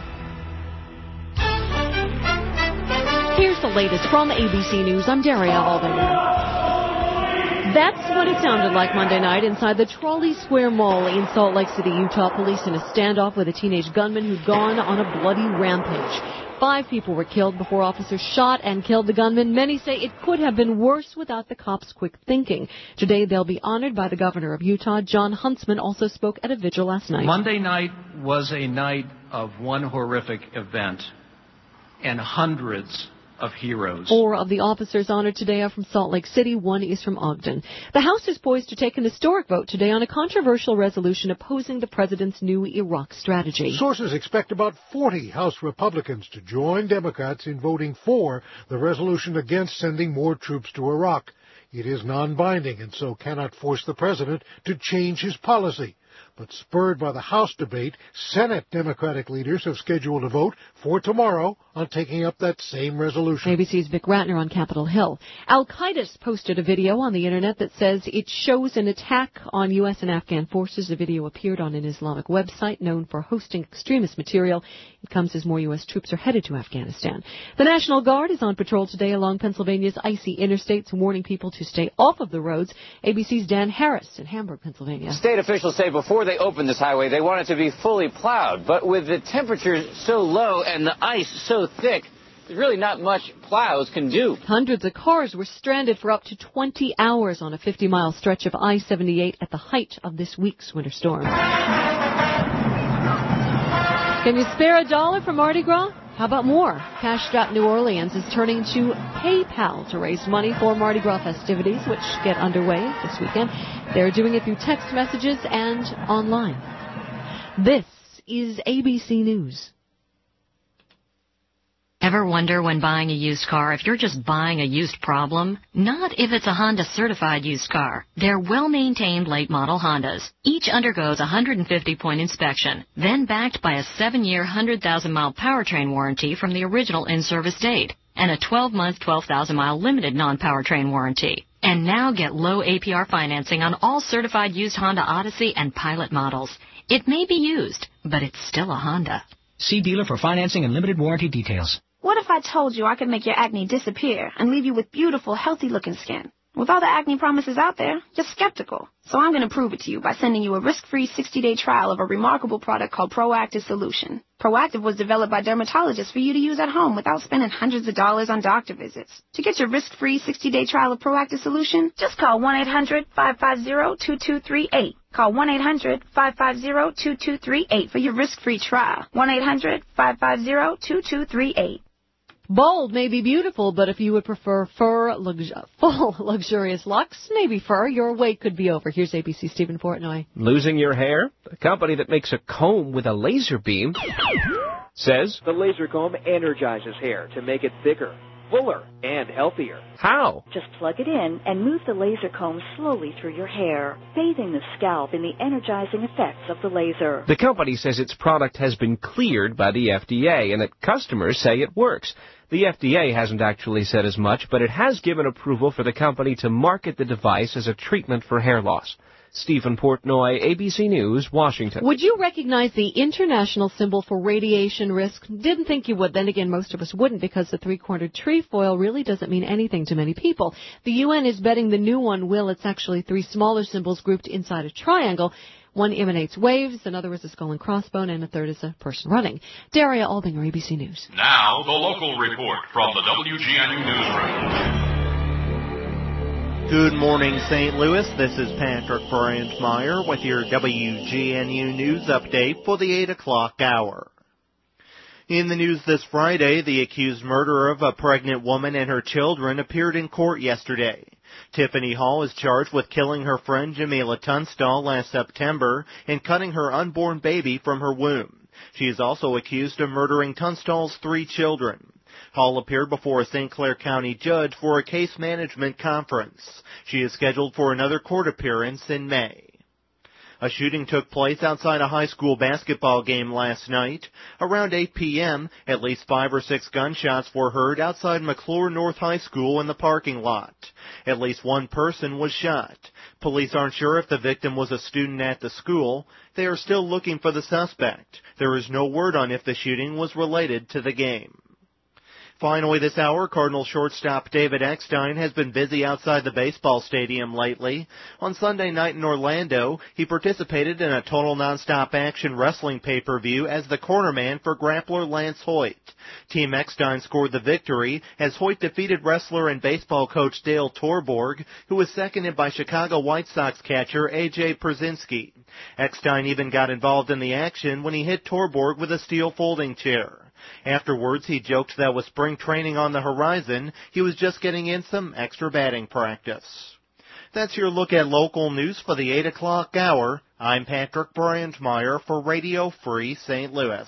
Here's the latest from A B C News. I'm Daria Alden. That's what it sounded like Monday night inside the Trolley Square Mall in Salt Lake City, Utah. Police in a standoff with a teenage gunman who'd gone on a bloody rampage. Five people were killed before officers shot and killed the gunman. Many say it could have been worse without the cops' quick thinking. Today they'll be honored by the governor of Utah. Jon Huntsman also spoke at a vigil last night. Monday night was a night of one horrific event and hundreds of heroes. Four of the officers honored today are from Salt Lake City. One is from Ogden. The House is poised to take an historic vote today on a controversial resolution opposing the president's new Iraq strategy. Sources expect about forty House Republicans to join Democrats in voting for the resolution against sending more troops to Iraq. It is non-binding and so cannot force the president to change his policy. But spurred by the House debate, Senate Democratic leaders have scheduled a vote for tomorrow on taking up that same resolution. A B C's Vic Ratner on Capitol Hill. Al-Qaeda's posted a video on the Internet that says it shows an attack on U S and Afghan forces. The video appeared on an Islamic website known for hosting extremist material. It comes as more U S troops are headed to Afghanistan. The National Guard is on patrol today along Pennsylvania's icy interstates, warning people to stay off of the roads. A B C's Dan Harris in Hamburg, Pennsylvania. State officials say before they opened this highway, they want it to be fully plowed. But with the temperatures so low and the ice so thick, there's really not much plows can do. Hundreds of cars were stranded for up to twenty hours on a fifty-mile stretch of I seventy-eight at the height of this week's winter storm. Can you spare a dollar for Mardi Gras? How about more? Cash-strapped New Orleans is turning to PayPal to raise money for Mardi Gras festivities, which get underway this weekend. They're doing it through text messages and online. This is A B C News. Ever wonder when buying a used car if you're just buying a used problem? Not if it's a Honda certified used car. They're well-maintained late-model Hondas. Each undergoes a one hundred fifty point inspection, then backed by a seven-year, one hundred thousand mile powertrain warranty from the original in-service date, and a twelve month, twelve thousand mile limited non-powertrain warranty. And now get low A P R financing on all certified used Honda Odyssey and Pilot models. It may be used, but it's still a Honda. See dealer for financing and limited warranty details. What if I told you I could make your acne disappear and leave you with beautiful, healthy-looking skin? With all the acne promises out there, you're skeptical. So I'm going to prove it to you by sending you a risk-free sixty-day trial of a remarkable product called Proactive Solution. Proactive was developed by dermatologists for you to use at home without spending hundreds of dollars on doctor visits. To get your risk-free sixty-day trial of Proactive Solution, just call one eight hundred, five five zero, two two three eight. Call one eight hundred, five five zero, two two three eight for your risk-free trial. one eight hundred, five five zero, two two three eight. Bold may be beautiful, but if you would prefer fur, lux- full, luxurious looks, maybe fur, your wait could be over. Here's A B C's Stephen Portnoy. Losing your hair? A company that makes a comb with a laser beam says the laser comb energizes hair to make it thicker, fuller, and healthier. How? Just plug it in and move the laser comb slowly through your hair, bathing the scalp in the energizing effects of the laser. The company says its product has been cleared by the F D A and that customers say it works. The F D A hasn't actually said as much, but it has given approval for the company to market the device as a treatment for hair loss. Stephen Portnoy, A B C News, Washington. Would you recognize the international symbol for radiation risk? Didn't think you would. Then again, most of us wouldn't, because the three-cornered trefoil really doesn't mean anything to many people. The U N is betting the new one will. It's actually three smaller symbols grouped inside a triangle. One emanates waves, another is a skull and crossbone, and a third is a person running. Daria Albinger, A B C News. Now, the local report from the W G N U Newsroom. Good morning, Saint Louis. This is Patrick Bryant-Meyer with your W G N U News update for the eight o'clock hour. In the news this Friday, the accused murderer of a pregnant woman and her children appeared in court yesterday. Tiffany Hall is charged with killing her friend Jamila Tunstall last September and cutting her unborn baby from her womb. She is also accused of murdering Tunstall's three children. Hall appeared before a Saint Clair County judge for a case management conference. She is scheduled for another court appearance in May. A shooting took place outside a high school basketball game last night. Around eight p.m., at least five or six gunshots were heard outside McClure North High School in the parking lot. At least one person was shot. Police aren't sure if the victim was a student at the school. They are still looking for the suspect. There is no word on if the shooting was related to the game. Finally this hour, Cardinal shortstop David Eckstein has been busy outside the baseball stadium lately. On Sunday night in Orlando, he participated in a total nonstop action wrestling pay-per-view as the cornerman for grappler Lance Hoyt. Team Eckstein scored the victory as Hoyt defeated wrestler and baseball coach Dale Torborg, who was seconded by Chicago White Sox catcher A J Przynski. Eckstein even got involved in the action when he hit Torborg with a steel folding chair. Afterwards, he joked that with spring training on the horizon, he was just getting in some extra batting practice. That's your look at local news for the eight o'clock hour. I'm Patrick Bryant-Meyer for Radio Free Saint Louis.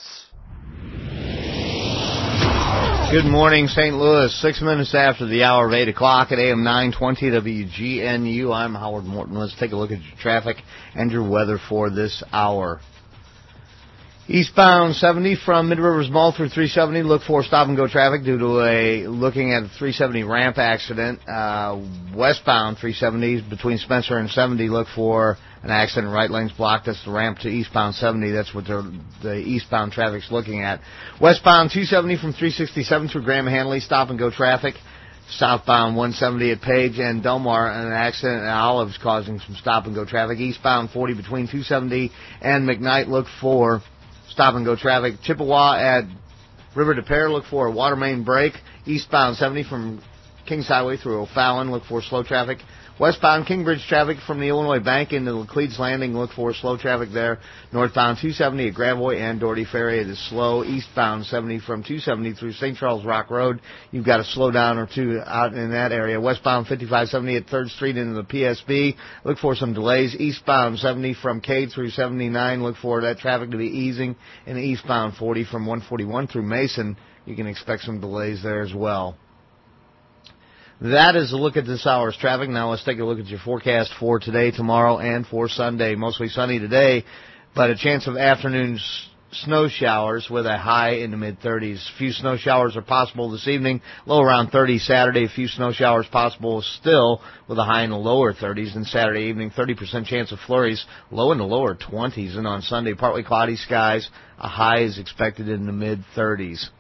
Good morning, Saint Louis. Six minutes after the hour of eight o'clock at A M nine twenty W G N U. I'm Howard Morton. Let's take a look at your traffic and your weather for this hour. Eastbound seventy from Mid-Rivers Mall through three seventy, look for stop-and-go traffic due to a looking at a three seventy ramp accident. Uh, westbound three seventy between Spencer and seventy, look for an accident. Right lane's blocked. That's the ramp to eastbound seventy. That's what the, the eastbound traffic's looking at. Westbound two seventy from three sixty-seven through Graham Hanley, stop-and-go traffic. Southbound one seventy at Page and Delmar, an accident at Olives causing some stop-and-go traffic. Eastbound forty between two seventy and McKnight, look for stop-and-go traffic. Chippewa at River de Pere, look for a water main break. Eastbound seventy from Kings Highway through O'Fallon, look for slow traffic. Westbound Kingbridge traffic from the Illinois Bank into Laclede's Landing, look for slow traffic there. Northbound two seventy at Gravois and Doherty Ferry, it is slow. Eastbound seventy from two seventy through Saint Charles Rock Road, you've got a slowdown or two out in that area. Westbound fifty-five seventy at third Street into the P S B, look for some delays. Eastbound seventy from Cade through seventy-nine, look for that traffic to be easing. And eastbound forty from one forty-one through Mason, you can expect some delays there as well. That is a look at this hour's traffic. Now let's take a look at your forecast for today, tomorrow, and for Sunday. Mostly sunny today, but a chance of afternoon s- snow showers with a high in the mid-thirties. A few snow showers are possible this evening, low around thirty Saturday. A few snow showers possible still with a high in the lower thirties. And Saturday evening, thirty percent chance of flurries, low in the lower twenties. And on Sunday, partly cloudy skies, a high is expected in the mid-thirties.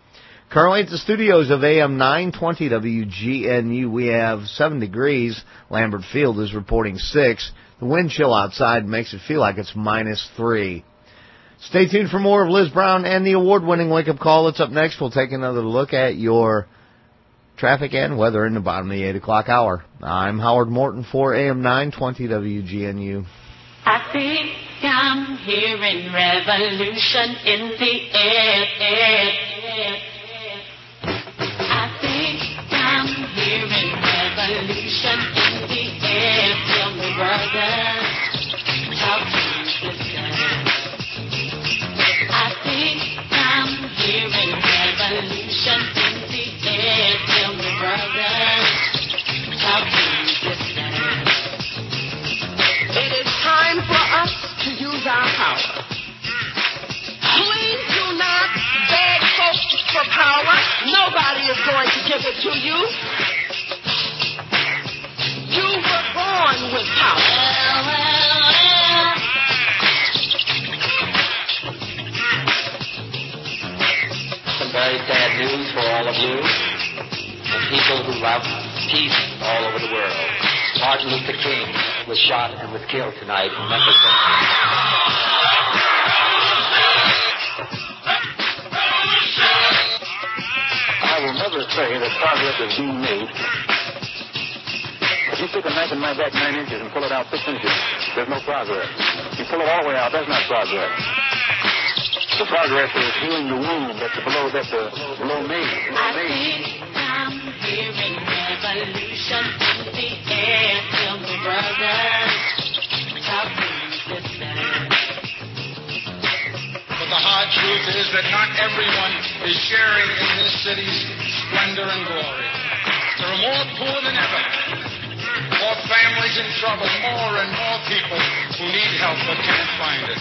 Currently at the studios of A M nine twenty W G N U, we have seven degrees. Lambert Field is reporting six. The wind chill outside makes it feel like it's minus three. Stay tuned for more of Liz Brown and the award-winning wake-up call. That's up next. We'll take another look at your traffic and weather in the bottom of the eight o'clock hour. I'm Howard Morton for A M nine twenty W G N U. I think I'm hearing revolution in the air, air, air. I think I'm hearing revolution in the air. Tell me, brother, talk to me, sister. I think I'm hearing revolution in the air. Tell me, brother, talk to me, sister. It is time for us to use our power. Please do not beg folks for power. Nobody is going to give it to you. You were born with power. Some very sad news for all of you, the people who love peace all over the world. Martin Luther King was shot and was killed tonight in Memphis. I will never say that progress is being made. If you stick a knife in my back nine inches and pull it out six inches, there's no progress. You pull it all the way out, that's not progress. The progress is healing the wound that's below that the below me. I think I'm hearing revolution in the air. Tell me, brother, talk to me, sister. But the hard truth is that not everyone is sharing in this city's splendor and glory. There are more poor than ever, more families in trouble, more and more people who need help but can't find it.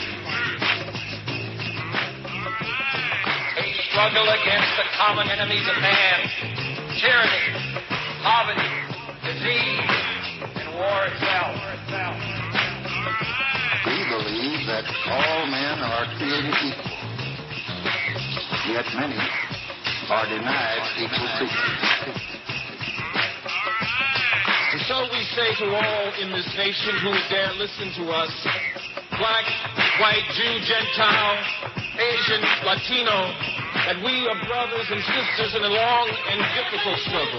We struggle against the common enemies of man, tyranny, poverty, disease, and war itself. We believe that all men are created equal, yet many are denied equal treatment. And so we say to all in this nation who dare listen to us, black, white, Jew, Gentile, Asian, Latino, that we are brothers and sisters in a long and difficult struggle.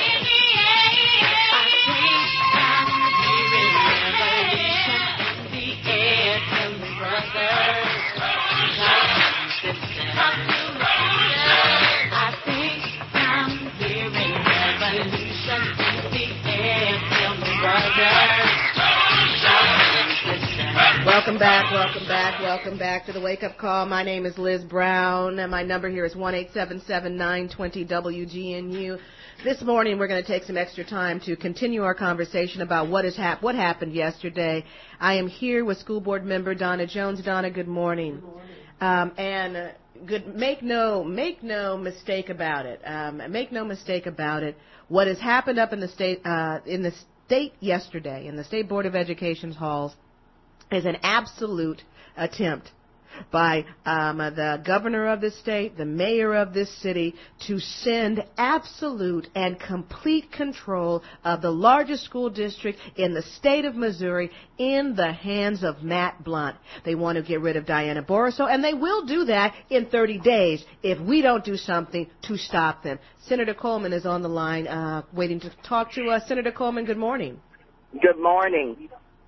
Welcome back, welcome back, welcome back to the Wake Up Call. My name is Liz Brown, and my number here is one eight seven seven, nine two zero, W G N U. This morning we're going to take some extra time to continue our conversation about what has hap- what happened yesterday. I am here with School Board member Donna Jones. Donna, good morning. Good morning. Um, and uh, good. Make no make no mistake about it. Um, make no mistake about it. What has happened up in the state uh, in the state yesterday in the State Board of Education's halls is an absolute attempt by um, the governor of this state, the mayor of this city, to send absolute and complete control of the largest school district in the state of Missouri in the hands of Matt Blunt. They want to get rid of Diana Boroso, and they will do that in thirty days if we don't do something to stop them. Senator Coleman is on the line uh, waiting to talk to us. Senator Coleman, good morning. Good morning.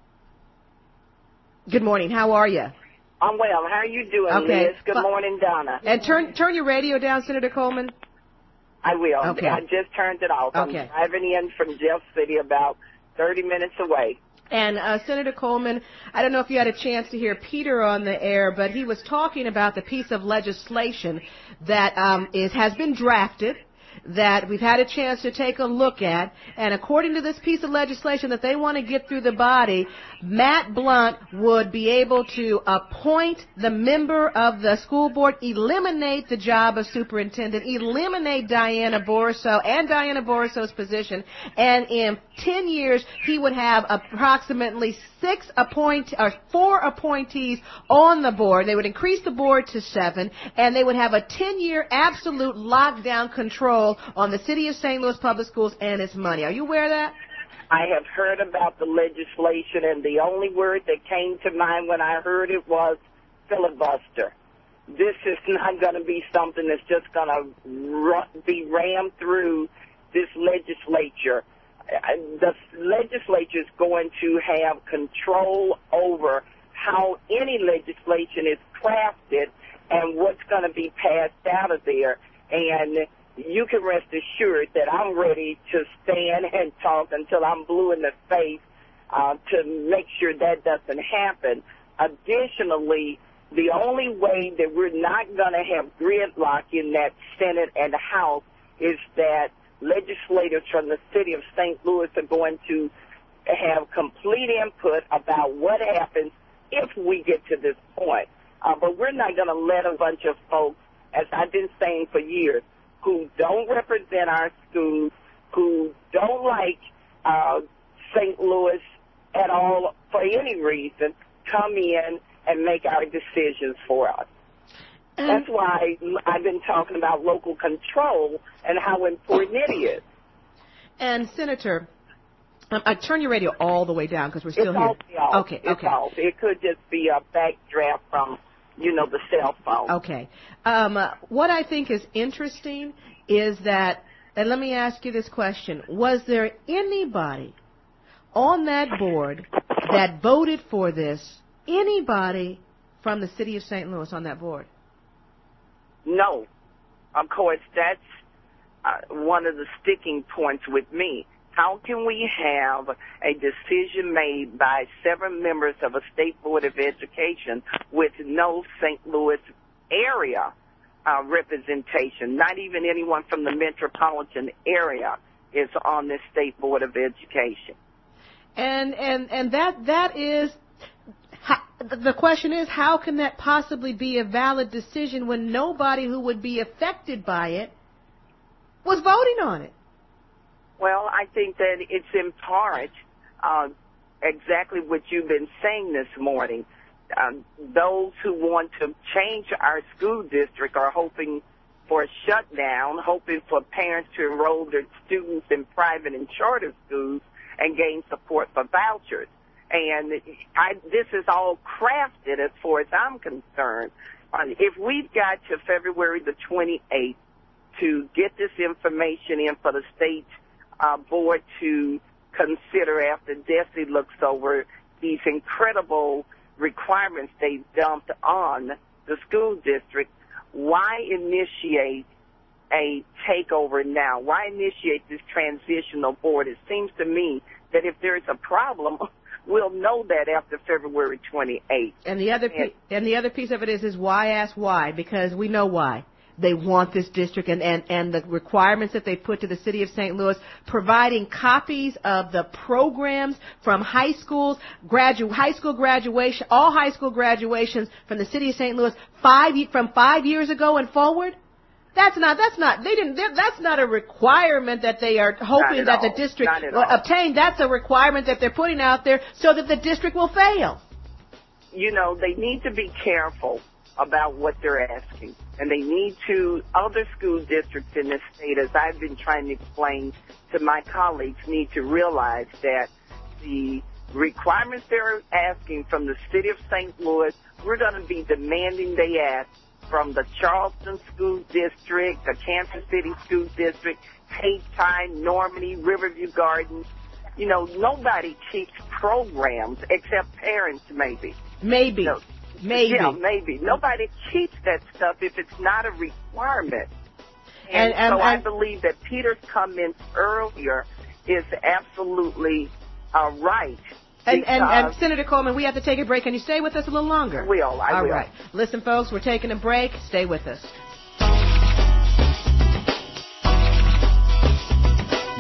Good morning. How are you? I'm well. How are you doing, okay. Liz? Good morning, Donna. And turn turn your radio down, Senator Coleman. I will. Okay. I just turned it off. Okay. I'm driving in from Jeff City, about thirty minutes away. And uh, Senator Coleman, I don't know if you had a chance to hear Peter on the air, but he was talking about the piece of legislation that um, is has been drafted that we've had a chance to take a look at, and according to this piece of legislation that they want to get through the body, Matt Blunt would be able to appoint the member of the school board, eliminate the job of superintendent, eliminate Diana Borisow and Diana Borisow's position, and in ten years he would have approximately six appoint or four appointees on the board. They would increase the board to seven, and they would have a ten-year absolute lockdown control on the city of Saint Louis Public Schools and its money. Are you aware of that? I have heard about the legislation, and the only word that came to mind when I heard it was filibuster. This is not going to be something that's just going to be rammed through this legislature. The legislature is going to have control over how any legislation is crafted and what's going to be passed out of there. And you can rest assured that I'm ready to stand and talk until I'm blue in the face uh, to make sure that doesn't happen. Additionally, the only way that we're not going to have gridlock in that Senate and the House is that legislators from the city of Saint Louis are going to have complete input about what happens if we get to this point. Uh, but we're not going to let a bunch of folks, as I've been saying for years, who don't represent our schools, who don't like uh, Saint Louis at all for any reason, come in and make our decisions for us. And that's why I've been talking about local control and how important it is. And, Senator, um, I turn your radio all the way down because we're still it's here. All okay, it's okay. Off. It could just be a backdraft from, you know, the cell phone. Okay. Um, uh, what I think is interesting is that, and let me ask you this question, was there anybody on that board that voted for this, anybody from the city of Saint Louis on that board? No. Of course, that's uh, one of the sticking points with me. How can we have a decision made by seven members of a state board of education with no Saint Louis area uh, representation? Not even anyone from the metropolitan area is on this state board of education. And and and that that is. How, the question is, how can that possibly be a valid decision when nobody who would be affected by it was voting on it? Well, I think that it's in part uh, exactly what you've been saying this morning. Um, those who want to change our school district are hoping for a shutdown, hoping for parents to enroll their students in private and charter schools and gain support for vouchers. And I, this is all crafted as far as I'm concerned. Uh, if we've got to February the twenty-eighth to get this information in for the state uh, board to consider after DESE looks over these incredible requirements they dumped on the school district, why initiate a takeover now? Why initiate this transitional board? It seems to me that if there's a problem, we'll know that after February twenty-eighth. And the other and, pe- and the other piece of it is is why ask why? Because we know why. They want this district and, and, and the requirements that they put to the city of Saint Louis, providing copies of the programs from high schools, gradu- high school graduation, all high school graduations from the city of Saint Louis five from five years ago and forward. That's not, that's not, they didn't, that's not a requirement that they are hoping that all. the district will obtain. That's a requirement that they're putting out there so that the district will fail. You know, they need to be careful about what they're asking. And they need to, other school districts in this state, as I've been trying to explain to my colleagues, need to realize that the requirements they're asking from the city of Saint Louis, we're going to be demanding they ask from the Charleston School District, the Kansas City School District, Haytime, Normandy, Riverview Gardens. You know, nobody keeps programs except parents, maybe. Maybe. You know, maybe. Yeah, maybe. Nobody keeps that stuff if it's not a requirement. And, and, and so and, I believe that Peter's comments earlier is absolutely uh, right. And, and, and Senator Coleman, we have to take a break. Can you stay with us a little longer? I will. I All will. right. Listen, folks, we're taking a break. Stay with us.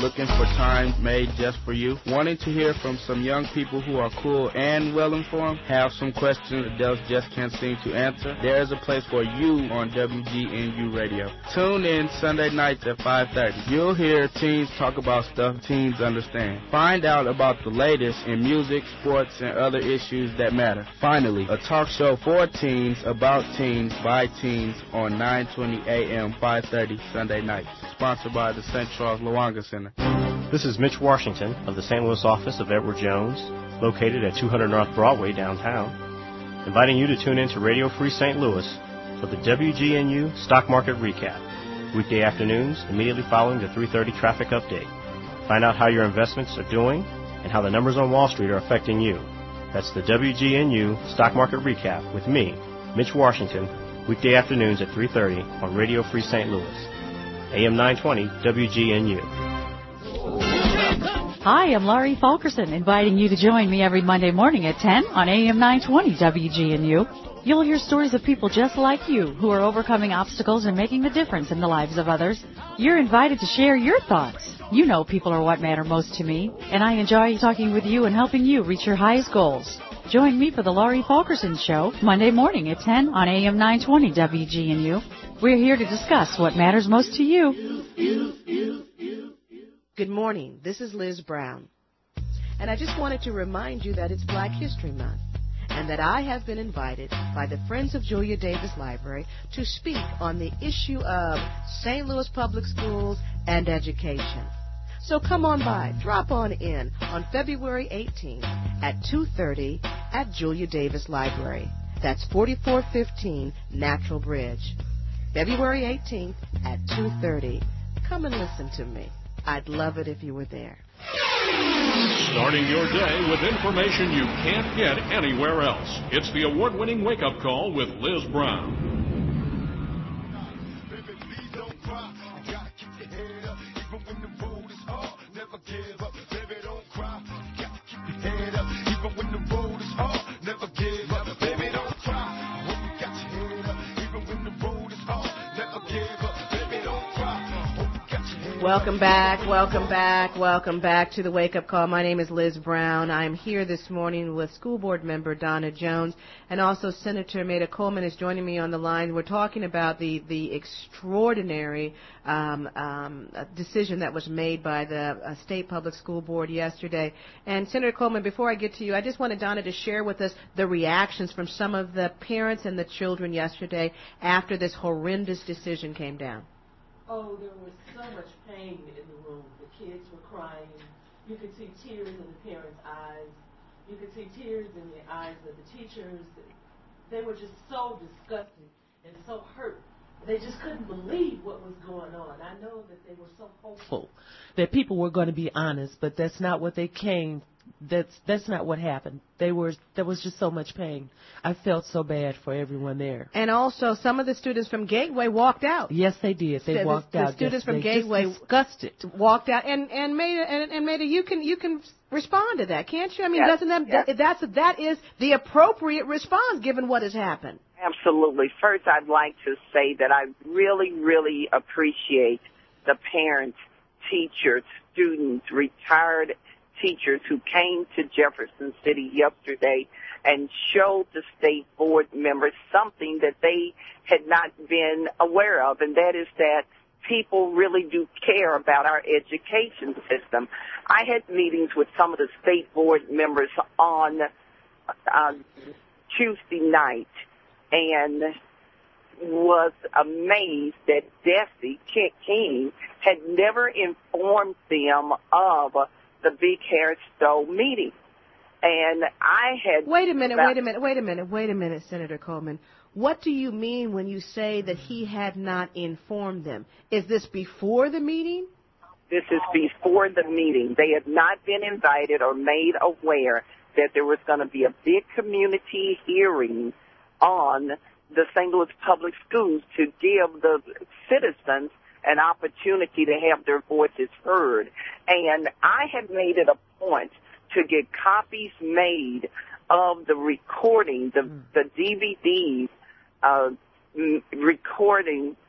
looking for time made just for you? Wanting to hear from some young people who are cool and well-informed? Have some questions adults just can't seem to answer? There is a place for you on W G N U Radio. Tune in Sunday nights at five thirty. You'll hear teens talk about stuff teens understand. Find out about the latest in music, sports, and other issues that matter. Finally, a talk show for teens, about teens, by teens on nine twenty a m five thirty Sunday nights. Sponsored by the Saint Charles Lawanga Center. This is Mitch Washington of the Saint Louis office of Edward Jones, located at two hundred North Broadway downtown, inviting you to tune in to Radio Free Saint Louis for the W G N U Stock Market Recap, weekday afternoons immediately following the three thirty traffic update. Find out how your investments are doing and how the numbers on Wall Street are affecting you. That's the W G N U Stock Market Recap with me, Mitch Washington, weekday afternoons at three thirty on Radio Free Saint Louis, A M nine twenty W G N U. Hi, I'm Laurie Fulkerson, inviting you to join me every Monday morning at ten on A M nine twenty W G N U. You'll hear stories of people just like you who are overcoming obstacles and making the difference in the lives of others. You're invited to share your thoughts. You know people are what matter most to me, and I enjoy talking with you and helping you reach your highest goals. Join me for the Laurie Fulkerson Show, Monday morning at ten on A M nine twenty W G N U. We're here to discuss what matters most to you. Good morning. This is Liz Brown. And I just wanted to remind you that it's Black History Month and that I have been invited by the Friends of Julia Davis Library to speak on the issue of Saint Louis Public Schools and education. So come on by, drop on in on February eighteenth at two thirty at Julia Davis Library. That's forty-four fifteen Natural Bridge. February eighteenth at two thirty. Come and listen to me. I'd love it if you were there. Starting your day with information you can't get anywhere else. It's the award-winning wake-up call with Liz Brown. Welcome back, welcome back, welcome back to the Wake Up Call. My name is Liz Brown. I'm here this morning with School Board member Donna Jones, and also Senator Maida Coleman is joining me on the line. We're talking about the, the extraordinary um, um, decision that was made by the uh, State Public School Board yesterday. And Senator Coleman, before I get to you, I just wanted Donna to share with us the reactions from some of the parents and the children yesterday after this horrendous decision came down. Oh, there was so much pain in the room. The kids were crying. You could see tears in the parents' eyes. You could see tears in the eyes of the teachers. They were just so disgusted and so hurt. They just couldn't believe what was going on. I know that they were so hopeful that people were going to be honest, but that's not what they came. That's that's not what happened. They were there was just so much pain. I felt so bad for everyone there. And also, some of the students from Gateway walked out. Yes, they did. They the, walked the, out. The students yes, from Gateway discussed it. Walked out, and and made and, and made you can you can respond to that, can't you? I mean, yes, doesn't that, yes. that that's that is the appropriate response given what has happened? Absolutely. First, I'd like to say that I really, really appreciate the parents, teachers, students, retired teachers who came to Jefferson City yesterday and showed the state board members something that they had not been aware of, and that is that people really do care about our education system. I had meetings with some of the state board members on uh, Tuesday night and was amazed that Desi King had never informed them of the Big Hair Stowe meeting. And I had... Wait a minute, wait a minute, wait a minute, wait a minute, Senator Coleman. What do you mean when you say that he had not informed them? Is this before the meeting? This is before the meeting. They had not been invited or made aware that there was going to be a big community hearing on the Saint Louis Public Schools to give the citizens an opportunity to have their voices heard. And I had made it a point to get copies made of the recording, the, the D V Ds, uh, recording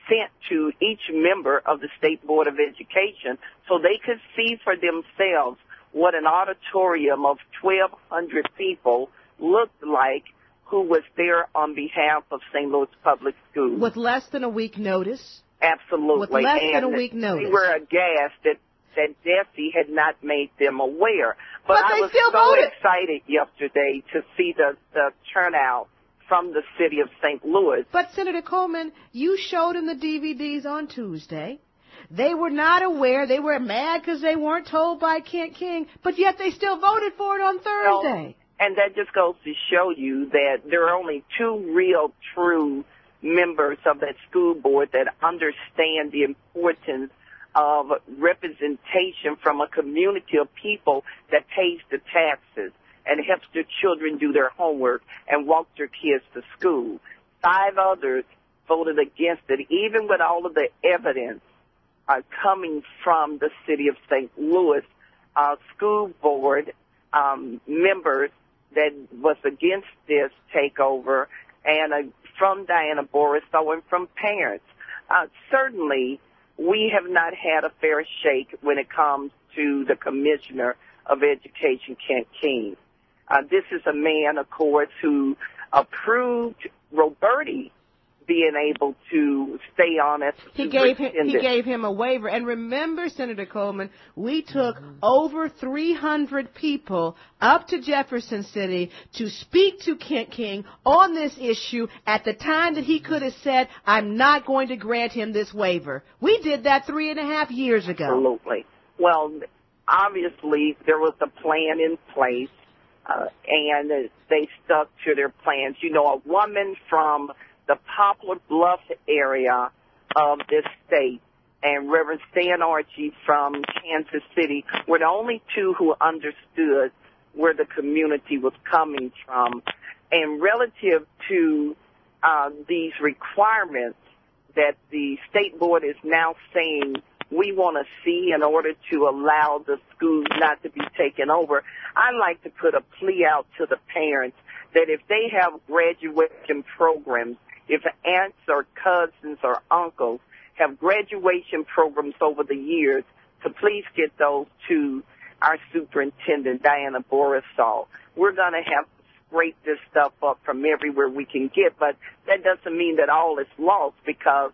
sent to each member of the State Board of Education so they could see for themselves what an auditorium of twelve hundred people looked like who was there on behalf of Saint Louis Public Schools. With less than a week notice? Absolutely. With less and than a week notice. We were aghast that, that DESE had not made them aware. But, but I they was still so voted. excited yesterday to see the, the turnout from the city of Saint Louis. But, Senator Coleman, you showed them the D V Ds on Tuesday. They were not aware. They were mad because they weren't told by Kent King, but yet they still voted for it on Thursday. Well, and that just goes to show you that there are only two real, true members of that school board that understand the importance of representation from a community of people that pays the taxes and helps their children do their homework and walk their kids to school. Five others voted against it, even with all of the evidence uh, coming from the city of Saint Louis uh, school board um, members that was against this takeover, and uh, from Diana Borisow and from parents. Uh, certainly, we have not had a fair shake when it comes to the Commissioner of Education, Kent King. Uh, this is a man, of course, who approved Roberti being able to stay on as he gave him he gave him a waiver. And remember, Senator Coleman, we took mm-hmm. over three hundred people up to Jefferson City to speak to Kent King on this issue at the time that he could have said, I'm not going to grant him this waiver. We did that three and a half years ago. Absolutely. Well, obviously, there was a plan in place, uh, and they stuck to their plans. You know, a woman from the Poplar Bluff area of this state and Reverend Stan Archie from Kansas City were the only two who understood where the community was coming from. And relative to uh, these requirements that the state board is now saying we want to see in order to allow the schools not to be taken over, I'd like to put a plea out to the parents that if they have graduation programs, if aunts or cousins or uncles have graduation programs over the years, to please get those to our superintendent, Diana Borisow. We're going to have to scrape this stuff up from everywhere we can get, but that doesn't mean that all is lost, because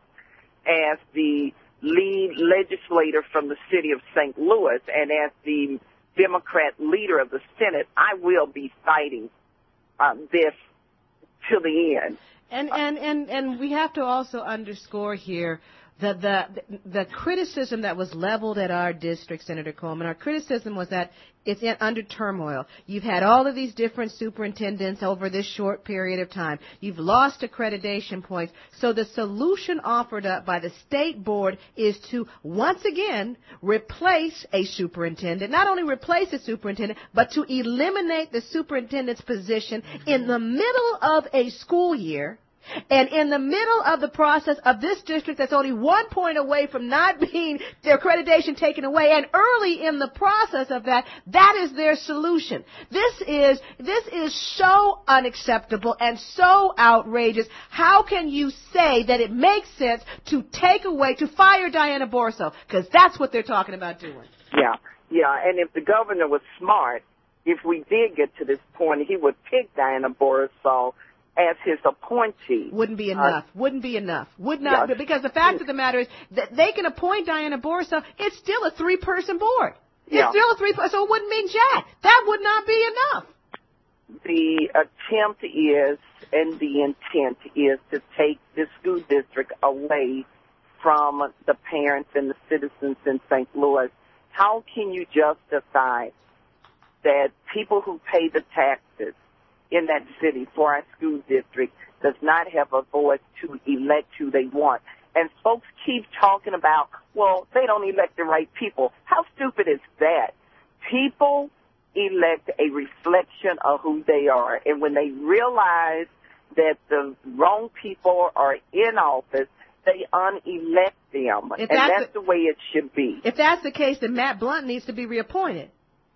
as the lead legislator from the city of Saint Louis and as the Democrat leader of the Senate, I will be fighting uh, this till the end. And, and, and, and we have to also underscore here the, the, the criticism that was leveled at our district, Senator Coleman. Our criticism was that it's in, under turmoil. You've had all of these different superintendents over this short period of time. You've lost accreditation points. So the solution offered up by the state board is to, once again, replace a superintendent. Not only replace a superintendent, but to eliminate the superintendent's position in the middle of a school year. And in the middle of the process of this district that's only one point away from not being their accreditation taken away, and early in the process of that, that is their solution. This is, this is so unacceptable and so outrageous. How can you say that it makes sense to take away, to fire Diana Borisow? Because that's what they're talking about doing. Yeah, yeah, and if the governor was smart, if we did get to this point, he would pick Diana Borisow as his appointee. Wouldn't be enough. Uh, Wouldn't be enough. Would not, yes. Because the fact of the matter is that they can appoint Diana Borisow. It's still a three-person board. It's yeah. still a three, so it wouldn't mean jack. That would not be enough. The attempt is, and the intent is to take the school district away from the parents and the citizens in Saint Louis. How can you justify that people who pay the taxes in that city for our school district does not have a voice to elect who they want? And folks keep talking about, well, they don't elect the right people. How stupid is that? People elect a reflection of who they are. And when they realize that the wrong people are in office, they unelect them. If and that's, that's the, the way it should be. If that's the case, then Matt Blunt needs to be reappointed.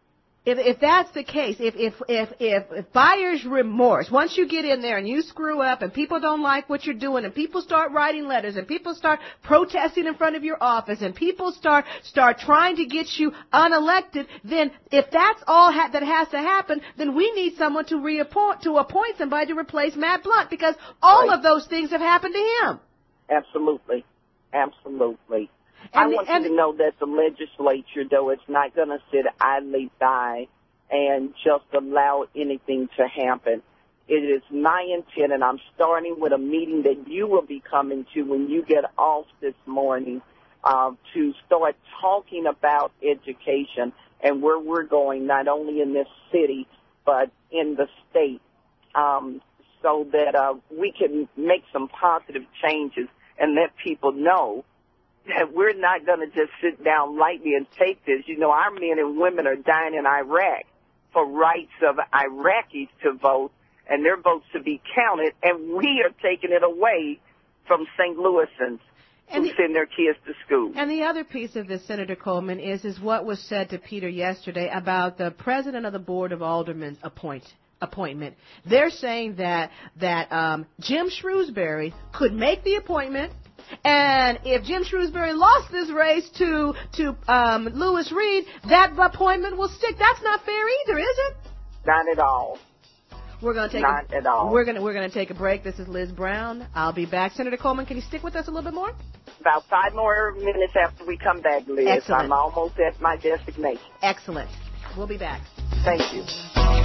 If, if that's the case, if, if, if, if, if buyer's remorse, once you get in there and you screw up and people don't like what you're doing and people start writing letters and people start protesting in front of your office and people start, start trying to get you unelected, then if that's all ha- that has to happen, then we need someone to reappoint, to appoint somebody to replace Matt Blunt, because all right. of those things have happened to him. Absolutely. Absolutely. And I the, want and you to know that the legislature, though, it's not going to sit idly by and just allow anything to happen. It is my intent, and I'm starting with a meeting that you will be coming to when you get off this morning, uh, to start talking about education and where we're going, not only in this city, but in the state, um, so that uh, we can make some positive changes and let people know that we're not going to just sit down lightly and take this. You know, our men and women are dying in Iraq for rights of Iraqis to vote and their votes to be counted, and we are taking it away from Saint Louisans who send their kids to school. And the other piece of this, Senator Coleman, is, is what was said to Peter yesterday about the president of the Board of Aldermen appoint, appointment. They're saying that, that um, Jim Shrewsbury could make the appointment, and if Jim Shrewsbury lost this race to to um, Lewis Reed, that appointment will stick. That's not fair either, is it? Not at all. We're going to take not a, at all. We're going to we're going to take a break. This is Liz Brown. I'll be back. Senator Coleman, can you stick with us a little bit more? About five more minutes after we come back, Liz. Excellent. I'm almost at my destination. Excellent. We'll be back. Thank you.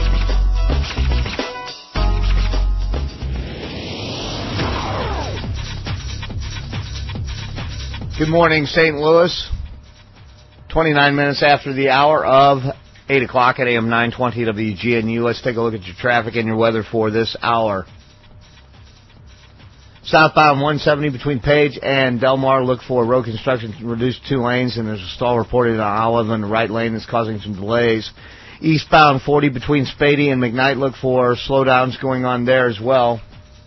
Good morning, Saint Louis. twenty-nine minutes after the hour of eight o'clock at A M nine twenty W G N U. Let's take a look at your traffic and your weather for this hour. Southbound one seventy between Page and Delmar. Look for road construction to reduce two lanes, and there's a stall reported on Olive in the right lane that's causing some delays. Eastbound forty between Spady and McKnight. Look for slowdowns going on there as well.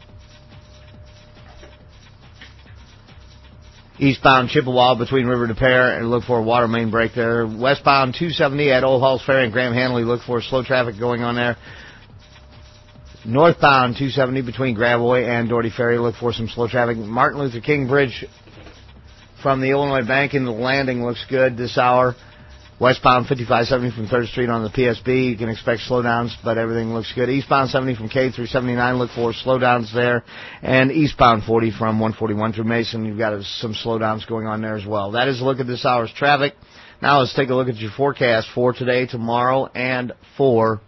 Eastbound Chippewa between River to Pear, and look for a water main break there. Westbound two seventy at Old Halls Ferry and Graham Hanley. Look for slow traffic going on there. Northbound two seventy between Gravois and Doherty Ferry. Look for some slow traffic. Martin Luther King Bridge from the Illinois Bank into the landing looks good this hour. Westbound fifty-five seventy from third Street on the P S B. You can expect slowdowns, but everything looks good. Eastbound seventy from K through seventy-nine. Look for slowdowns there. And eastbound forty from one forty-one through Mason. You've got some slowdowns going on there as well. That is a look at this hour's traffic. Now let's take a look at your forecast for today, tomorrow, and for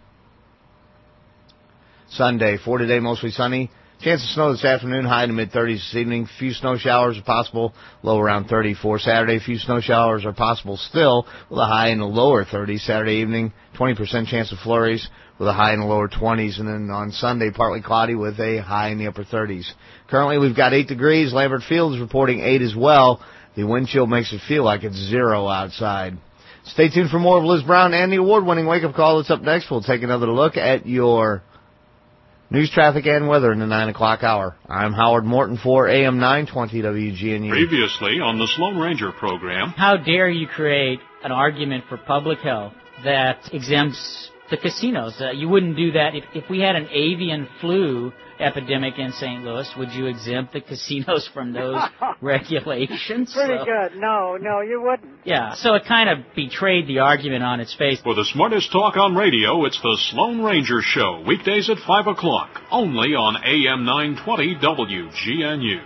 Sunday. For today, mostly sunny. Chance of snow this afternoon, high in the mid-thirties this evening. Few snow showers are possible, low around thirty. For Saturday, few snow showers are possible still, with a high in the lower thirties. Saturday evening, twenty percent chance of flurries, with a high in the lower twenties. And then on Sunday, partly cloudy with a high in the upper thirties. Currently, we've got eight degrees. Lambert Field is reporting eight as well. The wind chill makes it feel like it's zero outside. Stay tuned for more of Liz Brown and the award-winning wake-up call that's up next. We'll take another look at your news, traffic, and weather in the nine o'clock hour. I'm Howard Morton for A M nine twenty W G N U. Previously on the Sloan Ranger program. How dare you create an argument for public health that exempts the casinos? Uh, you wouldn't do that. If, if we had an avian flu epidemic in Saint Louis, would you exempt the casinos from those regulations? Pretty so, good. No, no, you wouldn't. Yeah, so it kind of betrayed the argument on its face. For the smartest talk on radio, it's the Sloan Ranger Show, weekdays at five o'clock, only on A M nine twenty W G N U.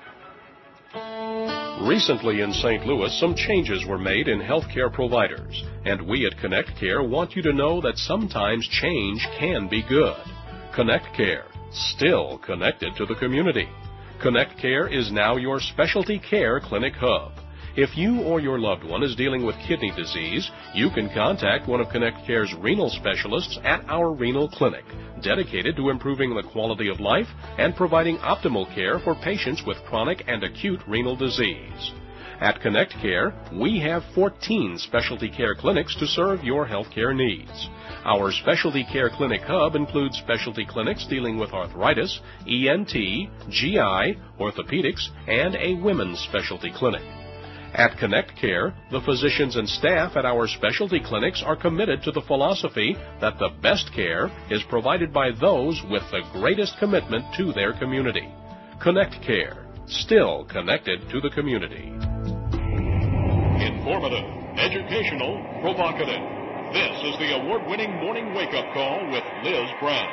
Recently in Saint Louis, some changes were made in healthcare providers, and we at Connect Care want you to know that sometimes change can be good. Connect Care, still connected to the community. Connect Care is now your specialty care clinic hub. If you or your loved one is dealing with kidney disease, you can contact one of Connect Care's renal specialists at our renal clinic, dedicated to improving the quality of life and providing optimal care for patients with chronic and acute renal disease. At Connect Care, we have fourteen specialty care clinics to serve your healthcare needs. Our specialty care clinic hub includes specialty clinics dealing with arthritis, E N T, G I, orthopedics, and a women's specialty clinic. At Connect Care, the physicians and staff at our specialty clinics are committed to the philosophy that the best care is provided by those with the greatest commitment to their community. Connect Care, still connected to the community. Informative, educational, provocative. This is the award-winning Morning Wake-Up Call with Liz Brown.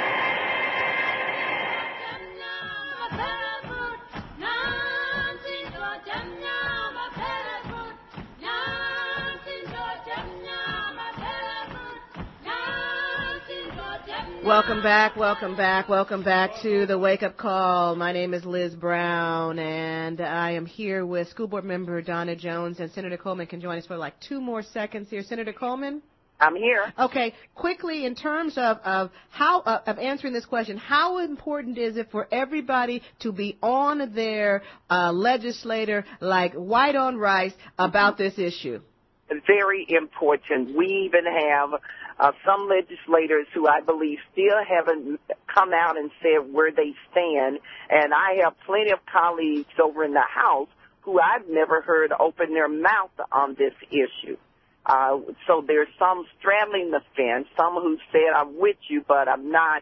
Welcome back, welcome back, welcome back to the Wake Up Call. My name is Liz Brown, and I am here with School Board Member Donna Jones, and Senator Coleman can join us for like two more seconds here. Senator Coleman? I'm here. Okay, quickly, in terms of, of how uh, of answering this question, how important is it for everybody to be on their uh, legislator like white on rice about this issue? Very important. We even have uh, some legislators who I believe still haven't come out and said where they stand, and I have plenty of colleagues over in the House who I've never heard open their mouth on this issue. Uh, so there's some straddling the fence, some who said, I'm with you, but I'm not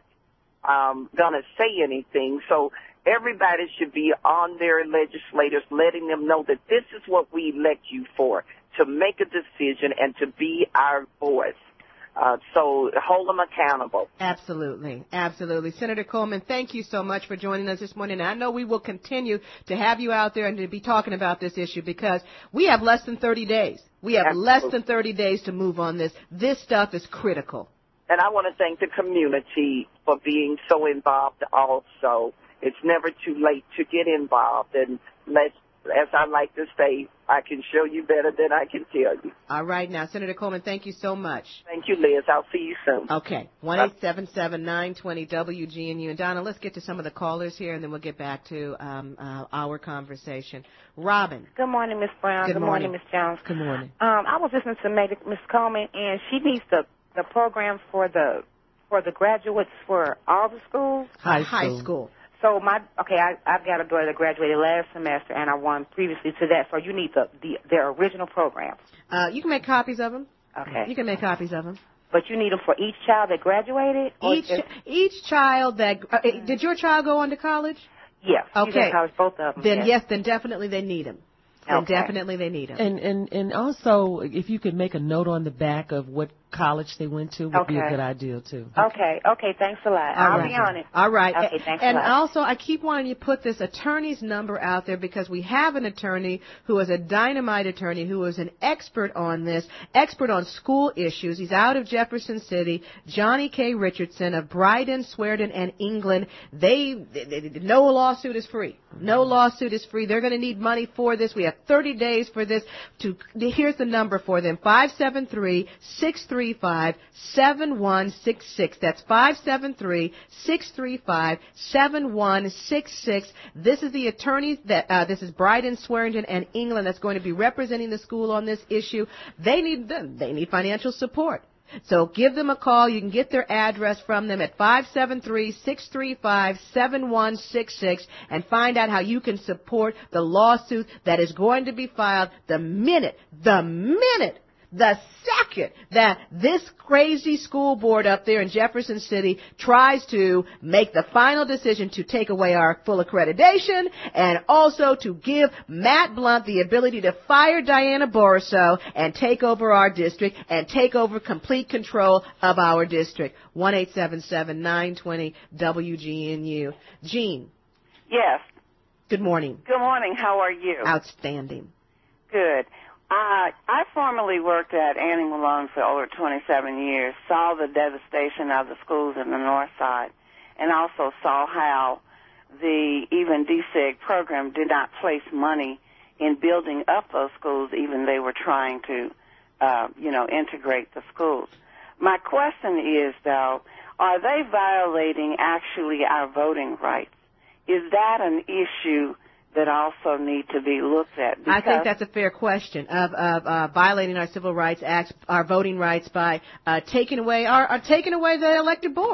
um, going to say anything. So everybody should be on their legislators, letting them know that this is what we elect you for, to make a decision and to be our voice. Uh, so hold them accountable. Absolutely. Absolutely. Senator Coleman, thank you so much for joining us this morning. And I know we will continue to have you out there and to be talking about this issue because we have less than thirty days. We have Absolutely. less than thirty days to move on this. This stuff is critical. And I want to thank the community for being so involved also. It's never too late to get involved. And let's, as I like to say, I can show you better than I can tell you. All right. Now, Senator Coleman, thank you so much. Thank you, Liz. I'll see you soon. Okay. one eight seven seven, nine two zero, W G N U. And, Donna, let's get to some of the callers here, and then we'll get back to um, uh, our conversation. Robin. Good morning, Miss Brown. Good, Good morning, Miss Jones. Good morning. Um, I was listening to Miss Coleman, and she needs the, the program for the for the graduates for all the schools. High school. High school. So my okay, I, I've got a daughter that graduated last semester, and I won previously to that. So you need the, the their original programs. Uh, you can make copies of them. Okay. You can make copies of them. But you need them for each child that graduated. Each just, each child that uh, did your child go on to college? Yes. Okay. College, both of them. Then yes. yes, then definitely they need them. Then okay. definitely they need them. And and and also, if you could make a note on the back of what college they went to, would okay. be a good idea too. Okay. Okay. Thanks a lot. All I'll right. be on it. All right. Okay. Thanks and a lot. And also, I keep wanting you to put this attorney's number out there because we have an attorney who is a dynamite attorney who is an expert on this, expert on school issues. He's out of Jefferson City. Johnny K. Richardson of Brighton, Swearden, and England. They, they, they no lawsuit is free. No lawsuit is free. They're going to need money for this. We have thirty days for this. To here's the number for them: five seven three, six three five, seven one six six. That's five seven three, six three five, seven one six six. This is the attorney that uh, this is Brighton, Swearengin, and England that's going to be representing the school on this issue. They need them. They need financial support. So give them a call. You can get their address from them at five seven three, six three five, seven one six six and find out how you can support the lawsuit that is going to be filed the minute, the minute, the second that this crazy school board up there in Jefferson City tries to make the final decision to take away our full accreditation and also to give Matt Blunt the ability to fire Diana Borisow and take over our district and take over complete control of our district. one eight seven seven, nine two zero, W G N U. Jean. Yes. Good morning. Good morning. How are you? Outstanding. Good. Uh, I formerly worked at Annie Malone for over twenty-seven years, saw the devastation of the schools in the north side, and also saw how the even D S E G program did not place money in building up those schools, even they were trying to, uh, you know, integrate the schools. My question is, though, are they violating actually our voting rights? Is that an issue that also need to be looked at? I think that's a fair question of, of uh, violating our civil rights acts, our voting rights by uh, taking away our, our taking away the elected board.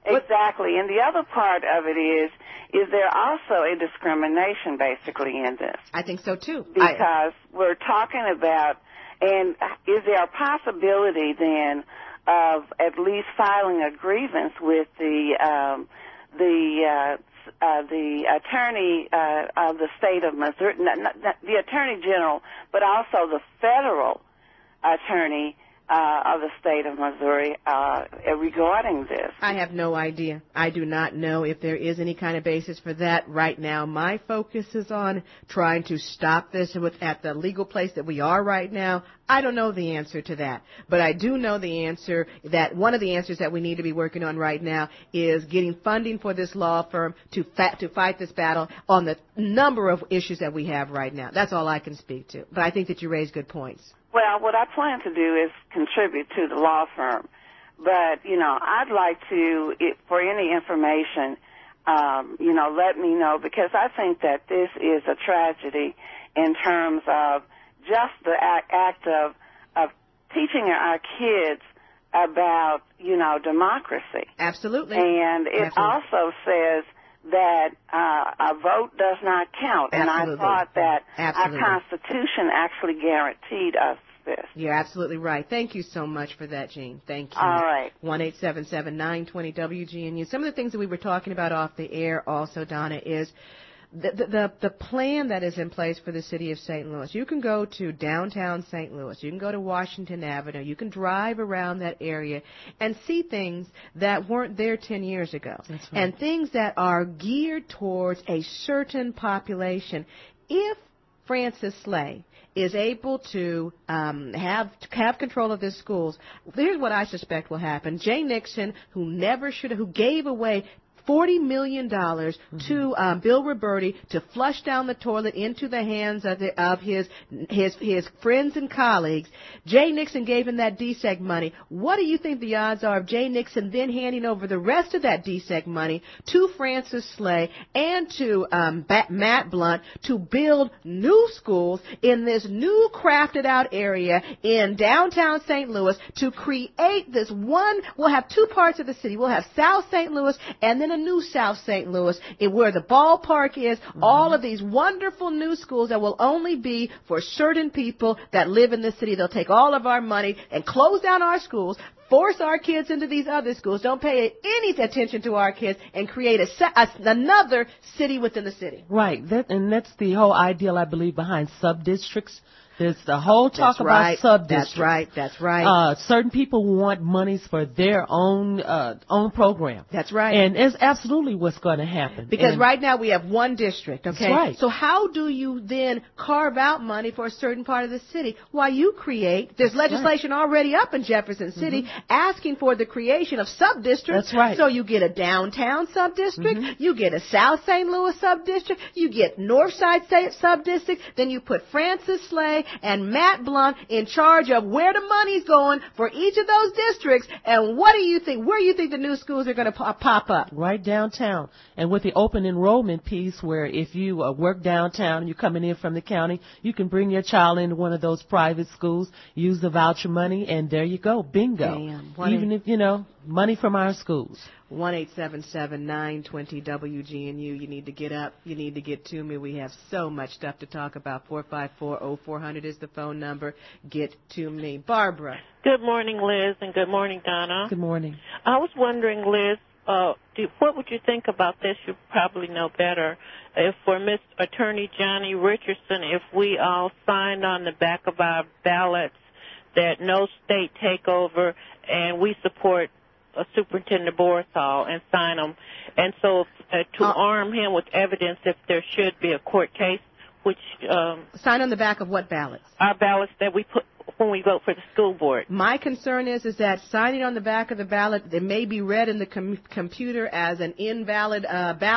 Exactly. And the other part of it is, is there also a discrimination basically in this? I think so, too. Because I... we're talking about, and is there a possibility then of at least filing a grievance with the um, the uh, uh, the attorney uh, of the state of Missouri, not, not, not the attorney general, but also the federal attorney Uh, of the state of Missouri uh, regarding this? I have no idea. I do not know if there is any kind of basis for that right now. My focus is on trying to stop this with, at the legal place that we are right now. I don't know the answer to that, but I do know the answer that one of the answers that we need to be working on right now is getting funding for this law firm to fa- to fight this battle on the number of issues that we have right now. That's all I can speak to, but I think that you raise good points. Well, what I plan to do is contribute to the law firm. But, you know, I'd like to, if, for any information, um, you know, let me know, because I think that this is a tragedy in terms of just the act, act of, of teaching our kids about, you know, democracy. Absolutely. And it Absolutely. also says that uh, a vote does not count. Absolutely. And I thought that Absolutely. our Constitution actually guaranteed us this. You're absolutely right. Thank you so much for that, Jean. Thank you. All right. one eight seven seven, nine two zero, W G N U. Some of the things that we were talking about off the air also, Donna, is the, the, the, the plan that is in place for the city of Saint Louis. You can go to downtown Saint Louis. You can go to Washington Avenue. You can drive around that area and see things that weren't there ten years ago. That's right. And things that are geared towards a certain population. If Francis Slay is able to um, have have control of his schools, here's what I suspect will happen. Jay Nixon, who never should have, who gave away forty million dollars mm-hmm. to um, Bill Roberti to flush down the toilet into the hands of, the, of his his his friends and colleagues. Jay Nixon gave him that D S E C money. What do you think the odds are of Jay Nixon then handing over the rest of that D S E C money to Francis Slay and to um, Matt Blunt to build new schools in this new crafted out area in downtown Saint Louis to create this one? We'll have two parts of the city. We'll have South Saint Louis and then a new South Saint Louis, where the ballpark is, mm-hmm. all of these wonderful new schools that will only be for certain people that live in this city. They'll take all of our money and close down our schools, force our kids into these other schools, don't pay any attention to our kids, and create a, a, another city within the city. Right, that, and that's the whole ideal, I believe, behind sub-districts. There's the whole talk that's about right. sub-districts. That's right. That's right. Uh, certain people want monies for their own uh, own program. That's right. And it's absolutely what's going to happen. Because and right now we have one district, okay? That's right. So how do you then carve out money for a certain part of the city? Why, you create, there's that's legislation right. already up in Jefferson City mm-hmm. asking for the creation of sub-districts. That's right. So you get a downtown sub-district, mm-hmm. you get a South Saint Louis sub-district, you get Northside sub-district, then you put Francis Slay and Matt Blunt in charge of where the money's going for each of those districts. And what do you think? Where do you think the new schools are going to pop up? Right downtown. And with the open enrollment piece, where if you uh, work downtown and you're coming in from the county, you can bring your child into one of those private schools, use the voucher money, and there you go. Bingo. Damn. Even if, you know, money from our schools. one eight seven seven, nine two zero, W G N U. You need to get up. You need to get to me. We have so much stuff to talk about. four five four, oh four hundred is the phone number. Get to me. Barbara. Good morning, Liz, and good morning, Donna. Good morning. I was wondering, Liz, uh, do, what would you think about this? You probably know better. If for Mister Attorney Johnny Richardson, if we all signed on the back of our ballots that no state takeover and we support uh, Superintendent Borsall and sign them, and so uh, to uh, arm him with evidence if there should be a court case, which um, sign on the back of what ballots? Our ballots that we put when we vote for the school board. My concern is is that signing on the back of the ballot, it may be read in the com- computer as an invalid uh, ballot.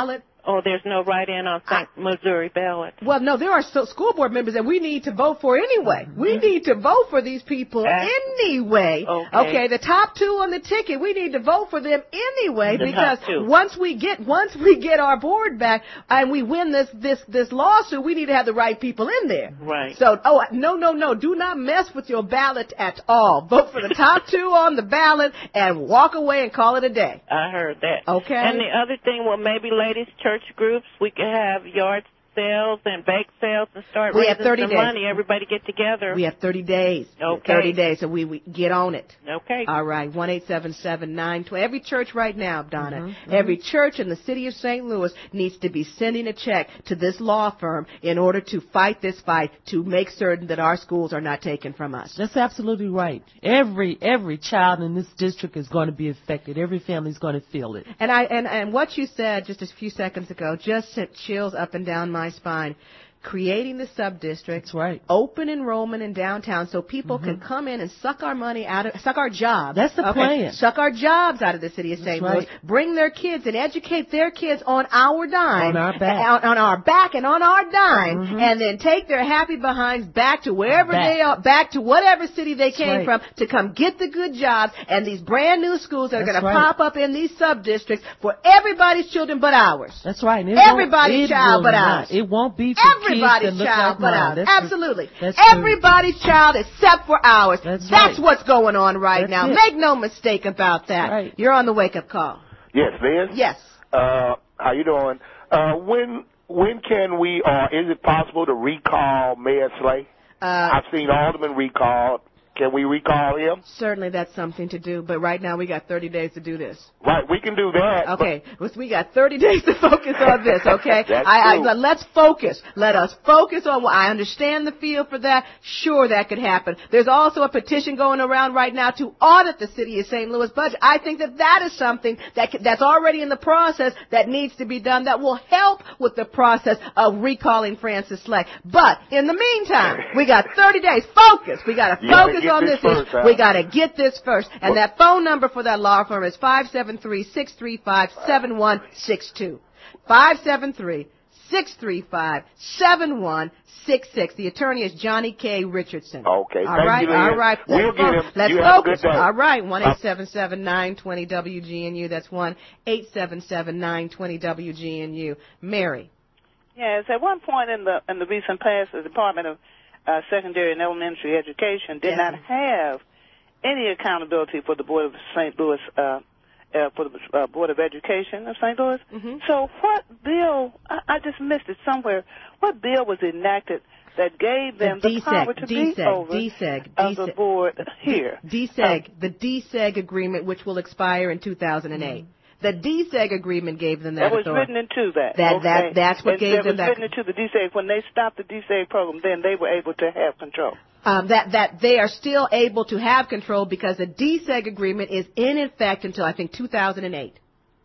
Oh, there's no write-in on Saint Missouri ballot. Well, no, there are so school board members that we need to vote for anyway. Mm-hmm. We need to vote for these people uh, anyway. Okay. okay, the top two on the ticket, we need to vote for them anyway the because once we get once we get our board back and we win this this this lawsuit, we need to have the right people in there. Right. So, oh no, no, no, do not mess with your ballot at all. Vote for the top two on the ballot and walk away and call it a day. I heard that. Okay. And the other thing, well, maybe ladies' church groups, we could have yard sales and bake sales and start we raising have thirty some days. money. Everybody get together. We have thirty days. Okay. thirty days, so we, we get on it. Okay. All right, one eight seven seven nine two. Every church right now, Donna, Mm-hmm. every church in the city of Saint Louis needs to be sending a check to this law firm in order to fight this fight to make certain that our schools are not taken from us. That's absolutely right. Every every child in this district is going to be affected. Every family is going to feel it. And I and, and what you said just a few seconds ago just sent chills up and down my spine. Creating the sub-district, That's right. open enrollment in downtown so people mm-hmm. can come in and suck our money out of, suck our jobs. That's the okay? plan. Suck our jobs out of the city of Saint Louis. Right. Bring their kids and educate their kids on our dime. On our back. On, on our back and on our dime. Mm-hmm. And then take their happy behinds back to wherever back. they are, back to whatever city they That's came right. from to come get the good jobs and these brand new schools that are going That's to right. pop up in these sub-districts for everybody's children but ours. That's right. And it Everybody's won't, it child will but not. ours. It won't be for Everybody's kids that look child like but mine. ours. That's Absolutely. That's Everybody's child except for ours. That's, That's right. what's going on right That's now. it. Make no mistake about that. Right. You're on the wake-up call. Yes, Liz? Yes. Uh, how you doing? Uh, when when can we, or is it possible to recall Mayor Slay? Uh, I've seen Alderman recalled. Can we recall him? Certainly that's something to do, but right now we got thirty days to do this. Right, we can do that. Okay, we got thirty days to focus on this, okay? That's I, true. I, let's focus. Let us focus on what I understand the feel for that. Sure, that could happen. There's also a petition going around right now to audit the city of Saint Louis budget. I think that that is something that can, that's already in the process that needs to be done that will help with the process of recalling Francis Slay. But in the meantime, we got thirty days. Focus. We got to You gotta focus get on this this. first, issue. Al. We got to get this first. And that phone number for that law firm is five seven three, six three five, seven one six two. five seven three, six three five, seven one six six. The attorney is Johnny K. Richardson. Okay, All thank right, you, Liz. all right. We'll Let's get fo- him. Let's You have a focus. good day. All right, one eight seven seven, nine two zero W G N U. That's one eight seven seven, nine two zero W G N U. Mary. Yes, at one point in the in the recent past, the Department of uh, Secondary and Elementary Education did Yes. not have any accountability for the Board of Saint Louis, uh, uh, for the uh, Board of Education of Saint Louis. Mm-hmm. So what bill, I, I just missed it somewhere, what bill was enacted that gave them the, D S E G, power to D S E G, be over D S E G, of the D S E G. board here? D S E G, the D S E G agreement, which will expire in two thousand eight. Mm-hmm. The D S E G agreement gave them that That was authority. written into that. That, okay. that, that's what it, gave it them was that. written into the D S E G. When they stopped the D S E G program, then they were able to have control. Um, that, that they are still able to have control because the D S E G agreement is in effect until, I think, two thousand eight.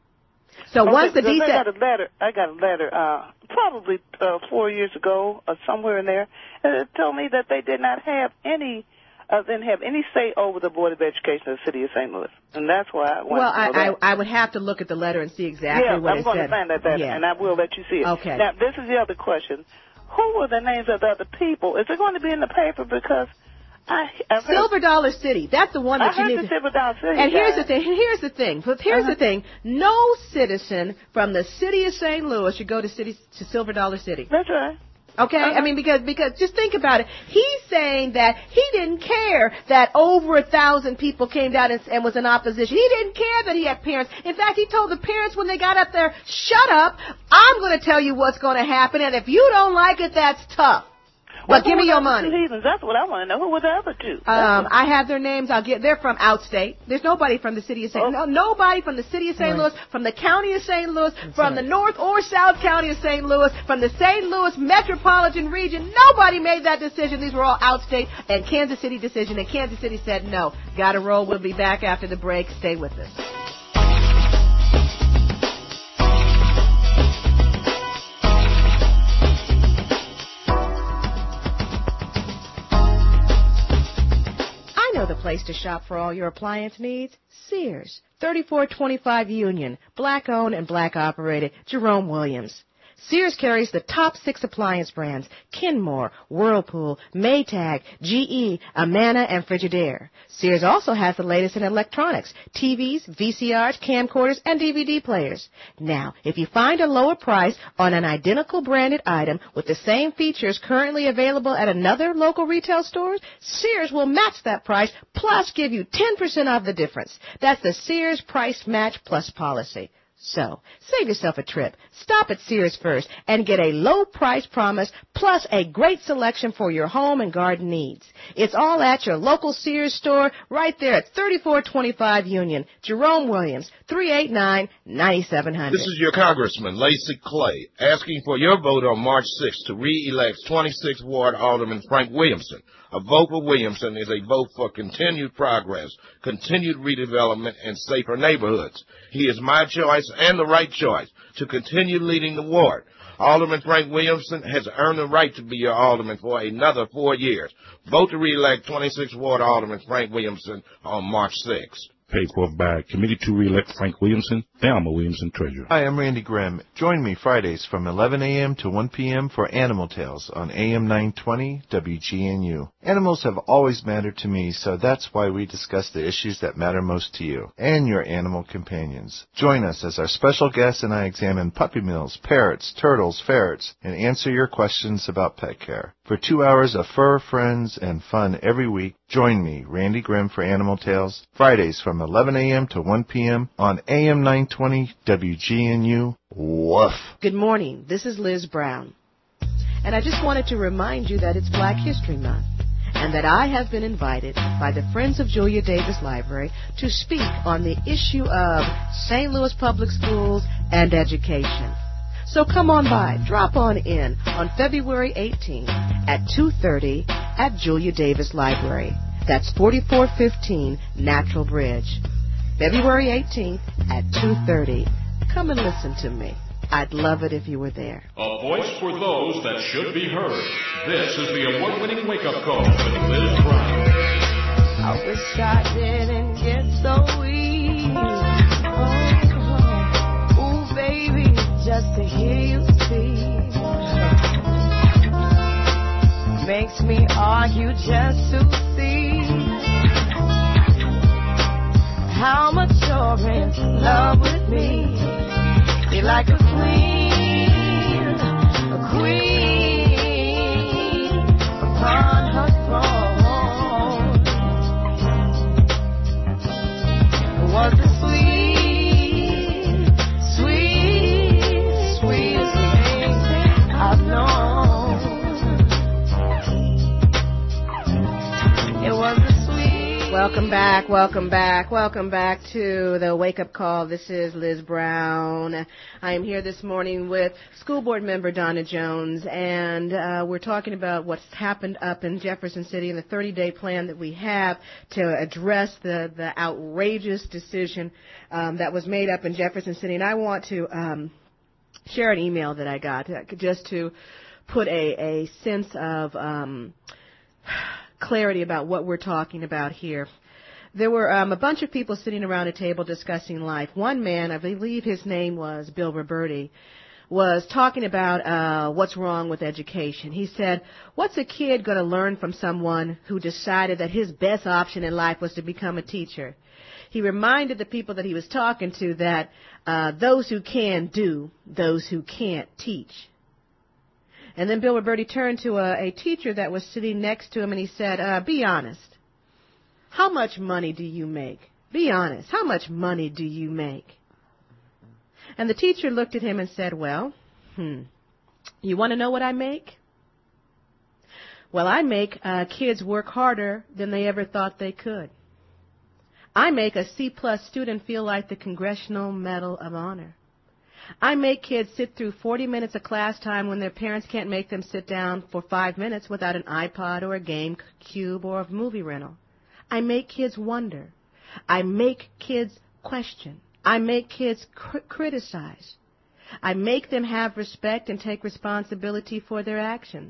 So okay, once the D S E G... I got a letter, I got a letter, uh, probably uh, four years ago or somewhere in there, and it told me that they did not have any, uh, didn't have any say over the Board of Education of the City of Saint Louis. And that's why I wanted Well, to know I, that. I, I would have to look at the letter and see exactly yeah, what I'm it going said. to find that letter, Yeah. and I will let you see it. Okay. Now, this is the other question. Who were the names of the other people? Is it going to be in the paper? Because I, I've heard, Silver Dollar City. That's the one that I you heard need the to... Silver Dollar City And here's guy. the thing. Here's the thing. But here's Uh-huh. the thing. No citizen from the city of Saint Louis should go to city to Silver Dollar City. That's right. Okay, Uh-huh. I mean because because just think about it. He's saying that he didn't care that over a thousand people came down and, and was in opposition. He didn't care that he had parents. In fact, he told the parents when they got up there, "Shut up! I'm going to tell you what's going to happen, and if you don't like it, that's tough. Well, But give who me were your the other money." two heathens? That's what I want to know. Who were the other two? Um, I have their names. I'll get. They're from outstate. There's nobody from the city of Saint. Oh. No, nobody from the city of Saint Right. Louis, from the county of Saint Louis, from the North or South County of Saint Louis, from the Saint Louis metropolitan region. Nobody made that decision. These were all outstate and Kansas City decision. And Kansas City said no. Got to roll. We'll be back after the break. Stay with us. I know the place to shop for all your appliance needs? Sears, thirty-four twenty-five Union, black-owned and black-operated, Jerome Williams. Sears carries the top six appliance brands: Kenmore, Whirlpool, Maytag, G E, Amana, and Frigidaire. Sears also has the latest in electronics: T Vs, V C Rs, camcorders, and D V D players. Now, if you find a lower price on an identical branded item with the same features currently available at another local retail store, Sears will match that price plus give you ten percent off the difference. That's the Sears Price Match Plus policy. So, save yourself a trip. Stop at Sears first and get a low price promise plus a great selection for your home and garden needs. It's all at your local Sears store right there at thirty-four twenty-five Union. Jerome Williams, three eight nine, nine seven hundred. This is your Congressman, Lacey Clay, asking for your vote on March sixth to re-elect twenty-sixth Ward Alderman Frank Williamson. A vote for Williamson is a vote for continued progress, continued redevelopment, and safer neighborhoods. He is my choice and the right choice to continue leading the ward. Alderman Frank Williamson has earned the right to be your alderman for another four years. Vote to re-elect twenty-sixth Ward Alderman Frank Williamson on March sixth. Paid for by Committee to re-elect Frank Williamson, Thelma Williamson, Treasurer. Hi, I'm Randy Grimm. Join me Fridays from eleven a.m. to one p.m. for Animal Tales on A M nine twenty W G N U. Animals have always mattered to me, so that's why we discuss the issues that matter most to you and your animal companions. Join us as our special guest and I examine puppy mills, parrots, turtles, ferrets, and answer your questions about pet care. For two hours of fur, friends, and fun every week, join me, Randy Grimm, for Animal Tales, Fridays from eleven a.m. to one p.m. on A M nine twenty W G N U. Woof. Good morning. This is Liz Brown. And I just wanted to remind you that it's Black History Month and that I have been invited by the Friends of Julia Davis Library to speak on the issue of Saint Louis Public Schools and education. So come on by, drop on in on February eighteenth at two thirty at Julia Davis Library. That's forty-four fifteen Natural Bridge. February eighteenth at two thirty. Come and listen to me. I'd love it if you were there. A voice for those that should be heard. This is the award-winning wake-up call with Liz Brown. I wish I didn't get so weak. Oh, ooh, baby, just to hear you speak makes me argue just to see how much you're in love with me. You're like a queen, a queen upon her throne. Was the sweet, sweet, sweetest thing I've known. It was the sweet. Welcome back, welcome back, welcome back to the Wake Up Call. This is Liz Brown. I am here this morning with School Board Member Donna Jones, and uh, we're talking about what's happened up in Jefferson City and the thirty-day plan that we have to address the, the outrageous decision um, that was made up in Jefferson City. And I want to um, share an email that I got uh, just to put a, a sense of um, clarity about what we're talking about here. There were um, a bunch of people sitting around a table discussing life. One man, I believe his name was Bill Roberti, was talking about uh, what's wrong with education. He said, what's a kid going to learn from someone who decided that his best option in life was to become a teacher? He reminded the people that he was talking to that uh, those who can do, those who can't teach. And then Bill Roberti turned to a, a teacher that was sitting next to him and he said, uh, be honest. How much money do you make? Be honest. How much money do you make? And the teacher looked at him and said, well, hmm, you want to know what I make? Well, I make uh, kids work harder than they ever thought they could. I make a C-plus student feel like the Congressional Medal of Honor. I make kids sit through forty minutes of class time when their parents can't make them sit down for five minutes without an iPod or a game cube or a movie rental. I make kids wonder. I make kids question. I make kids cr- criticize. I make them have respect and take responsibility for their actions.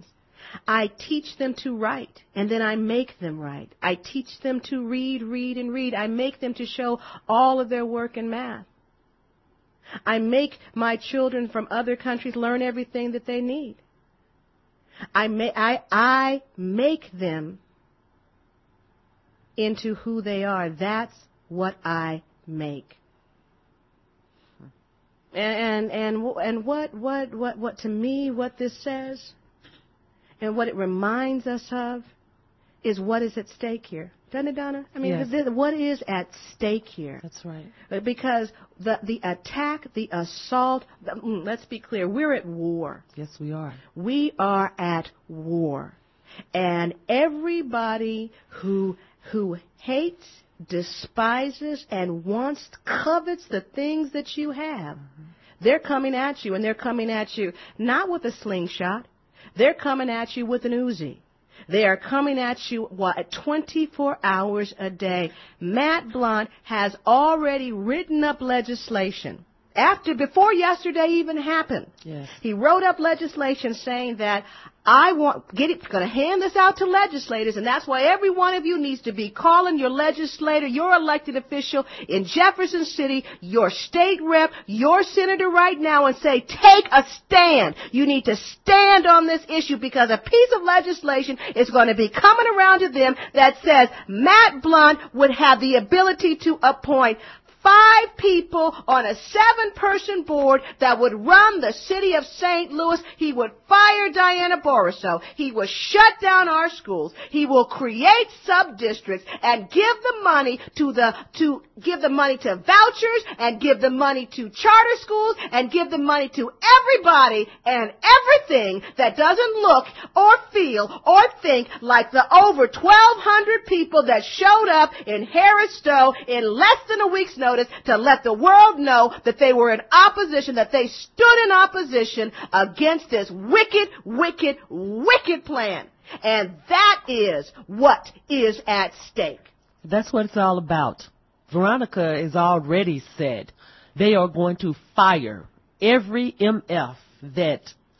I teach them to write, and then I make them write. I teach them to read, read, and read. I make them to show all of their work in math. I make my children from other countries learn everything that they need. I, ma- I, I make them into who they are. That's what I make. And and and, and what, what what what to me what this says and what it reminds us of is what is at stake here. Doesn't it, Donna? I mean, Yes. the, the, what is at stake here? That's right. Because the the attack, the assault, the, mm, let's be clear, we're at war. Yes, we are. We are at war. And everybody who who hates, despises, and wants, covets the things that you have, mm-hmm. they're coming at you, and they're coming at you not with a slingshot. They're coming at you with an Uzi. They are coming at you what, twenty-four hours a day. Matt Blunt has already written up legislation. After, before yesterday even happened, yes. he wrote up legislation saying that I want, get it, going to hand this out to legislators, and that's why every one of you needs to be calling your legislator, your elected official in Jefferson City, your state rep, your senator right now, and say, take a stand. You need to stand on this issue because a piece of legislation is going to be coming around to them that says Matt Blunt would have the ability to appoint five people on a seven-person board that would run the city of Saint Louis. He would fire Diana Boroso. He would shut down our schools. He will create sub-districts and give the money to the, to give the money to vouchers and give the money to charter schools and give the money to everybody and everything that doesn't look or feel or think like the over twelve hundred people that showed up in Harris Stowe in less than a week's notice to let the world know that they were in opposition, that they stood in opposition against this wicked, wicked, wicked plan. And that is what is at stake. That's what it's all about. Veronica has already said they are going to fire every M F that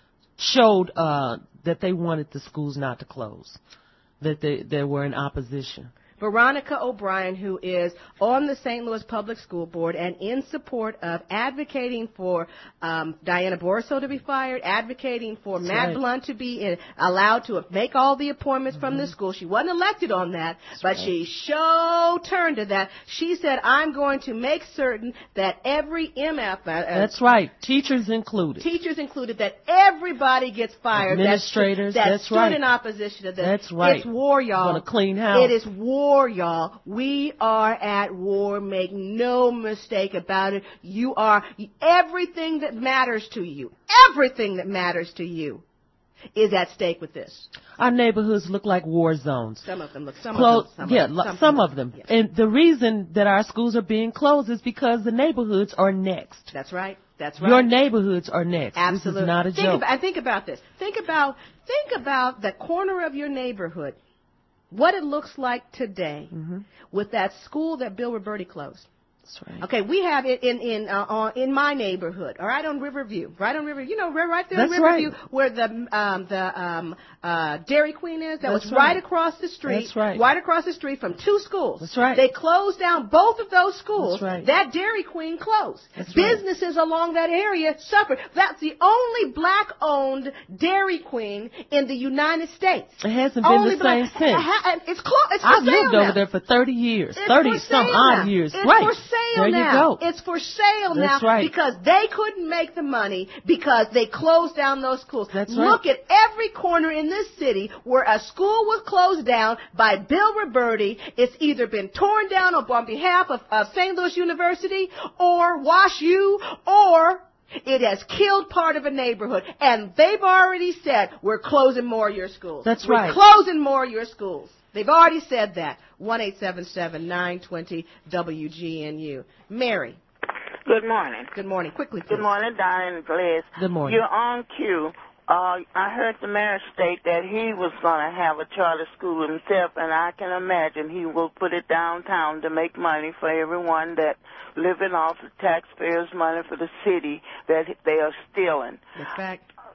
showed uh, that they wanted the schools not to close, that they, they were in opposition. Veronica O'Brien, who is on the Saint Louis Public School Board and in support of advocating for um, Diana Boroso to be fired, advocating for That's Matt right. Blunt to be in, allowed to make all the appointments Mm-hmm. from the school. She wasn't elected on that, That's but right. she so turned to that. She said, I'm going to make certain that every M F, uh, That's right, teachers included. teachers included, that everybody gets fired. Administrators, that, that that's stood right. in opposition to this. That's right. It's war, y'all. Gonna clean house. It is war. War, y'all. We are at war. Make no mistake about it. You are, everything that matters to you, everything that matters to you is at stake with this. Our neighborhoods look like war zones. Some of them look, some Clo- of them. Some yeah, of them. lo- Some, some of them. Yes. And the reason that our schools are being closed is because the neighborhoods are next. That's right. That's right. Your neighborhoods are next. Absolutely. This is not a think joke. About, and think about this. Think about, think about the corner of your neighborhood. What it looks like today mm-hmm. with that school that Bill Roberti closed. That's right. Okay, we have it in in uh, on, in my neighborhood, all right, on Riverview, right on Riverview, you know, right there That's on Riverview, right. where the um, the um, uh, Dairy Queen is. That That's was right. right across the street. That's right. Right across the street from two schools. That's right. They closed down both of those schools. That's right. That Dairy Queen closed. That's right. Businesses along that area suffered. That's the only black-owned Dairy Queen in the United States. It hasn't been Only the same black, since. Ha- it's closed. It's for I've sale lived now. over there for thirty years, It's thirty for some sale odd now. years. It's right. for sale there now. you go. It's for sale That's now right. because they couldn't make the money because they closed down those schools. That's right. Look at every corner in this city where a school was closed down by Bill Roberti. It's either been torn down on behalf of, of Saint Louis University or Wash U, or it has killed part of a neighborhood. And they've already said, we're closing more of your schools. That's we're right. closing more of your schools. They've already said that. one eight seven seven, nine two zero, W G N U. Mary. Good morning. Good morning. Quickly, please. Good morning, Donna and Liz. Good morning. You're on cue. Uh, I heard the mayor state that he was going to have a charter school himself, and I can imagine he will put it downtown to make money for everyone that living off the taxpayers' money for the city that they are stealing. In fact,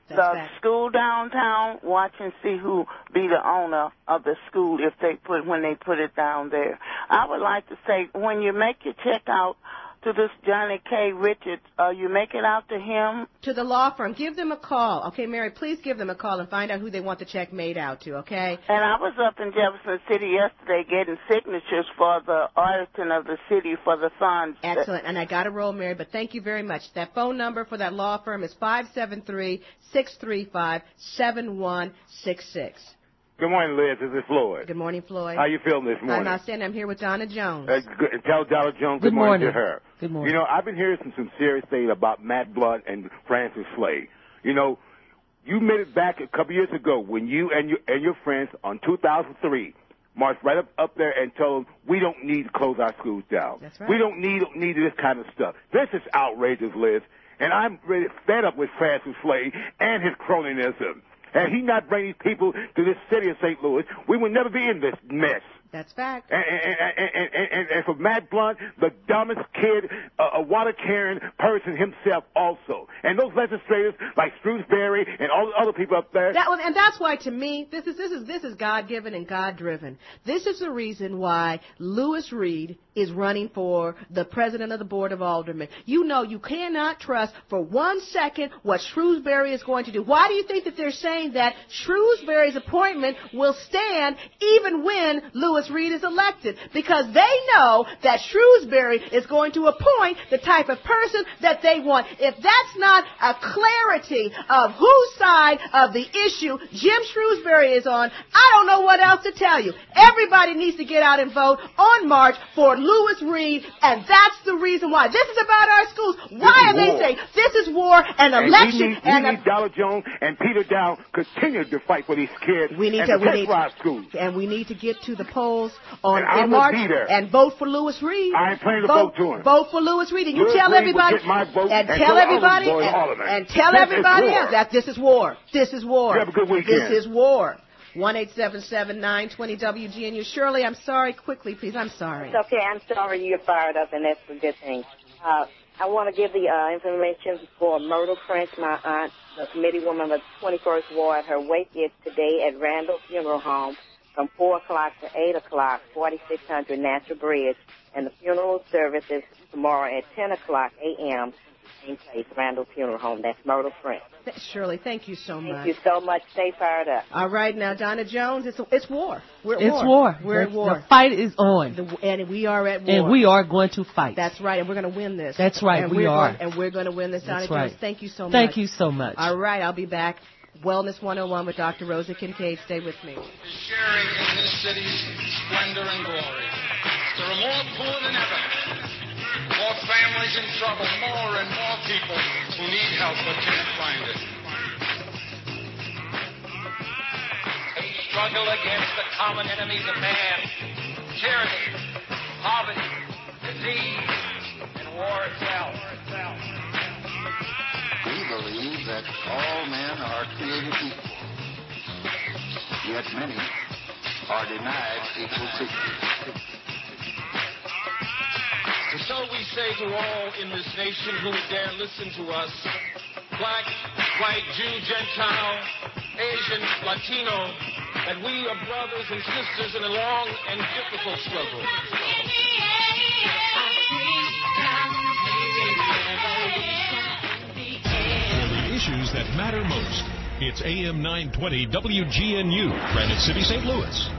That's the fact. school downtown, watch and see who be the owner of the school if they put when they put it down there. I would like to say, when you make your check out to this Johnny K. Richards, uh, you make it out to him? To the law firm. Give them a call. Okay, Mary, please give them a call and find out who they want the check made out to, okay? And I was up in Jefferson City yesterday getting signatures for the auditing of the city for the funds. Excellent. And I got to roll, Mary, but thank you very much. That phone number for that law firm is five seven three, six three five, seven one six six. Good morning, Liz. This is Floyd. Good morning, Floyd. How you feeling this morning? I'm outstanding. I'm here with Donna Jones. Uh, good. Tell Donna Jones good, Good morning. morning. to her. Good morning. You know, I've been hearing some, some serious things about Matt Blunt and Francis Slade. You know, you made it back a couple years ago when you and your, and your friends on two thousand three marched right up, up there and told them we don't need to close our schools down. That's right. We don't need, need this kind of stuff. This is outrageous, Liz. And I'm really fed up with Francis Slade and his cronyism. Had he not bring these people to this city of Saint Louis, we would never be in this mess. That's fact. And, and, and, and, and, and for Matt Blunt, the dumbest kid, uh, a water-carrying person himself also. And those legislators like Shrewsbury and all the other people up there. That, and that's why, to me, this is this is this is God-given and God-driven. This is the reason why Lewis Reed is running for the president of the Board of Aldermen. You know you cannot trust for one second what Shrewsbury is going to do. Why do you think that they're saying that Shrewsbury's appointment will stand even when Lewis Reed is elected? Because they know that Shrewsbury is going to appoint the type of person that they want. If that's not a clarity of whose side of the issue Jim Shrewsbury is on, I don't know what else to tell you. Everybody needs to get out and vote on March for Lewis Reed, and that's the reason why. This is about our schools. Why are they war. saying this is war and And election? we need, we and need Dollar Jones and Peter Down continue to fight for these kids We need and to, we protect need, for our schools. and we need to get to the polls on And I in will March be there. and vote for Lewis Reed. I ain't planning to vote, vote to him. Vote for Lewis Reed, and you Lewis tell Reed will everybody get my vote and and tell so everybody others, boy, and, all of it. and tell This is everybody war. else that this is war. This is war. You have a good weekend. This is war. One eight seven seven nine twenty W G N U. Shirley, I'm sorry. Quickly, please. I'm sorry. It's okay. I'm sorry you're fired up, and that's a good thing. Uh, I want to give the uh, information for Myrtle Prince, my aunt, the committee woman of the twenty-first Ward. Her wake is today at Randall Funeral Home from four o'clock to eight o'clock, forty-six hundred Natural Bridge. And the funeral service is tomorrow at ten o'clock a.m. Same place, Randall Funeral Home. That's Myrtle Prince. Shirley, thank you so much. Thank you so much. Stay fired up. All right, now, Donna Jones, it's it's war. We're at It's war. war. We're at The- war. the fight is on. The, and we are at war. And we are going to fight. That's right, and we're going to win this. That's right, and we we're are. Going, and we're going to win this, Donna That's Jones. right. Thank you so much. Thank you so much. All right, I'll be back. Wellness one oh one with Doctor Rosa Kincaid. Stay with me. Sharing in this city's splendor and glory. There are more poor than ever. More families in trouble. More and more people who need help but can't find it. A struggle against the common enemies of man. Tyranny, poverty, disease, and war itself. We believe that all men are created equal, yet many are denied equal treatment. And so we say to all in this nation who would dare listen to us, black, white, Jew, Gentile, Asian, Latino, that we are brothers and sisters in a long and difficult struggle. Issues that matter most. It's A M nine twenty W G N U, Granite City, Saint Louis.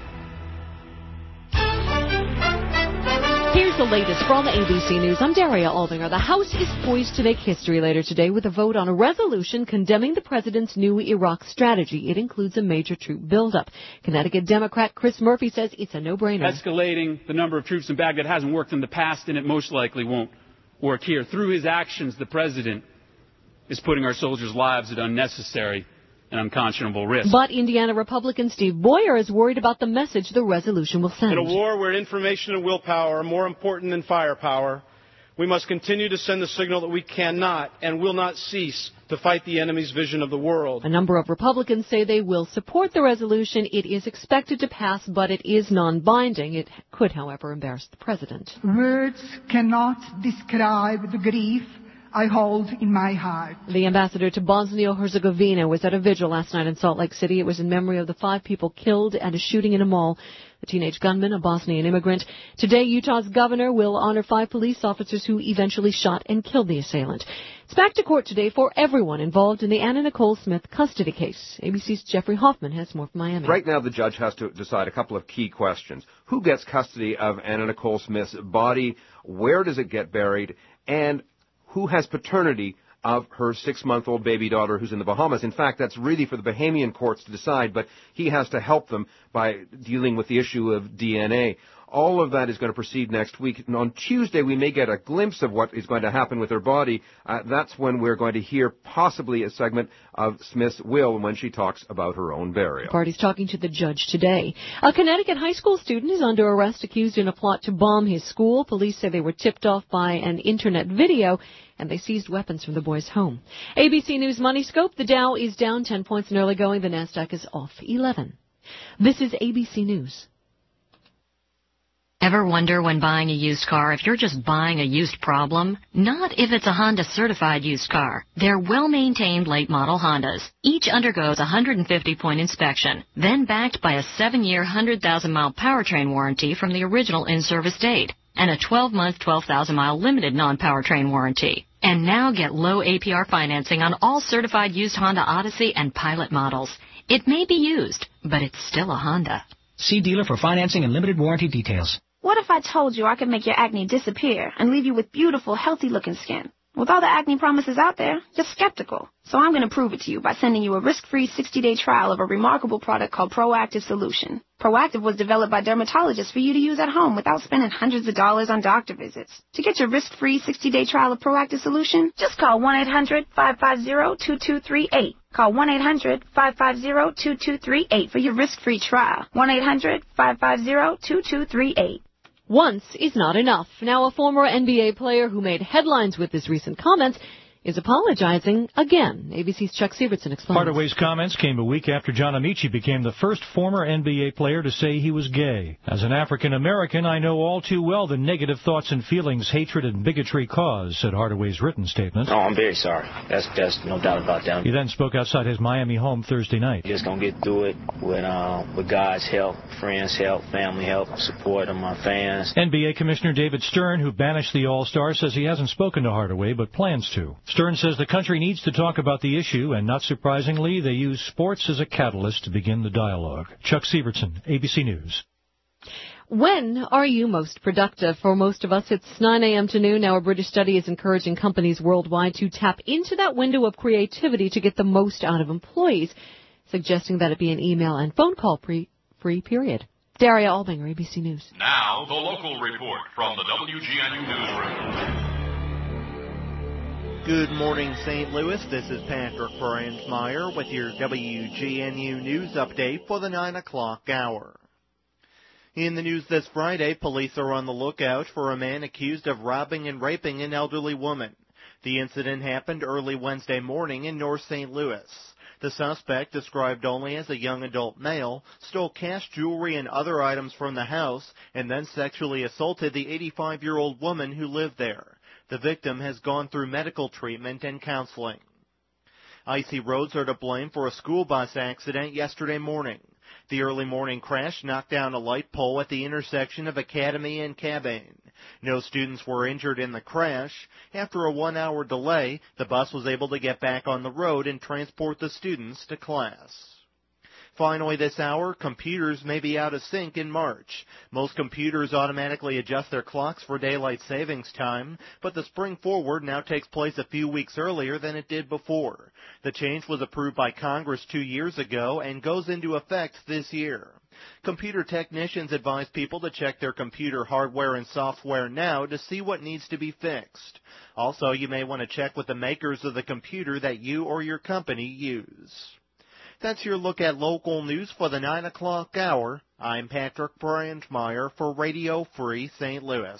Here's the latest from A B C News. I'm Daria Aldinger. The House is poised to make history later today with a vote on a resolution condemning the president's new Iraq strategy. It includes a major troop buildup. Connecticut Democrat Chris Murphy says it's a no-brainer. Escalating the number of troops in Baghdad hasn't worked in the past, and it most likely won't work here. Through his actions, the president is putting our soldiers' lives at unnecessary and unconscionable risk. But Indiana Republican Steve Boyer is worried about the message the resolution will send. In a war where information and willpower are more important than firepower, we must continue to send the signal that we cannot and will not cease to fight the enemy's vision of the world. A number of Republicans say they will support the resolution. It is expected to pass, but it is non-binding. It could, however, embarrass the president. Words cannot describe the grief I hold in my heart. The ambassador to Bosnia-Herzegovina was at a vigil last night in Salt Lake City. It was in memory of the five people killed at a shooting in a mall. The teenage gunman, a Bosnian immigrant. Today, Utah's governor will honor five police officers who eventually shot and killed the assailant. It's back to court today for everyone involved in the Anna Nicole Smith custody case. A B C's Jeffrey Hoffman has more from Miami. Right now, the judge has to decide a couple of key questions. Who gets custody of Anna Nicole Smith's body? Where does it get buried? And who has paternity of her six-month-old baby daughter who's in the Bahamas? In fact, that's really for the Bahamian courts to decide, but he has to help them by dealing with the issue of D N A. All of that is going to proceed next week. And on Tuesday, we may get a glimpse of what is going to happen with her body. Uh, that's when we're going to hear possibly a segment of Smith's will when she talks about her own burial. The party's talking to the judge today. A Connecticut high school student is under arrest accused in a plot to bomb his school. Police say they were tipped off by an internet video, and they seized weapons from the boy's home. A B C News Money Scope. The Dow is down ten points in early going. The NASDAQ is off eleven. This is A B C News. Ever wonder when buying a used car if you're just buying a used problem? Not if it's a Honda certified used car. They're well-maintained late-model Hondas. Each undergoes a one hundred fifty point inspection, then backed by a seven-year, one hundred thousand mile powertrain warranty from the original in-service date, and a twelve month, twelve thousand mile limited non-powertrain warranty. And now get low A P R financing on all certified used Honda Odyssey and Pilot models. It may be used, but it's still a Honda. See dealer for financing and limited warranty details. What if I told you I could make your acne disappear and leave you with beautiful, healthy-looking skin? With all the acne promises out there, you're skeptical. So I'm going to prove it to you by sending you a risk-free sixty-day trial of a remarkable product called Proactive Solution. Proactive was developed by dermatologists for you to use at home without spending hundreds of dollars on doctor visits. To get your risk-free sixty-day trial of Proactive Solution, just call one eight hundred, five five zero, two two three eight. Call one eight hundred, five five zero, two two three eight for your risk-free trial. one eight hundred, five five zero, two two three eight. Once is not enough. Now a former N B A player who made headlines with his recent comments is apologizing again. A B C's Chuck Sievertson explains. Hardaway's comments came a week after John Amici became the first former N B A player to say he was gay. As an African-American, I know all too well the negative thoughts and feelings hatred and bigotry cause, said Hardaway's written statement. Oh, I'm very sorry. That's, that's no doubt about that. He then spoke outside his Miami home Thursday night. Just going to get through it with, uh, with God's help, friends' help, family help, support of my fans. N B A Commissioner David Stern, who banished the All-Star, says he hasn't spoken to Hardaway but plans to. Stern says the country needs to talk about the issue, and not surprisingly, they use sports as a catalyst to begin the dialogue. Chuck Sievertson, A B C News. When are you most productive? For most of us, it's nine a.m. to noon. Now, a British study is encouraging companies worldwide to tap into that window of creativity to get the most out of employees, suggesting that it be an email and phone call pre- free period. Daria Albinger, A B C News. Now, the local report from the W G N U Newsroom. Good morning, Saint Louis. This is Patrick Franzmeyer with your W G N U News update for the nine o'clock hour. In the news this Friday, police are on the lookout for a man accused of robbing and raping an elderly woman. The incident happened early Wednesday morning in North Saint Louis. The suspect, described only as a young adult male, stole cash, jewelry, and other items from the house and then sexually assaulted the eighty-five-year-old woman who lived there. The victim has gone through medical treatment and counseling. Icy roads are to blame for a school bus accident yesterday morning. The early morning crash knocked down a light pole at the intersection of Academy and Cabane. No students were injured in the crash. After a one-hour delay, the bus was able to get back on the road and transport the students to class. Finally this hour, computers may be out of sync in March. Most computers automatically adjust their clocks for daylight savings time, but the spring forward now takes place a few weeks earlier than it did before. The change was approved by Congress two years ago and goes into effect this year. Computer technicians advise people to check their computer hardware and software now to see what needs to be fixed. Also, you may want to check with the makers of the computer that you or your company use. That's your look at local news for the nine o'clock hour. I'm Patrick Brandmeier for Radio Free Saint Louis.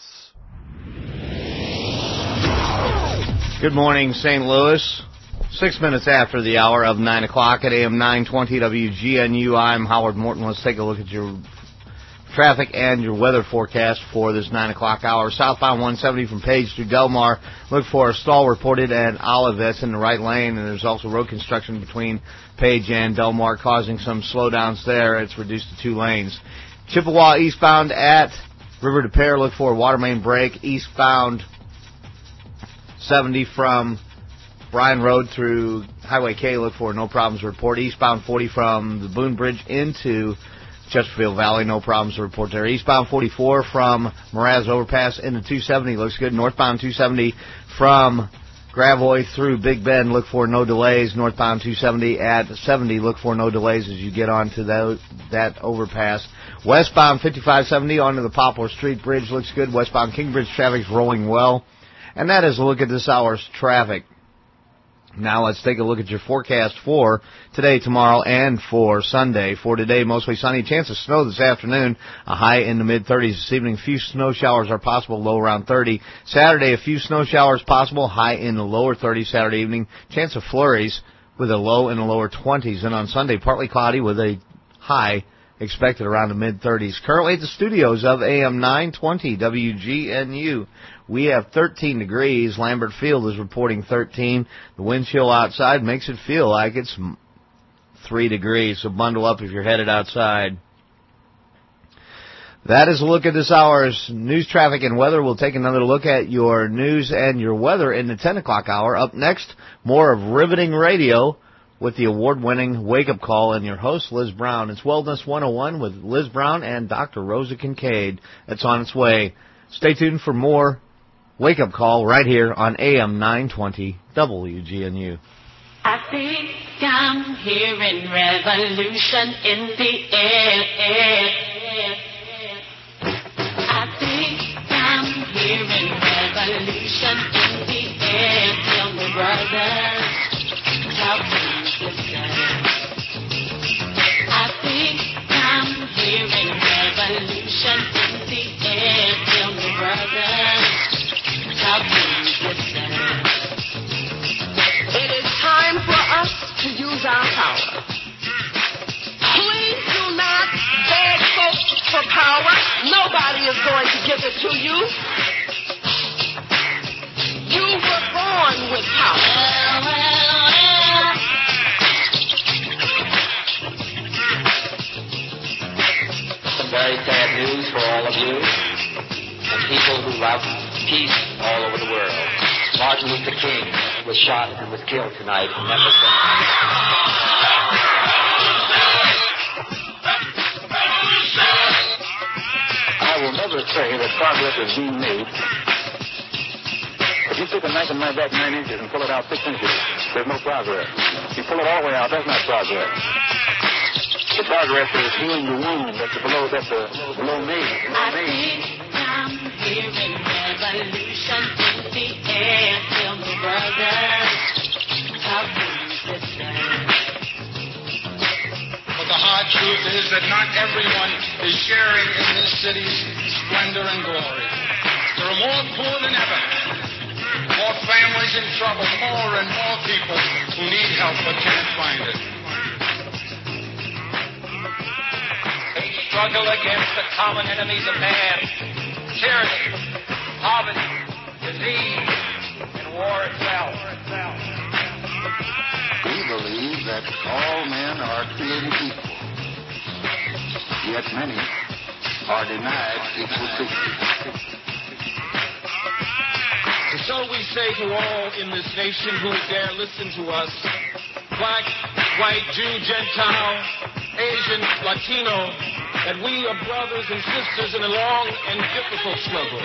Good morning, Saint Louis. Six minutes after the hour of nine o'clock at A M nine twenty W G N U. I'm Howard Morton. Let's take a look at your traffic and your weather forecast for this nine o'clock hour. Southbound one seventy from Page to Delmar. Look for a stall reported at Olive. That's in the right lane, and there's also road construction between Page and Delmar causing some slowdowns there. It's reduced to two lanes. Chippewa eastbound at River de Pere. Look for a water main break. Eastbound seventy from Bryan Road through Highway K. Look for no problems to report. Eastbound forty from the Boone Bridge into Chesterfield Valley. No problems to report there. Eastbound forty-four from Mraz Overpass into two seventy. Looks good. Northbound two seventy from Gravois through Big Bend. Look for no delays. Northbound two seventy at seventy. Look for no delays as you get onto that, that overpass. Westbound fifty-five seventy onto the Poplar Street Bridge. Looks good. Westbound Kingbridge traffic's rolling well. And that is a look at this hour's traffic. Now let's take a look at your forecast for today, tomorrow, and for Sunday. For today, mostly sunny. Chance of snow this afternoon. A high in the mid-thirties this evening. Few snow showers are possible, low around thirty. Saturday, a few snow showers possible, high in the lower thirties Saturday evening. Chance of flurries with a low in the lower twenties. And on Sunday, partly cloudy with a high expected around the mid-thirties. Currently at the studios of A M nine twenty W G N U. We have thirteen degrees. Lambert Field is reporting thirteen. The wind chill outside makes it feel like it's three degrees, so bundle up if you're headed outside. That is a look at this hour's news, traffic, and weather. We'll take another look at your news and your weather in the ten o'clock hour. Up next, more of Riveting Radio with the award-winning Wake Up Call and your host, Liz Brown. It's Wellness one oh one with Liz Brown and Doctor Rosa Kincaid. It's on its way. Stay tuned for more Wake Up Call right here on A M nine twenty W G N U. I think I'm hearing revolution in the air. I think I'm hearing revolution in the air. Tell me, brothers, how can you listen? I think I'm hearing revolution in the air. Tell me, brothers, how can you listen? It is time for us to use our power. Please do not beg folks for power. Nobody is going to give it to you. You were born with power. Some very sad news for all of you and people who love peace all over the world. Martin Luther King was shot and was killed tonight in Memphis. I will never say that progress is being made. If you take a knife and knife back nine inches and pull it out six inches, there's no progress. If you pull it all the way out, that's not progress. The progress is healing the wound that's below, that's the below me. I think I'm hearing revolution in the air. Tell me, brothers, how can you listen? But the hard truth is that not everyone is sharing in this city's splendor and glory. There are more poor than ever, more families in trouble, more and more people who need help but can't find it. They struggle against the common enemies of man, tyranny, poverty, disease, and war itself. We believe that all men are created equal, yet many are denied equal treatment. And so we say to all in this nation who dare listen to us, black, white, Jew, Gentile, Asian, Latino, that we are brothers and sisters in a long and difficult struggle.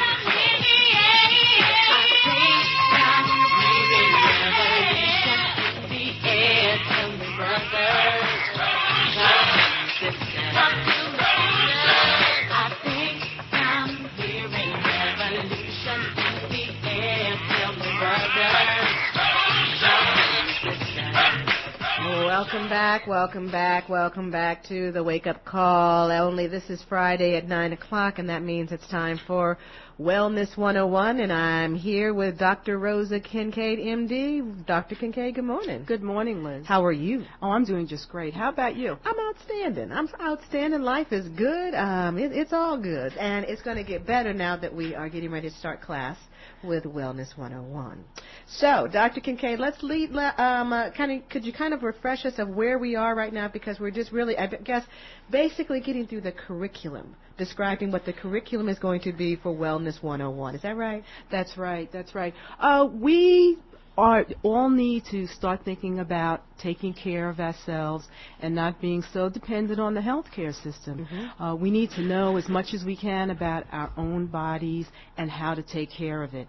Welcome back, welcome back, welcome back to the Wake Up Call. Only this is Friday at nine o'clock, and that means it's time for Wellness one oh one, and I'm here with Doctor Rosa Kincaid, M D. Doctor Kincaid, good morning. Good morning, Liz. How are you? Oh, I'm doing just great. How about you? I'm outstanding. I'm outstanding. Life is good. Um, it, it's all good, and it's going to get better now that we are getting ready to start class with Wellness one oh one. So, Doctor Kincaid, let's lead. Um, uh, kind of, could you kind of refresh us of where we are right now, because we're just really, I guess, basically getting through the curriculum, describing what the curriculum is going to be for Wellness one oh one. Is that right? That's right. That's right. Uh, we are all need to start thinking about taking care of ourselves and not being so dependent on the healthcare system. Mm-hmm. Uh, we need to know as much as we can about our own bodies and how to take care of it.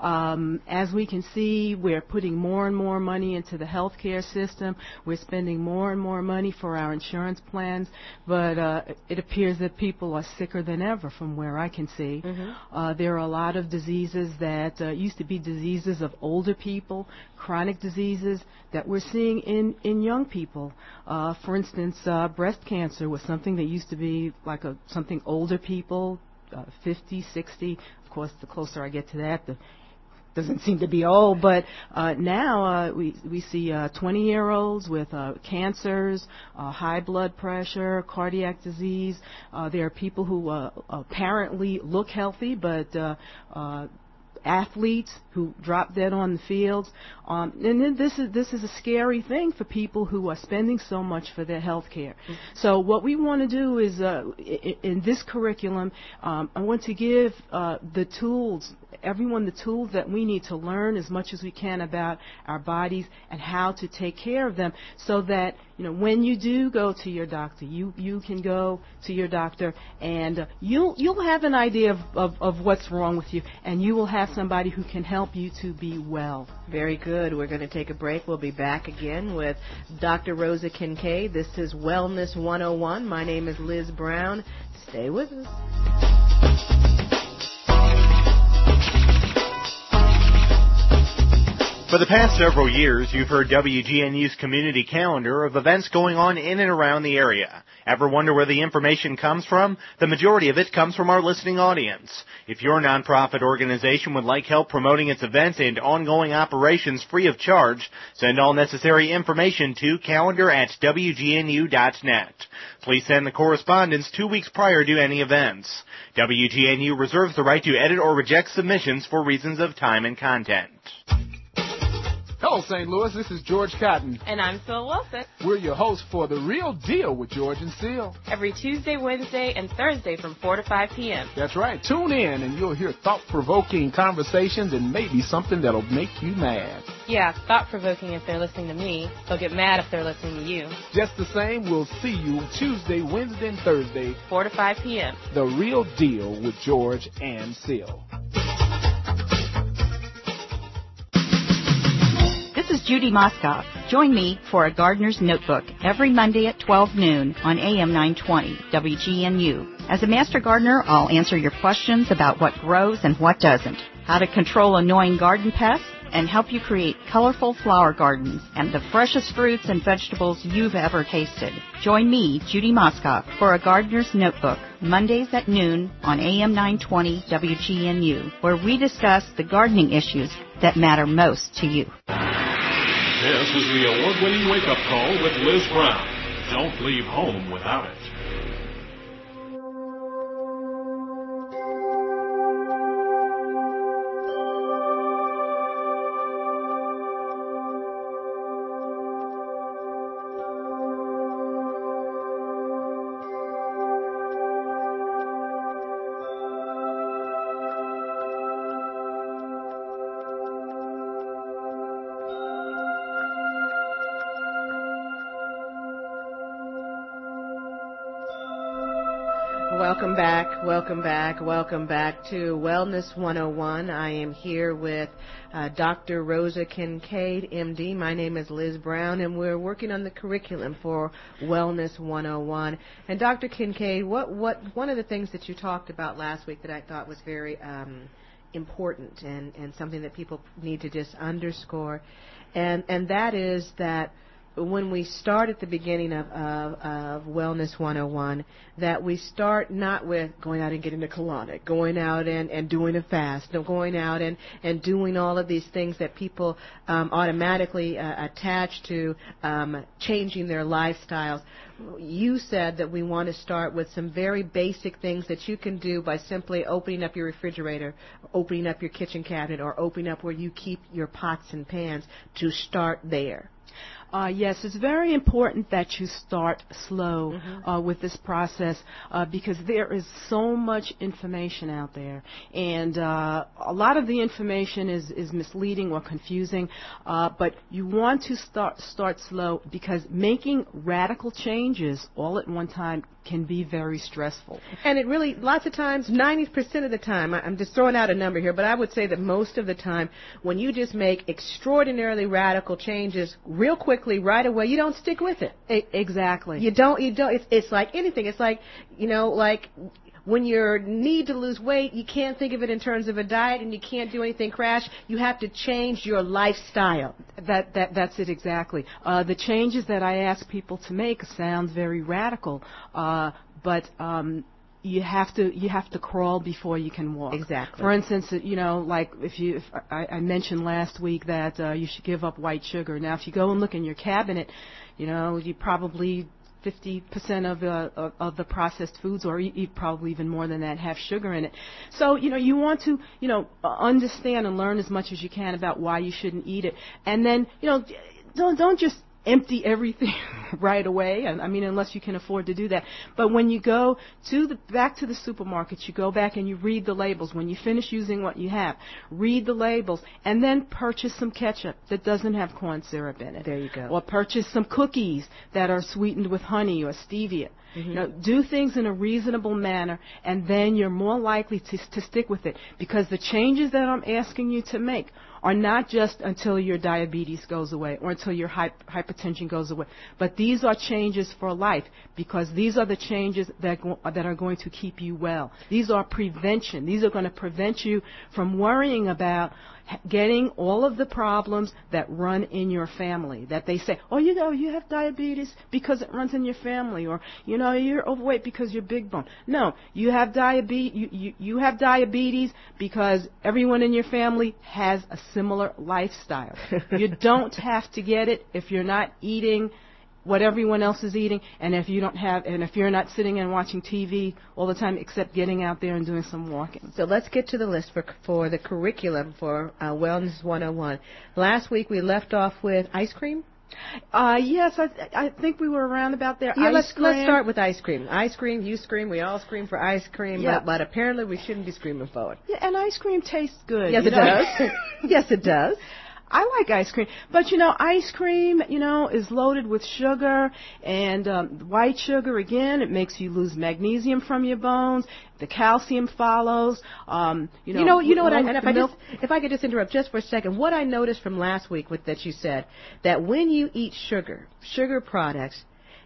Um, as we can see, we're putting more and more money into the healthcare system. We're spending more and more money for our insurance plans, but uh, it appears that people are sicker than ever from where I can see. Mm-hmm. Uh, there are a lot of diseases that uh, used to be diseases of older people, chronic diseases that we're seeing in, in young people. Uh, for instance, uh, breast cancer was something that used to be like a something older people, uh, fifty, sixty. Of course, the closer I get to that, the doesn't seem to be old, but uh, now uh, we we see uh, twenty-year-olds with uh, cancers, uh, high blood pressure, cardiac disease. Uh, there are people who uh, apparently look healthy, but uh, uh, athletes who drop dead on the fields, um, and then this is this is a scary thing for people who are spending so much for their health care. Mm-hmm. So what we want to do is, uh, in, in this curriculum, um, I want to give uh, the tools, everyone the tools that we need to learn as much as we can about our bodies and how to take care of them, so that, you know, when you do go to your doctor, you you can go to your doctor and uh, you'll you'll have an idea of, of, of what's wrong with you, and you will have somebody who can help you to be well. Very good. We're going to take a break. We'll be back again with Doctor Rosa Kincaid. This is Wellness one oh one. My name is Liz Brown. Stay with us. For the past several years, you've heard W G N U's community calendar of events going on in and around the area. Ever wonder where the information comes from? The majority of it comes from our listening audience. If your nonprofit organization would like help promoting its events and ongoing operations free of charge, send all necessary information to calendar at W G N U dot net. Please send the correspondence two weeks prior to any events. W G N U reserves the right to edit or reject submissions for reasons of time and content. Hello, Saint Louis. This is George Cotton. And I'm Phil Wilson. We're your hosts for The Real Deal with George and Seal. Every Tuesday, Wednesday, and Thursday from four to five p.m. That's right. Tune in and you'll hear thought-provoking conversations and maybe something that'll make you mad. Yeah, thought-provoking if they're listening to me. They'll get mad if they're listening to you. Just the same, we'll see you Tuesday, Wednesday, and Thursday. four to five p.m. The Real Deal with George and Seal. This is Judy Moskoff. Join me for A Gardener's Notebook every Monday at twelve noon on A M nine twenty W G N U. As a master gardener, I'll answer your questions about what grows and what doesn't, how to control annoying garden pests, and help you create colorful flower gardens and the freshest fruits and vegetables you've ever tasted. Join me, Judy Moskoff, for A Gardener's Notebook, Mondays at noon on A M nine twenty W G N U, where we discuss the gardening issues that matter most to you. This is the award-winning wake-up call with Liz Brown. Don't leave home without it. Welcome back, welcome back, welcome back to Wellness one oh one. I am here with uh, Doctor Rosa Kincaid, M D. My name is Liz Brown, and we're working on the curriculum for Wellness one oh one. And Doctor Kincaid, what, what one of the things that you talked about last week that I thought was very um, important and, and something that people need to just underscore, and, and that is that when we start at the beginning of, of, of Wellness one oh one, that we start not with going out and getting a colonic, going out and, and doing a fast, no, going out and, and doing all of these things that people um, automatically uh, attach to um, changing their lifestyles. You said that we want to start with some very basic things that you can do by simply opening up your refrigerator, opening up your kitchen cabinet, or opening up where you keep your pots and pans, to start there. Uh, yes, it's very important that you start slow Mm-hmm. uh, with this process uh, because there is so much information out there, and uh, a lot of the information is, is misleading or confusing. Uh, but you want to start start slow because making radical changes all at one time can be very stressful. And it really, lots of times, ninety percent of the time, I'm just throwing out a number here, but I would say that most of the time, when you just make extraordinarily radical changes real quickly, right away, you don't stick with it. E- exactly. You don't, you don't, it's, it's like anything. It's like, you know, like when you need to lose weight, you can't think of it in terms of a diet, and you can't do anything crash. You have to change your lifestyle. That that that's it exactly. Uh, the changes that I ask people to make sound very radical, uh, but um, you have to you have to crawl before you can walk. Exactly. For instance, you know, like if you, if I, I mentioned last week that uh, you should give up white sugar. Now, if you go and look in your cabinet, you know, you probably fifty percent of the of, of the processed foods, or e- probably even more than that, have sugar in it. So, you know, you want to, you know, understand and learn as much as you can about why you shouldn't eat it. And then, you know, don't don't just empty everything right away. I mean, unless you can afford to do that. But when you go to the back to the supermarket, you go back and you read the labels. When you finish using what you have, read the labels, and then purchase some ketchup that doesn't have corn syrup in it. There you go. Or purchase some cookies that are sweetened with honey or stevia. Mm-hmm. You know, do things in a reasonable manner, and then you're more likely to, to stick with it, because the changes that I'm asking you to make are not just until your diabetes goes away or until your hy- hypertension goes away, but these are changes for life, because these are the changes that go- that are going to keep you well. These are prevention. These are going to prevent you from worrying about getting all of the problems that run in your family, that they say, oh, you know, you have diabetes because it runs in your family, or, you know, you're overweight because you're big bone. No, you have diabetes, you, you, you have diabetes because everyone in your family has a similar lifestyle. You don't have to get it if you're not eating what everyone else is eating, and if you don't have, and if you're not sitting and watching T V all the time, except getting out there and doing some walking. So let's get to the list for for the curriculum for uh, Wellness one oh one. Last week we left off with ice cream. Uh, yes, I, I think we were around about there. Yeah, ice let's cream. let's start with ice cream. Ice cream, you scream, we all scream for ice cream, Yeah. but, but apparently we shouldn't be screaming for it. Yeah, and ice cream tastes good. Yes, you it know? does. Yes, it does. I like ice cream, but you know, ice cream, you know, is loaded with sugar, and um, white sugar, again, it makes you lose magnesium from your bones. The calcium follows. Um, you know, You know, you know what? I, and if I milk, just, if I could just interrupt just for a second, what I noticed from last week with that you said that when you eat sugar, sugar products,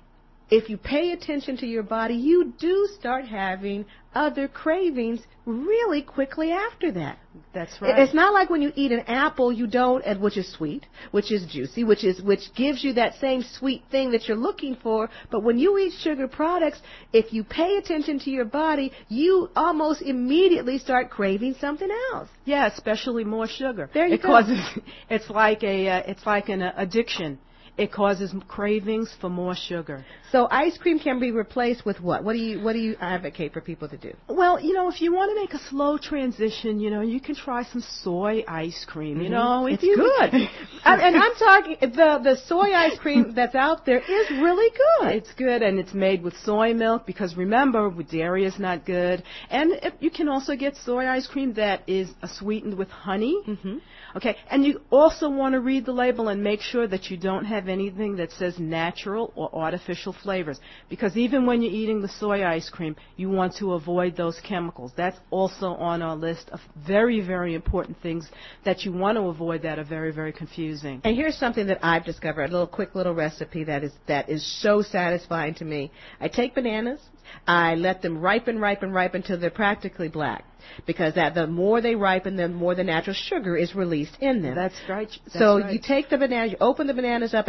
if you pay attention to your body, you do start having other cravings really quickly after that. That's right. It's not like when you eat an apple, you don't, and which is sweet, which is juicy, which is which gives you that same sweet thing that you're looking for. But when you eat sugar products, if you pay attention to your body, you almost immediately start craving something else. Yeah, especially more sugar. There you it go. Causes, it's like a, uh, it's like an uh, addiction. It causes cravings for more sugar. So ice cream can be replaced with what? What do you what do you advocate for people to do? Well, you know, if you want to make a slow transition, you know, you can try some soy ice cream. You Mhm. know, if It's you, good. and, and I'm talking the the soy ice cream that's out there is really good. It's good, and it's made with soy milk, because remember, dairy is not good. And it, you can also get soy ice cream that is uh, sweetened with honey. Mm-hmm. Okay, and you also want to read the label and make sure that you don't have anything that says natural or artificial flavors, because even when you're eating the soy ice cream, you want to avoid those chemicals. That's also on our list of very, very important things that you want to avoid that are very, very confusing. And here's something that I've discovered, a little quick little recipe that is that is so satisfying to me. I take bananas, I let them ripen, ripen, ripen until they're practically black, because that the more they ripen, the more the natural sugar is released in them. That's right. That's so right. you take the bananas, you open the bananas up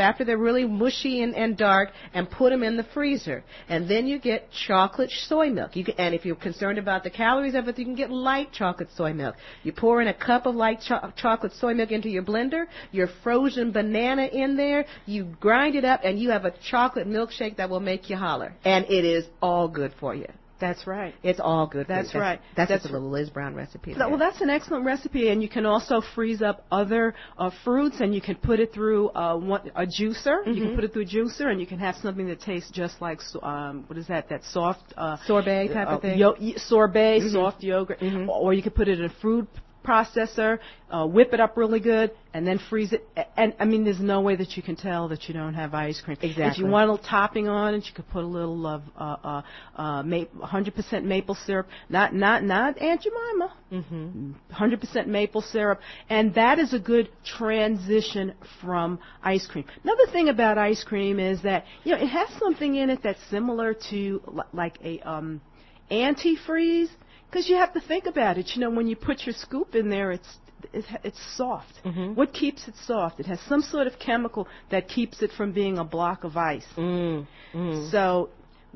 after they're really mushy and, and dark, and put them in the freezer. And then you get chocolate soy milk. You can, and if you're concerned about the calories of it, you can get light chocolate soy milk. You pour in a cup of light cho- chocolate soy milk into your blender, your frozen banana in there, you grind it up, and you have a chocolate milkshake that will make you holler. And it is all good for you. That's right. It's all good. That's, that's right. That's, that's just a little Liz Brown recipe. That, well, that's an excellent recipe, and you can also freeze up other uh, fruits, and you can put it through uh, one, a juicer. Mm-hmm. You can put it through a juicer, and you can have something that tastes just like um, what is that? That soft uh, sorbet type uh, of thing. Yo- sorbet, mm-hmm. soft yogurt, mm-hmm. or you could put it in a food processor, uh, whip it up really good, and then freeze it. And I mean, there's no way that you can tell that you don't have ice cream. Exactly. If you want a little topping on it, you could put a little of uh, uh, uh, ma- one hundred percent maple syrup, not not not Aunt Jemima, mm-hmm. one hundred percent maple syrup, and that is a good transition from ice cream. Another thing about ice cream is that you know it has something in it that's similar to l- like a um, antifreeze. Because you have to think about it. You know, when you put your scoop in there, it's it, it's soft. Mm-hmm. What keeps it soft? It has some sort of chemical that keeps it from being a block of ice. Mm. Mm. So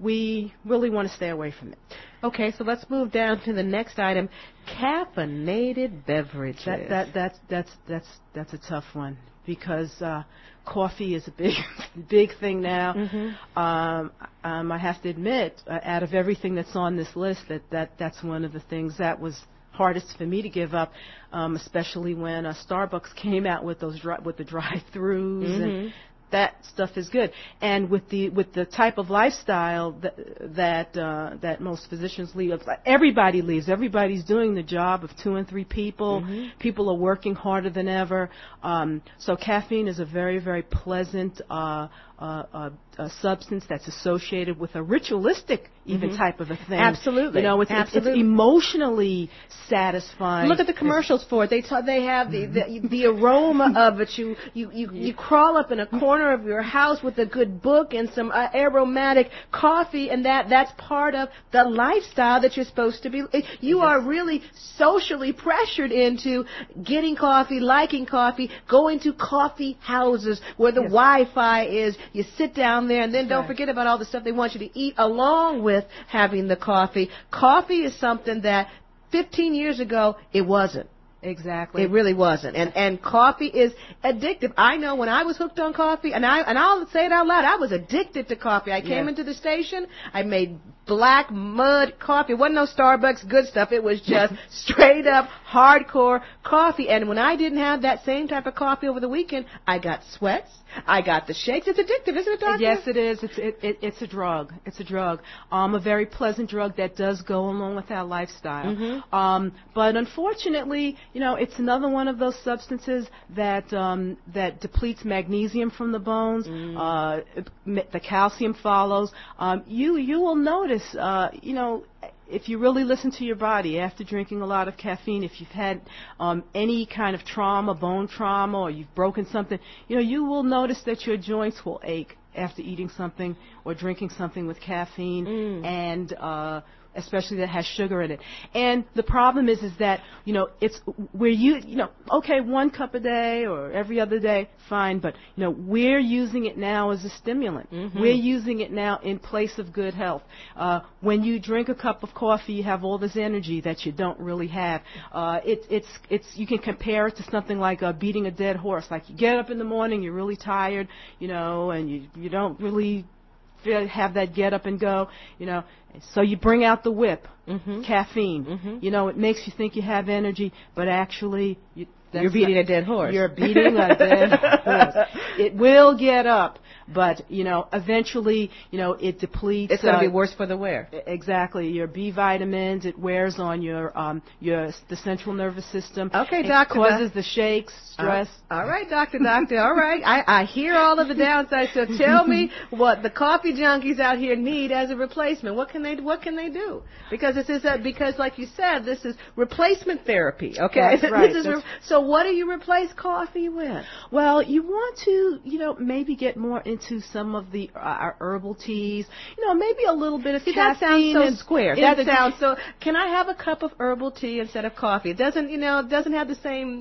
we really want to stay away from it. Okay, so let's move down to the next item: caffeinated beverages. That that that's that's that's that's a tough one because uh, coffee is a big big thing now. Mm-hmm. Um, um, I have to admit, uh, out of everything that's on this list, that, that that's one of the things that was hardest for me to give up, um, especially when uh, Starbucks came out with those dri- with the drive-throughs Mm-hmm. and that stuff is good. And with the with the type of lifestyle that that uh, that most physicians lead, everybody leads. Everybody's doing the job of two and three people. Mm-hmm. People are working harder than ever. Um, so caffeine is a very very pleasant uh, uh, uh, uh, substance that's associated with a ritualistic even mm-hmm. type of a thing. Absolutely. You know, it's, Absolutely. it's emotionally satisfying. Look at the commercials for it. They t- they have the, the the aroma of it. You you you you crawl up in a corner of your house with a good book and some uh, aromatic coffee, and that that's part of the lifestyle that you're supposed to be. You yes. are really socially pressured into getting coffee, liking coffee, going to coffee houses where the yes. Wi-Fi is. You sit down there, and then don't right. forget about all the stuff they want you to eat along with having the coffee. Coffee is something that fifteen years ago it wasn't. Exactly. It really wasn't. And and coffee is addictive. I know when I was hooked on coffee, and I and I'll say it out loud, I was addicted to coffee. I came yes. into the station, I made black mud coffee. It wasn't no Starbucks good stuff. It was just straight up hardcore coffee. And when I didn't have that same type of coffee over the weekend, I got sweats. I got the shakes. It's addictive, isn't it, Doctor? Yes, it is. It's it, it, it's a drug. It's a drug. Um, a very pleasant drug that does go along with our lifestyle. Mm-hmm. Um, but unfortunately, you know, it's another one of those substances that um, that depletes magnesium from the bones. Mm. Uh, the calcium follows. Um, you you will notice, uh, you know. If you really listen to your body after drinking a lot of caffeine, if you've had um, any kind of trauma, bone trauma, or you've broken something, you know, you will notice that your joints will ache after eating something or drinking something with caffeine, mm. and uh, especially that has sugar in it. And the problem is, is that, you know, it's where you, you know, okay, one cup a day or every other day, fine, but, you know, we're using it now as a stimulant. Mm-hmm. We're using it now in place of good health. Uh, when you drink a cup of coffee, you have all this energy that you don't really have. Uh, it, it's, it's, you can compare it to something like uh, beating a dead horse. Like you get up in the morning, you're really tired, you know, and you, you don't really have that get up and go, you know. So you bring out the whip, mm-hmm. caffeine. Mm-hmm. You know, it makes you think you have energy, but actually you, that's you're beating not, a dead horse. You're beating a dead horse. It will get up, but, you know, eventually, you know, it depletes. It's going to uh, be worse for the wear. Exactly. Your B vitamins, it wears on your um your the central nervous system. Okay, it doctor. Causes the shakes, stress. Uh, all right, doctor, doctor. All right. I, I hear all of the downsides. So tell me what the coffee junkies out here need as a replacement. What can they What can they do? Because this is a, because, like you said, this is replacement therapy. Okay. That's right. This is That's re- so what do you replace coffee with? Well, you want to, you know, maybe get more into some of the uh, our herbal teas. You know, maybe a little bit of See, that sounds caffeine. so square. in That the- sounds so. Can I have a cup of herbal tea instead of coffee? It doesn't, you know, it doesn't have the same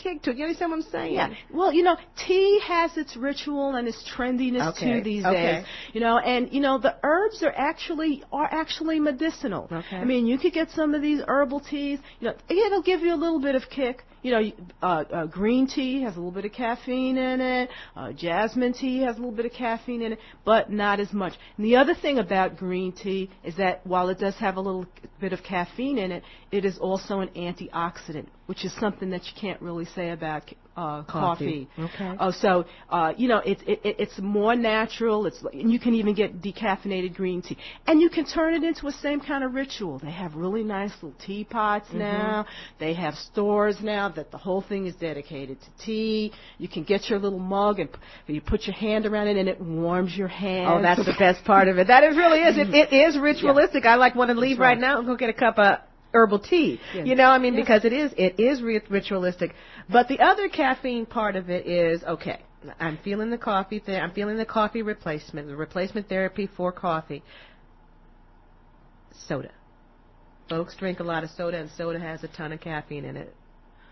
kick to it. You understand what I'm saying? Yeah. Well, you know, tea has its ritual and its trendiness Okay. too these Okay. days. You know, and you know the herbs are actually are actually medicinal. Okay. I mean, you could get some of these herbal teas. You know, it'll give you a little bit of kick. You know, uh, uh, green tea has a little bit of caffeine in it. Uh, jasmine tea has a little bit of caffeine in it, but not as much. And the other thing about green tea is that while it does have a little bit of caffeine in it, it is also an antioxidant, which is something that you can't really say about uh, coffee. Coffee. Okay. Uh, so, uh, you know, it, it, it's more natural. It's and you can even get decaffeinated green tea, and you can turn it into a same kind of ritual. They have really nice little teapots Mhm. now. They have stores now that the whole thing is dedicated to tea. You can get your little mug and p- you put your hand around it, and it warms your hand. Oh, that's the best part of it. That is really is. It, it is ritualistic. I like want to leave right. right now and go get a cup of herbal tea. Yes. You know, I mean, Yes. because it is it is rit- ritualistic. But the other caffeine part of it is okay. I'm feeling the coffee thing. I'm feeling the coffee replacement, the replacement therapy for coffee. Soda. Folks drink a lot of soda, and soda has a ton of caffeine in it.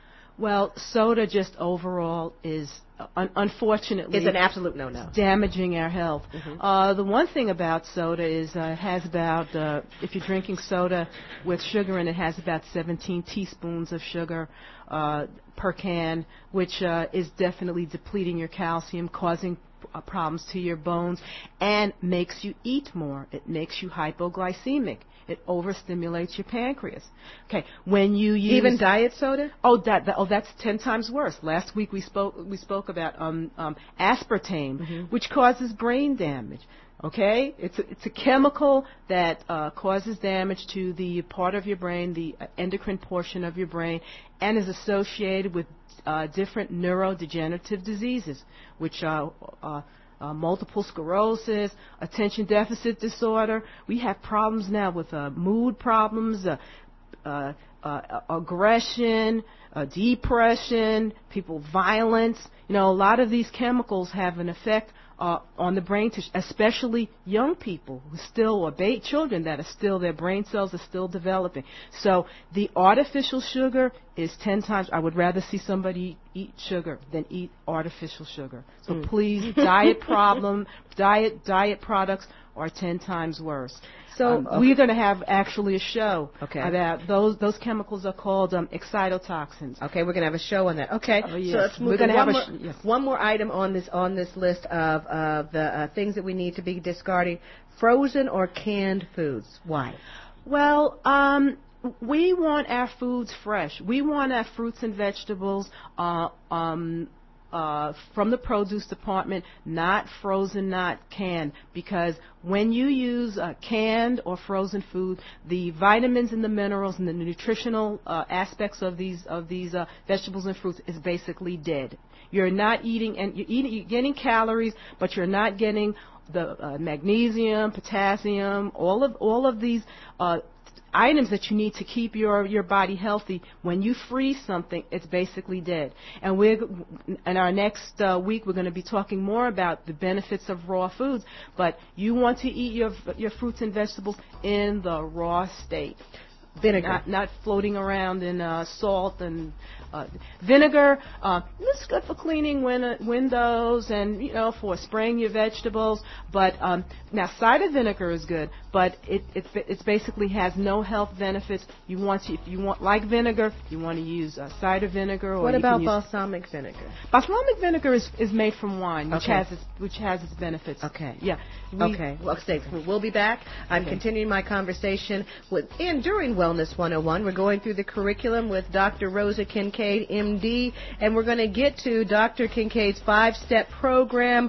Well, soda just overall is, uh, un- unfortunately, It's an absolute no-no. damaging our health. Mhm. Uh, the one thing about soda is uh, it has about, uh, if you're drinking soda with sugar in it, it has about seventeen teaspoons of sugar uh, per can, which uh, is definitely depleting your calcium, causing uh, problems to your bones, and makes you eat more. It makes you hypoglycemic. It overstimulates your pancreas. Okay, when you use Even diet soda? Oh, that, that oh, that's ten times worse. Last week we spoke we spoke about um, um, aspartame, Mhm. which causes brain damage. Okay, it's a, it's a chemical that uh, causes damage to the part of your brain, the endocrine portion of your brain, and is associated with uh, different neurodegenerative diseases, which are uh, Uh, multiple sclerosis, attention deficit disorder. We have problems now with uh, mood problems, uh, uh, uh, aggression, uh, depression, people violence. You know, a lot of these chemicals have an effect uh, on the brain tissue, especially young people who still, or ba- children that are still, their brain cells are still developing. So the artificial sugar is ten times, I would rather see somebody eat sugar than eat artificial sugar. So Mm. please, diet problem, diet, diet products are ten times worse. So, um, okay. we're going to have actually a show Okay. about those, those chemicals are called um, excitotoxins. Okay, we're going to have a show on that. Okay, Oh, yes. so let's move We're to gonna one, have more, a sh- yes. one more item on this on this list of uh, the uh, things that we need to be discarding: frozen or canned foods. Why? Well, um, we want our foods fresh. We want our fruits and vegetables uh, um, uh, from the produce department, not frozen, not canned, because when you use uh, canned or frozen food, the vitamins and the minerals and the nutritional uh, aspects of these of these uh, vegetables and fruits is basically dead. You're not eating, and you're, eating, you're getting calories, but you're not getting the uh, magnesium, potassium, all of all of these uh, items that you need to keep your, your body healthy. When you freeze something, it's basically dead. And we're in our next uh, week, we're going to be talking more about the benefits of raw foods. But you want to eat your your fruits and vegetables in the raw state. Vinegar. Not, not floating around in uh, salt and uh, vinegar. Uh, it's good for cleaning win- windows and, you know, for spraying your vegetables. But um, now cider vinegar is good, but it it it basically has no health benefits. You want to, if you want like vinegar, you want to use uh, cider vinegar. Or What you about can use balsamic vinegar? Balsamic vinegar is, is made from wine, which Okay. has its which has its benefits. Okay. Yeah. We- Okay. Well, stay. We'll be back. I'm Okay. continuing my conversation with and during Wellness one oh one. We're going through the curriculum with Doctor Rosa Kincaid, M D, and we're going to get to Doctor Kincaid's five-step program.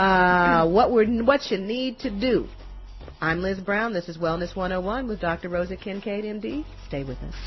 Uh, what we're what you need to do. I'm Liz Brown. This is Wellness one oh one with Doctor Rosa Kincaid, M D. Stay with us.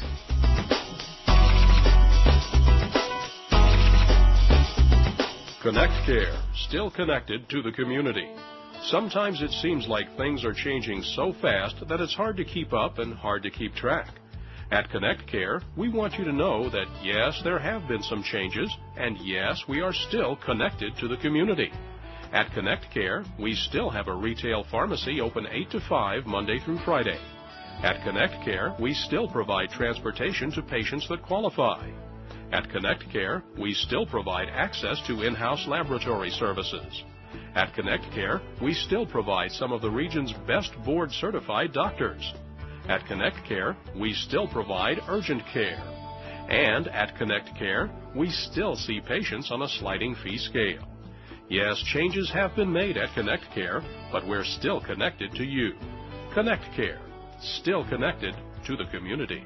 Connect Care, still connected to the community. Sometimes it seems like things are changing so fast that it's hard to keep up and hard to keep track. At Connect Care, we want you to know that yes, there have been some changes, and yes, we are still connected to the community. At Connect Care, we still have a retail pharmacy open eight to five Monday through Friday. At Connect Care, we still provide transportation to patients that qualify. At Connect Care, we still provide access to in-house laboratory services. At Connect Care, we still provide some of the region's best board-certified doctors. At Connect Care, we still provide urgent care. And at Connect Care, we still see patients on a sliding fee scale. Yes, changes have been made at Connect Care, but we're still connected to you. Connect Care, still connected to the community.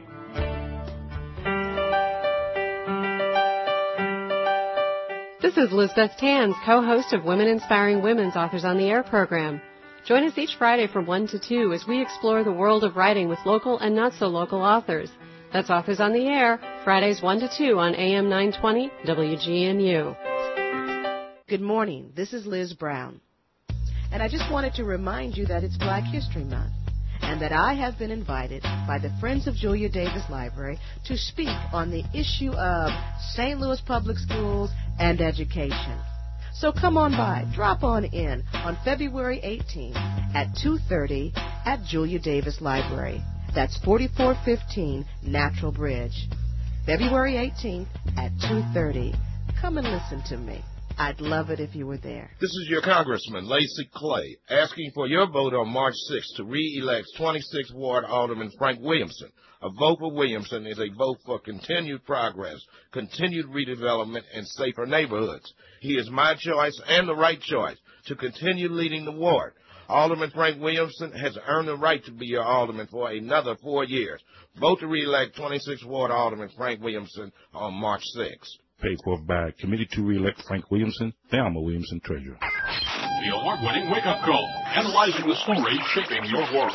This is Lizbeth Tans, co-host of Women Inspiring Women's Authors on the Air program. Join us each Friday from one to two as we explore the world of writing with local and not-so-local authors. That's Authors on the Air, Fridays one to two on A M nine twenty W G N U. Good morning. This is Liz Brown. And I just wanted to remind you that it's Black History Month and that I have been invited by the Friends of Julia Davis Library to speak on the issue of Saint Louis Public Schools and education. So come on by, drop on in on February eighteenth at two thirty at Julia Davis Library. That's forty-four fifteen Natural Bridge. February eighteenth at two thirty. Come and listen to me. I'd love it if you were there. This is your Congressman, Lacey Clay, asking for your vote on March sixth to re-elect twenty-sixth Ward Alderman Frank Williamson. A vote for Williamson is a vote for continued progress, continued redevelopment, and safer neighborhoods. He is my choice and the right choice to continue leading the ward. Alderman Frank Williamson has earned the right to be your alderman for another four years. Vote to re-elect twenty-sixth Ward Alderman Frank Williamson on March sixth. Paid for by Committee to re-elect Frank Williamson, Thelma Williamson, Treasurer. The award-winning Wake Up Call, analyzing the story shaping your world.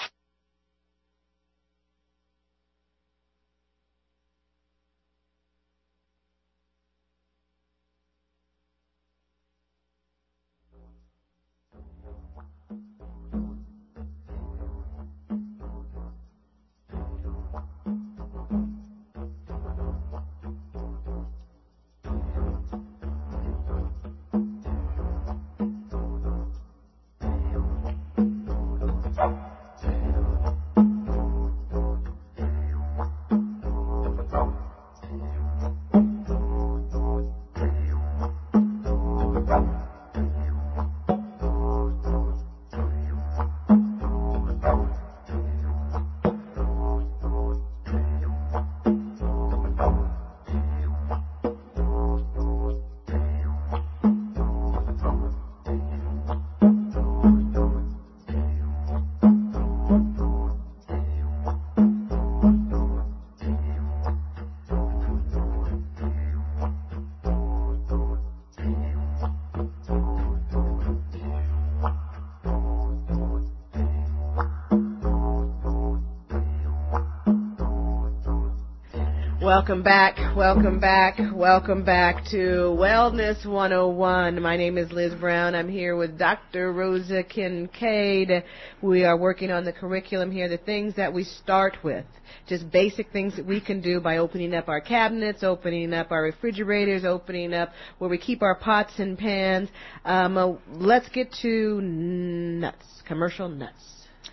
Welcome back, welcome back, welcome back to Wellness one oh one. My name is Liz Brown. I'm here with Doctor Rosa Kincaid. We are working on the curriculum here, the things that we start with, just basic things that we can do by opening up our cabinets, opening up our refrigerators, opening up where we keep our pots and pans. Um, uh, let's get to nuts, commercial nuts.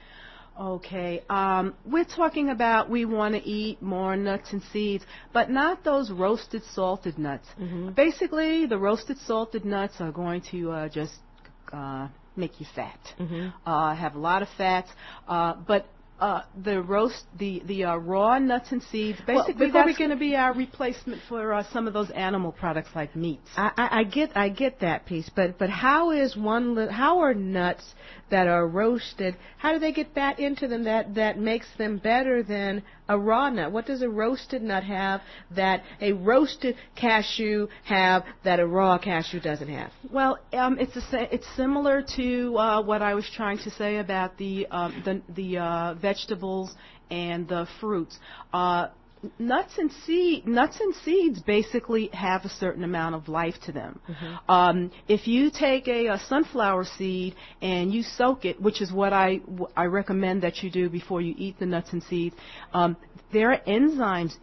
Okay, um, we're talking about we want to eat more nuts and seeds, but not those roasted salted nuts. Mm-hmm. Basically, the roasted salted nuts are going to uh, just uh, make you fat, mm-hmm. uh, have a lot of fats, uh, but uh, the roast, the the uh, raw nuts and seeds, basically well, that's going to be our replacement for uh, some of those animal products like meats. I, I, I get I get that piece, but but how is one li- how are nuts that are roasted, how do they get fat into them that, that makes them better than a raw nut? What does a roasted nut have that a roasted cashew have that a raw cashew doesn't have? Well, um, it's a, it's similar to uh, what I was trying to say about the um, the, the uh, vegetables and the fruits. Uh, Nuts and seed, nuts and seeds basically have a certain amount of life to them. Mm-hmm. Um, if you take a, a sunflower seed and you soak it, which is what I, I recommend that you do before you eat the nuts and seeds, um, there are enzymes in it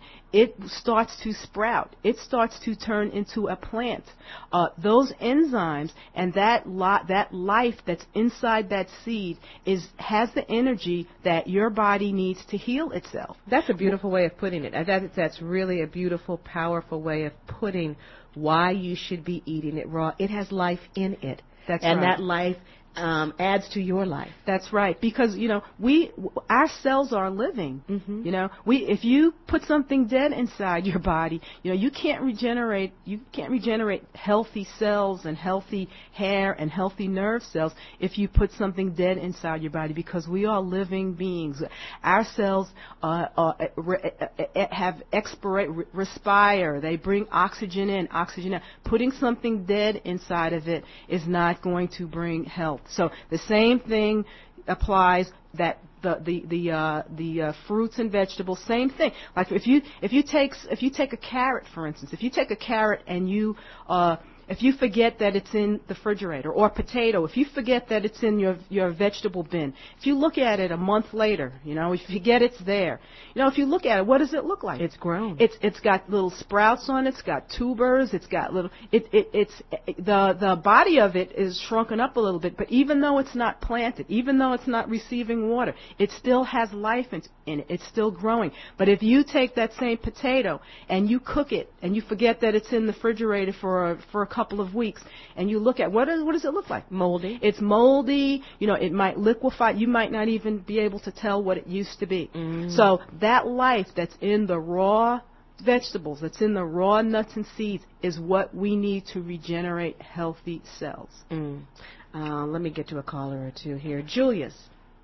it starts to sprout. It starts to turn into a plant. Uh, those enzymes and that li- that life that's inside that seed is has the energy that your body needs to heal itself. That's a beautiful way of putting it. That, that's really a beautiful, powerful way of putting why you should be eating it raw. It has life in it. That's and right. that life um, adds to your life. That's right. Because, you know, we, our cells are living. Mm-hmm. You know, we, if you put something dead inside your body, you know, you can't regenerate, you can't regenerate healthy cells and healthy hair and healthy nerve cells if you put something dead inside your body, because we are living beings. Our cells uh, uh, re- have expirate, respire. They bring oxygen in, oxygen out. Putting something dead inside of it is not going to bring health. So the same thing applies that the the the uh, the uh, fruits and vegetables, same thing. Like if you if you take if you take a carrot, for instance, if you take a carrot and you uh, if you forget that it's in the refrigerator, or potato, if you forget that it's in your your vegetable bin, if you look at it a month later, you know, if you forget it's there, you know, if you look at it, what does it look like? It's grown. It's it's got little sprouts on it. It's got tubers. It's got little. It it it's it, the the body of it is shrunken up a little bit. But even though it's not planted, even though it's not receiving water, it still has life in, in it. It's still growing. But if you take that same potato and you cook it and you forget that it's in the refrigerator for a, for a couple of weeks, and you look at what is what does it look like? Moldy. It's moldy. You know, it might liquefy. You might not even be able to tell what it used to be. Mm. So that life that's in the raw vegetables, that's in the raw nuts and seeds, is what we need to regenerate healthy cells. Mm. Uh, let me get to a caller or two here. Julius.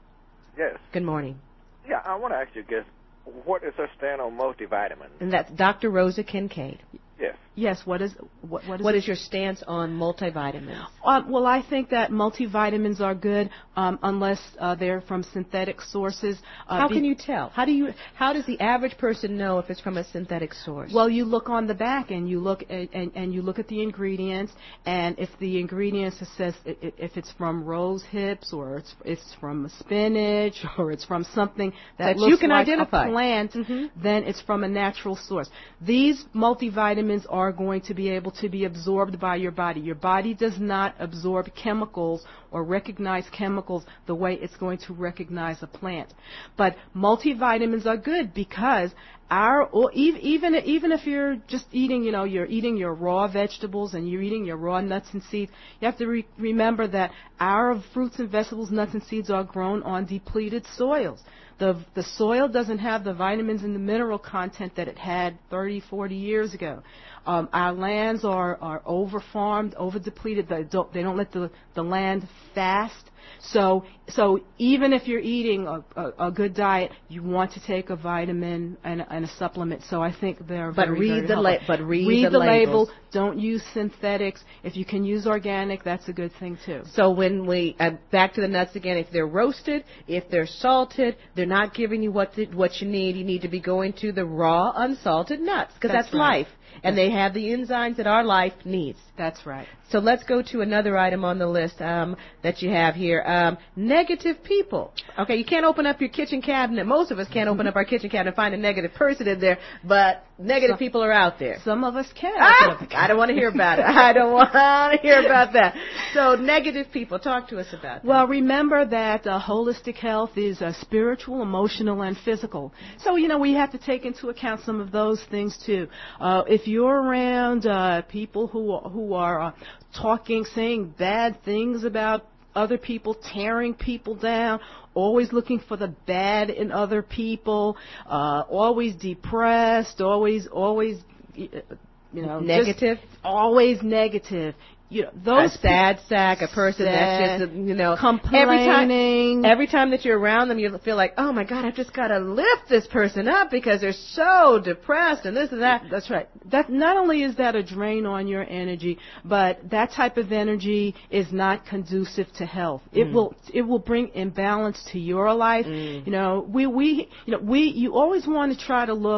Yes. Good morning. Yeah, I want to ask you, guess, what is her stand on multivitamins? And that's Doctor Rosa Kincaid. Yes. Yes. What is what? What is, what is your stance on multivitamins? Uh, well, I think that multivitamins are good um, unless uh, they're from synthetic sources. Uh, how be- can you tell? How do you? How does the average person know if it's from a synthetic source? Well, you look on the back and you look at, and, and you look at the ingredients, and if the ingredients says if it's from rose hips, or it's it's from spinach, or it's from something that, that looks you can like identify. a plant, mm-hmm. then it's from a natural source. These multivitamins are going to be able to be absorbed by your body. Your body does not absorb chemicals or recognize chemicals the way it's going to recognize a plant. But multivitamins are good because our, or even even if you're just eating, you know, you're eating your raw vegetables and you're eating your raw nuts and seeds, you have to re- remember that our fruits and vegetables, nuts and seeds are grown on depleted soils. The the soil doesn't have the vitamins and the mineral content that it had thirty, forty years ago. Um, our lands are, are over-farmed, over-depleted. They don't, they don't let the, the land fast. So so even if you're eating a, a, a good diet, you want to take a vitamin and, and a supplement. So I think they're but very, read very the helpful. la- But read, read the, the labels. label. Don't use synthetics. If you can use organic, that's a good thing too. So when we, uh, back to the nuts again, if they're roasted, if they're salted, they're not giving you what the, what you need. You need to be going to the raw, unsalted nuts, because that's, That's right. life. And they have the enzymes that our life needs. That's right. So let's go to another item on the list um, that you have here. Um, negative people. Okay, you can't open up your kitchen cabinet. Most of us can't open up our kitchen cabinet and find a negative person in there, but negative some, people are out there. Some of us can. Ah, I don't want to hear about it. I don't want to hear about that. So negative people, talk to us about that. Well, remember that uh, holistic health is uh, spiritual, emotional, and physical. So, you know, we have to take into account some of those things, too. Uh, if you're around uh, people who are, who are uh, talking, saying bad things about other people, tearing people down, always looking for the bad in other people, uh, always depressed, always, always, you know, negative, always negative. You know, those a sad sack, a person sad, that's just, you know, complaining. Every time, every time that you're around them, you feel like, oh my God, I've just got to lift this person up because they're so depressed and this and that. That's right. That not only is that a drain on your energy, but that type of energy is not conducive to health. It mm. will, it will bring imbalance to your life. Mm. You know, we, we, you know, we, you always want to try to look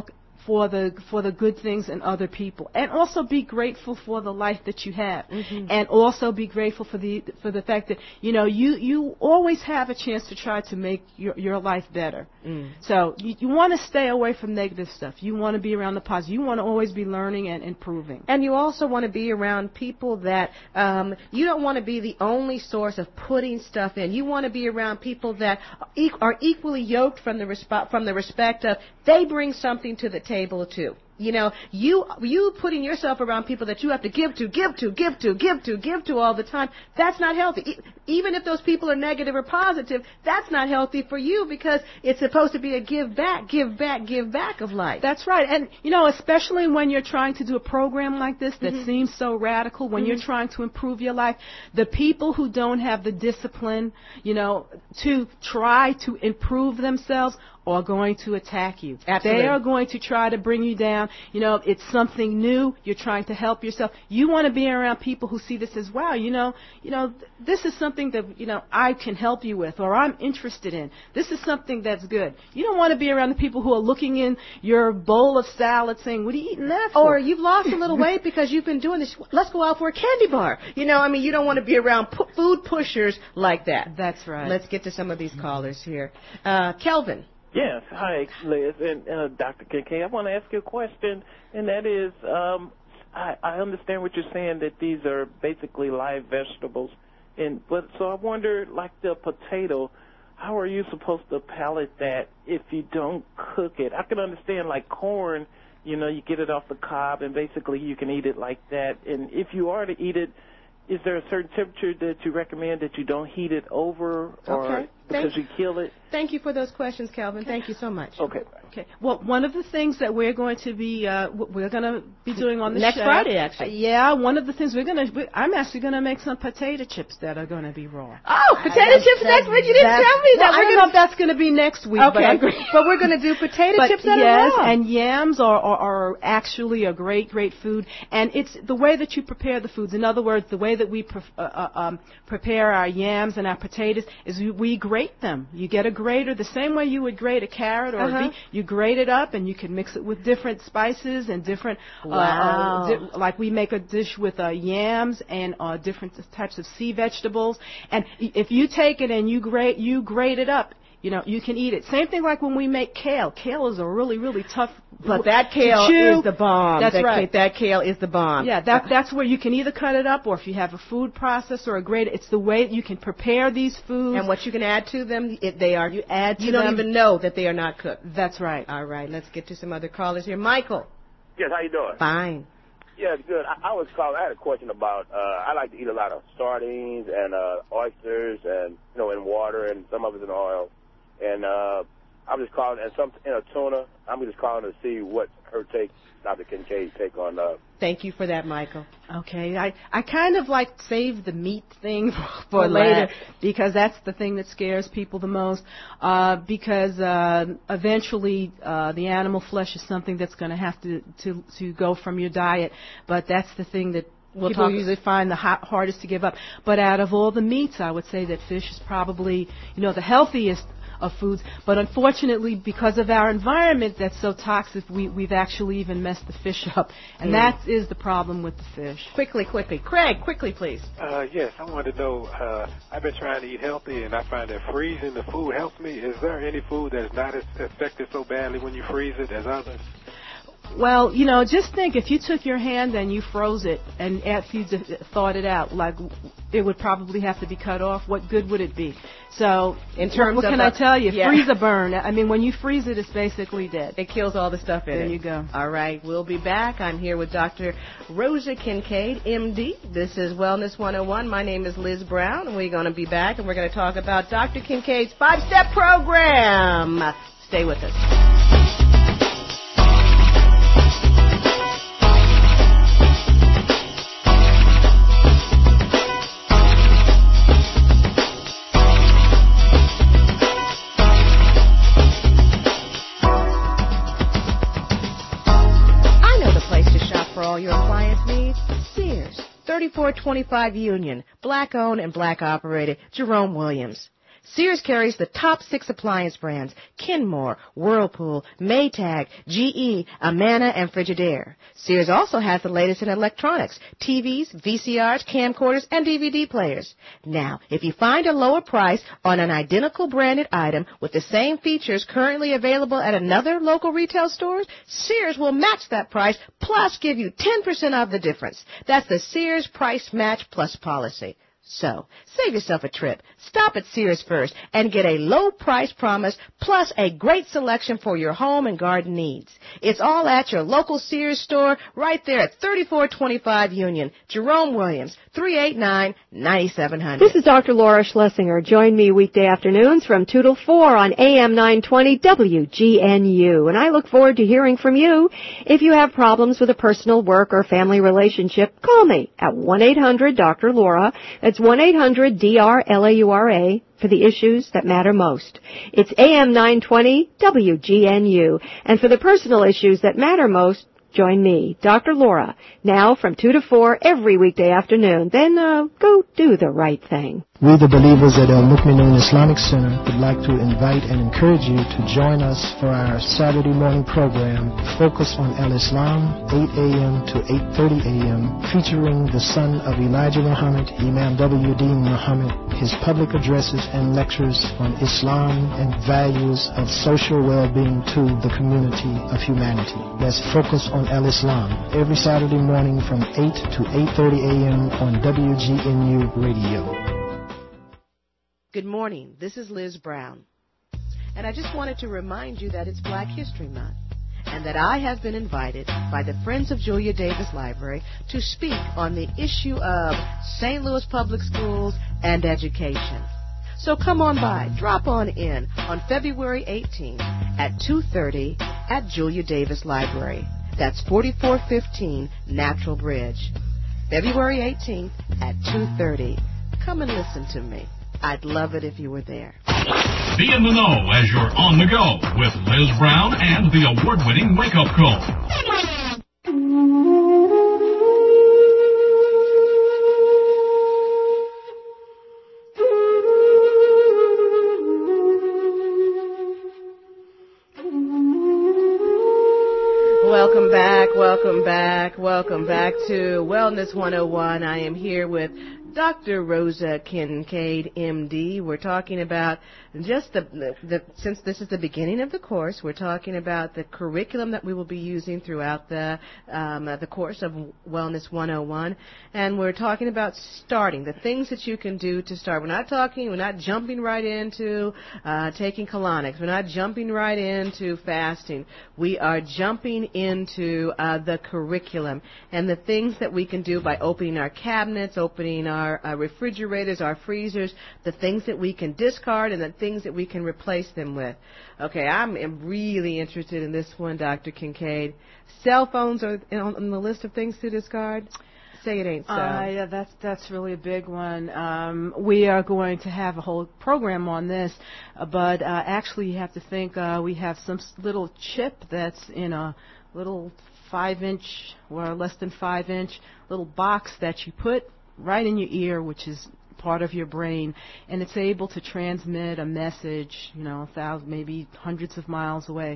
for the for the good things in other people, and also be grateful for the life that you have, mm-hmm. and also be grateful for the for the fact that you know you you always have a chance to try to make your your life better. Mm. So you, you want to stay away from negative stuff. You want to be around the positive. You want to always be learning and improving. And you also want to be around people that um, you don't want to be the only source of putting stuff in. You want to be around people that are equally yoked from the resp- from the respect of they bring something to the table too. You know, you you putting yourself around people that you have to give to, give to, give to, give to, give to all the time, that's not healthy. E- even if those people are negative or positive, that's not healthy for you because it's supposed to be a give back, give back, give back of life. That's right. And, you know, especially when you're trying to do a program like this that Mm-hmm. seems so radical, when Mm-hmm. you're trying to improve your life, the people who don't have the discipline, you know, to try to improve themselves are going to attack you. Absolutely. They are going to try to bring you down. You know, it's something new. You're trying to help yourself. You want to be around people who see this as, wow, you know, you know, th- this is something that, you know, I can help you with or I'm interested in. This is something that's good. You don't want to be around the people who are looking in your bowl of salad saying, what are you eating that for? Or you've lost a little weight because you've been doing this. Let's go out for a candy bar. You know, I mean, you don't want to be around pu- food pushers like that. That's right. Let's get to some of these callers here. Uh, Kelvin. Yes. Hi, Liz and uh, Doctor Kincaid. I want to ask you a question, and that is, um, I, I understand what you're saying that these are basically live vegetables, and but so I wonder, like the potato, how are you supposed to pellet that if you don't cook it? I can understand like corn, you know, you get it off the cob, and basically you can eat it like that. And if you are to eat it, is there a certain temperature that you recommend that you don't heat it over, or Okay. because Thank- you kill it? Thank you for those questions, Calvin. Thank you so much. Okay. Okay. Well, one of the things that we're going to be uh, we're going to be doing on the Next show, Friday, actually. Uh, yeah, one of the things we're going to I'm actually going to make some potato chips that are going to be raw. Oh, potato chips next week. You didn't That's- tell me that. Well, I We're don't gonna- know if that's going to be next week. Okay, but, I'm- but we're going to do potato but chips that yes, are raw. and yams are, are are actually a great great food, and it's the way that you prepare the foods. In other words, the way that we pre- uh, uh, um, prepare our yams and our potatoes is we, we grate them. You get a grater the same way you would grate a carrot or Uh-huh. a beet. You grate it up, and you can mix it with different spices and different. Wow. Uh, uh, di- like we make a dish with uh, yams and uh, different types of sea vegetables. And if you take it and you grate you grate it up, you know, you can eat it. Same thing like when we make kale. Kale is a really, really tough. But that to kale chew. is the bomb. That's that, right. That kale is the bomb. Yeah, that, that's where you can either cut it up, or if you have a food processor or a grater, it's the way you can prepare these foods. And what you can add to them, it, they are. You add to You don't them. even know that they are not cooked. That's right. All right, let's get to some other callers here. Michael. Yes, how you doing? Fine. Yeah, good. I, I was calling. I had a question about. Uh, I like to eat a lot of sardines and uh, oysters, and you know, in water, and some of it's in oil. And uh, I'm just calling, and some in a tuna. I'm just calling to see what her take, Doctor Kincaid's take on. Uh, Thank you for that, Michael. Okay, I, I kind of like save the meat thing for, For later last. because that's the thing that scares people the most. Uh, because uh, eventually uh, the animal flesh is something that's going to have to to to go from your diet. But that's the thing that We'll people talk- usually find the ha- hardest to give up. But out of all the meats, I would say that fish is probably, you know, the healthiest of foods. But unfortunately, because of our environment that's so toxic, we, we've actually even messed the fish up. And Mm. that is the problem with the fish. Quickly, quickly. Craig, quickly, please. Uh, yes, I wanted to know, uh, I've been trying to eat healthy, and I find that freezing the food helps me. Is there any food that's not as affected so badly when you freeze it as others? Well, you know, just think if you took your hand and you froze it, and after you d- thawed it out, like it would probably have to be cut off. What good would it be? So, In terms what of can a- I tell you? yeah. Freeze a burn. I mean, when you freeze it, it's basically dead. It kills all the stuff in there it. you go. All right, we'll be back. I'm here with Doctor Rosa Kincaid, M D. This is Wellness one oh one. My name is Liz Brown, and we're going to be back, and we're going to talk about Doctor Kincaid's five-step program. Stay with us. I know the place to shop for all your appliance needs. Sears, thirty-four twenty-five Union, black-owned and black-operated. Jerome Williams. Sears carries the top six appliance brands: Kenmore, Whirlpool, Maytag, G E, Amana, and Frigidaire. Sears also has the latest in electronics: T Vs, V C Rs, camcorders, and D V D players. Now, if you find a lower price on an identical branded item with the same features currently available at another local retail store, Sears will match that price plus give you ten percent of the difference. That's the Sears Price Match Plus policy. So, save yourself a trip. Stop at Sears first and get a low price promise plus a great selection for your home and garden needs. It's all at your local Sears store right there at thirty-four twenty-five Union. Jerome Williams, three eight nine, nine seven zero zero. This is Doctor Laura Schlesinger. Join me weekday afternoons from two till four on A M nine twenty W G N U. And I look forward to hearing from you. If you have problems with a personal, work, or family relationship, call me at one eight hundred Doctor Laura. That's one eight hundred D R L A U R A for the issues that matter most. It's A M nine twenty W G N U. And for the personal issues that matter most, join me, Doctor Laura, now from two to four every weekday afternoon. Then uh, go do the right thing. We, the believers at El Mu'minun Islamic Center, would like to invite and encourage you to join us for our Saturday morning program, Focus on Al-Islam, eight a.m. to eight thirty a.m., featuring the son of Elijah Muhammad, Imam W D Muhammad, his public addresses and lectures on Islam and values of social well-being to the community of humanity. That's Focus on Al-Islam, every Saturday morning from eight to eight thirty a.m. on W G N U Radio. Good morning. This is Liz Brown. And I just wanted to remind you that it's Black History Month and that I have been invited by the Friends of Julia Davis Library to speak on the issue of Saint Louis Public Schools and education. So come on by, drop on in on February eighteenth at two thirty at Julia Davis Library. That's forty-four fifteen Natural Bridge. February eighteenth at two thirty. Come and listen to me. I'd love it if you were there. Be in the know as you're on the go with Liz Brown and the award-winning Wake Up Call. Welcome back, welcome back, welcome back to Wellness one oh one. I am here with Doctor Rosa Kincaid, M D. We're talking about just the, the, the, since this is the beginning of the course, we're talking about the curriculum that we will be using throughout the, um, uh, the course of Wellness one oh one. And we're talking about starting, the things that you can do to start. We're not talking, we're not jumping right into uh, taking colonics. We're not jumping right into fasting. We are jumping into uh, the curriculum and the things that we can do by opening our cabinets, opening our Our uh, refrigerators, our freezers, the things that we can discard and the things that we can replace them with. Okay, I'm am really interested in this one, Doctor Kincaid. Cell phones are on, on the list of things to discard? Say it ain't so. Uh, yeah, that's that's really a big one. Um, we are going to have a whole program on this, uh, but uh, actually you have to think uh, we have some little chip that's in a little five-inch or less than five-inch little box that you put right in your ear, which is part of your brain, and it's able to transmit a message, you know, a thousand, maybe hundreds of miles away.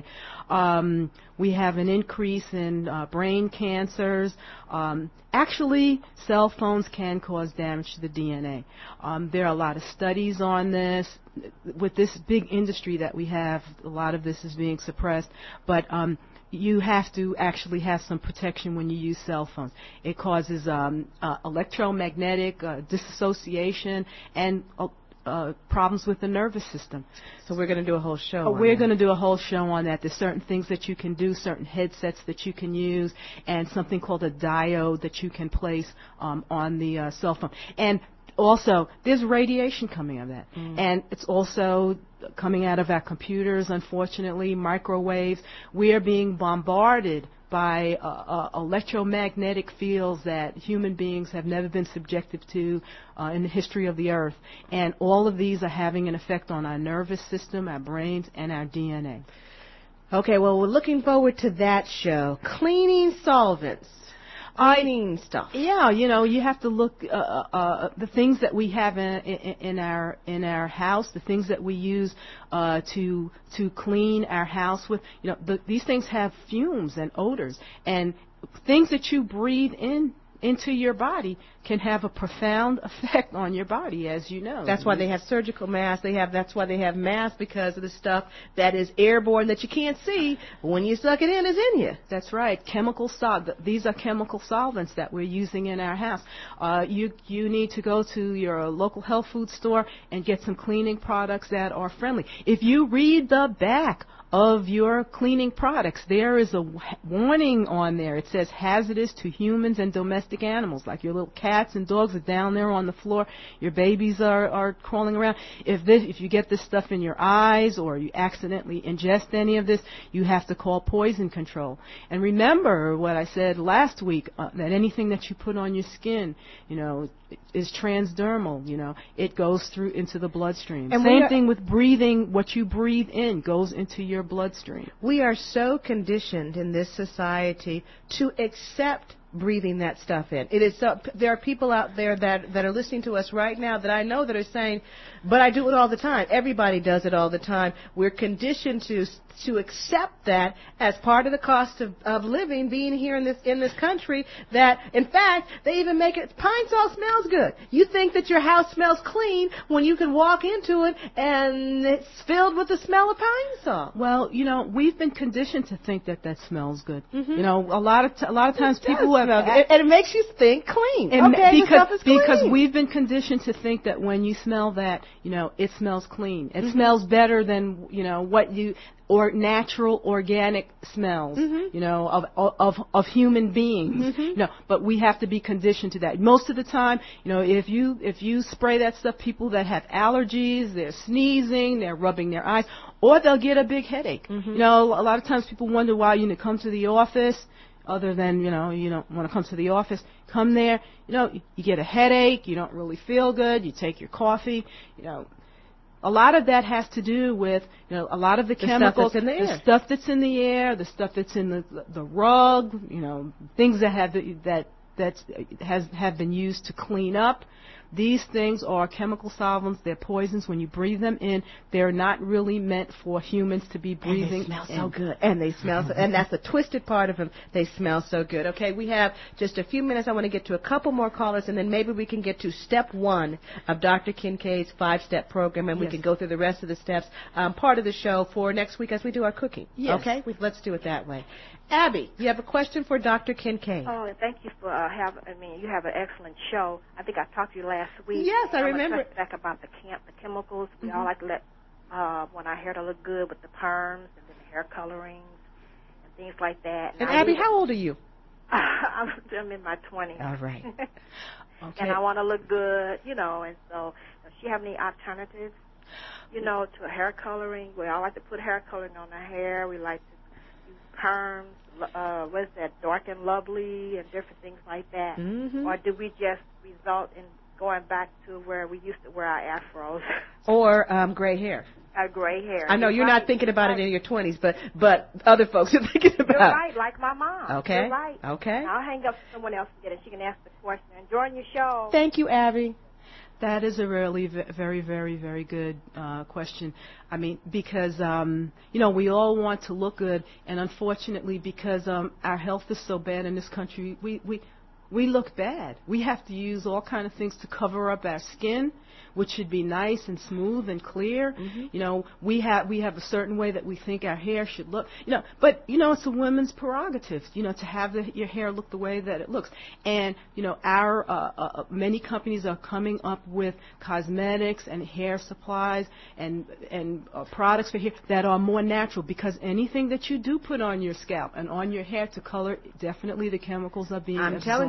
Um, we have an increase in uh, brain cancers. Um, actually, cell phones can cause damage to the D N A. Um, there are a lot of studies on this. With this big industry that we have, a lot of this is being suppressed, but um, you have to actually have some protection when you use cell phones. It causes um, uh, electromagnetic uh, dissociation and uh, uh, problems with the nervous system. So we're going to do a whole show uh, on We're that. going to do a whole show on that. There's certain things that you can do, certain headsets that you can use, and something called a diode that you can place um, on the uh, cell phone. And also, there's radiation coming out of that. Mm. And it's also coming out of our computers, unfortunately, microwaves. We are being bombarded by uh, uh, electromagnetic fields that human beings have never been subjected to uh, in the history of the earth. And all of these are having an effect on our nervous system, our brains, and our D N A. Okay, well, we're looking forward to that show. Cleaning solvents. cleaning stuff. Yeah, you know, you have to look uh, uh, the things that we have in, in, in our in our house, the things that we use uh, to to clean our house with. You know, the, these things have fumes and odors, and things that you breathe in into your body can have a profound effect on your body, as you know. That's why they have surgical masks. They have that's why they have masks, because of the stuff that is airborne that you can't see. When you suck it in, it's in you. That's right. Chemical sol- These are chemical solvents that we're using in our house. Uh, you you need to go to your local health food store and get some cleaning products that are friendly. If you read the back of your cleaning products, there is a warning on there. It says hazardous to humans and domestic animals, like your little cats and dogs are down there on the floor. Your babies are, are crawling around. If this, if you get this stuff in your eyes or you accidentally ingest any of this, you have to call poison control. And remember what I said last week, uh, that anything that you put on your skin, you know, is transdermal. You know, it goes through into the bloodstream. And Same are, thing with breathing. What you breathe in goes into your bloodstream. We are so conditioned in this society to accept breathing that stuff in. It is so, there are people out there that that are listening to us right now that I know that are saying, but I do it all the time. Everybody does it all the time. We're conditioned to to accept that as part of the cost of, of living, being here in this in this country, that in fact they even make it, pine salt smells good. You think that your house smells clean when you can walk into it and it's filled with the smell of pine salt. Well, you know, we've been conditioned to think that that smells good. Mm-hmm. You know, a lot of t- a lot of times people have, and it makes you think clean. And okay, because is clean. because we've been conditioned to think that when you smell that, you know, it smells clean. It mm-hmm. smells better than, you know, what you or natural organic smells, mm-hmm. you know, of of of human beings. Mm-hmm. You know, but we have to be conditioned to that. Most of the time, you know, if you if you spray that stuff, people that have allergies, they're sneezing, they're rubbing their eyes, or they'll get a big headache. Mm-hmm. You know, a lot of times people wonder why you come to the office. Other than, you know, you don't want to come to the office, come there, you know, you get a headache, you don't really feel good, you take your coffee, you know. A lot of that has to do with, you know, a lot of the, the chemicals, stuff that's in the, the air. stuff that's in the air, the stuff that's in the the rug, you know, things that have that that has have been used to clean up. These things are chemical solvents. They're poisons. When you breathe them in, they're not really meant for humans to be breathing. And they smell in. so good. And they smell so, and that's the twisted part of them. They smell so good. Okay, we have just a few minutes. I want to get to a couple more callers, and then maybe we can get to step one of Doctor Kincaid's five-step program, and yes. we can go through the rest of the steps, um, part of the show for next week as we do our cooking. Yes. Okay, we, let's do it that way. Abby, you have a question for Doctor Kincaid. Oh, thank you for uh, having. I mean, you have an excellent show. I think I talked to you last week. Yes, I I'm remember. Back about the camp, the chemicals. We mm-hmm. all like to let uh, when our hair to look good with the perms and then the hair colorings and things like that. And, and I Abby, even, how old are you? I'm, I'm in my twenties. All right. Okay. And I want to look good, you know. And so, does she have any alternatives, you know, to hair coloring? We all like to put hair coloring on the hair. We like to use perms. Uh, what is that, Dark and Lovely and different things like that? Mm-hmm. Or do we just result in going back to where we used to wear our afros? Or um, gray hair. Uh, gray hair. I know you're you're right. not thinking about right. it in your twenties, but but other folks are thinking about it. You're right, like my mom. Okay. You're right. Okay. I'll hang up so someone else can get it. She can ask the question. Enjoying your show. Thank you, Abby. That is a really very, very, very good uh, question. I mean, because, um, you know, we all want to look good, and unfortunately, because um, our health is so bad in this country, we, we, we look bad. We have to use all kind of things to cover up our skin, which should be nice and smooth and clear. Mm-hmm. You know, we have we have a certain way that we think our hair should look. You know, but you know, it's a woman's prerogative. You know, to have the, your hair look the way that it looks. And you know, our uh, uh, many companies are coming up with cosmetics and hair supplies and and uh, products for hair that are more natural. Because anything that you do put on your scalp and on your hair to color, definitely the chemicals are being I'm absorbed. telling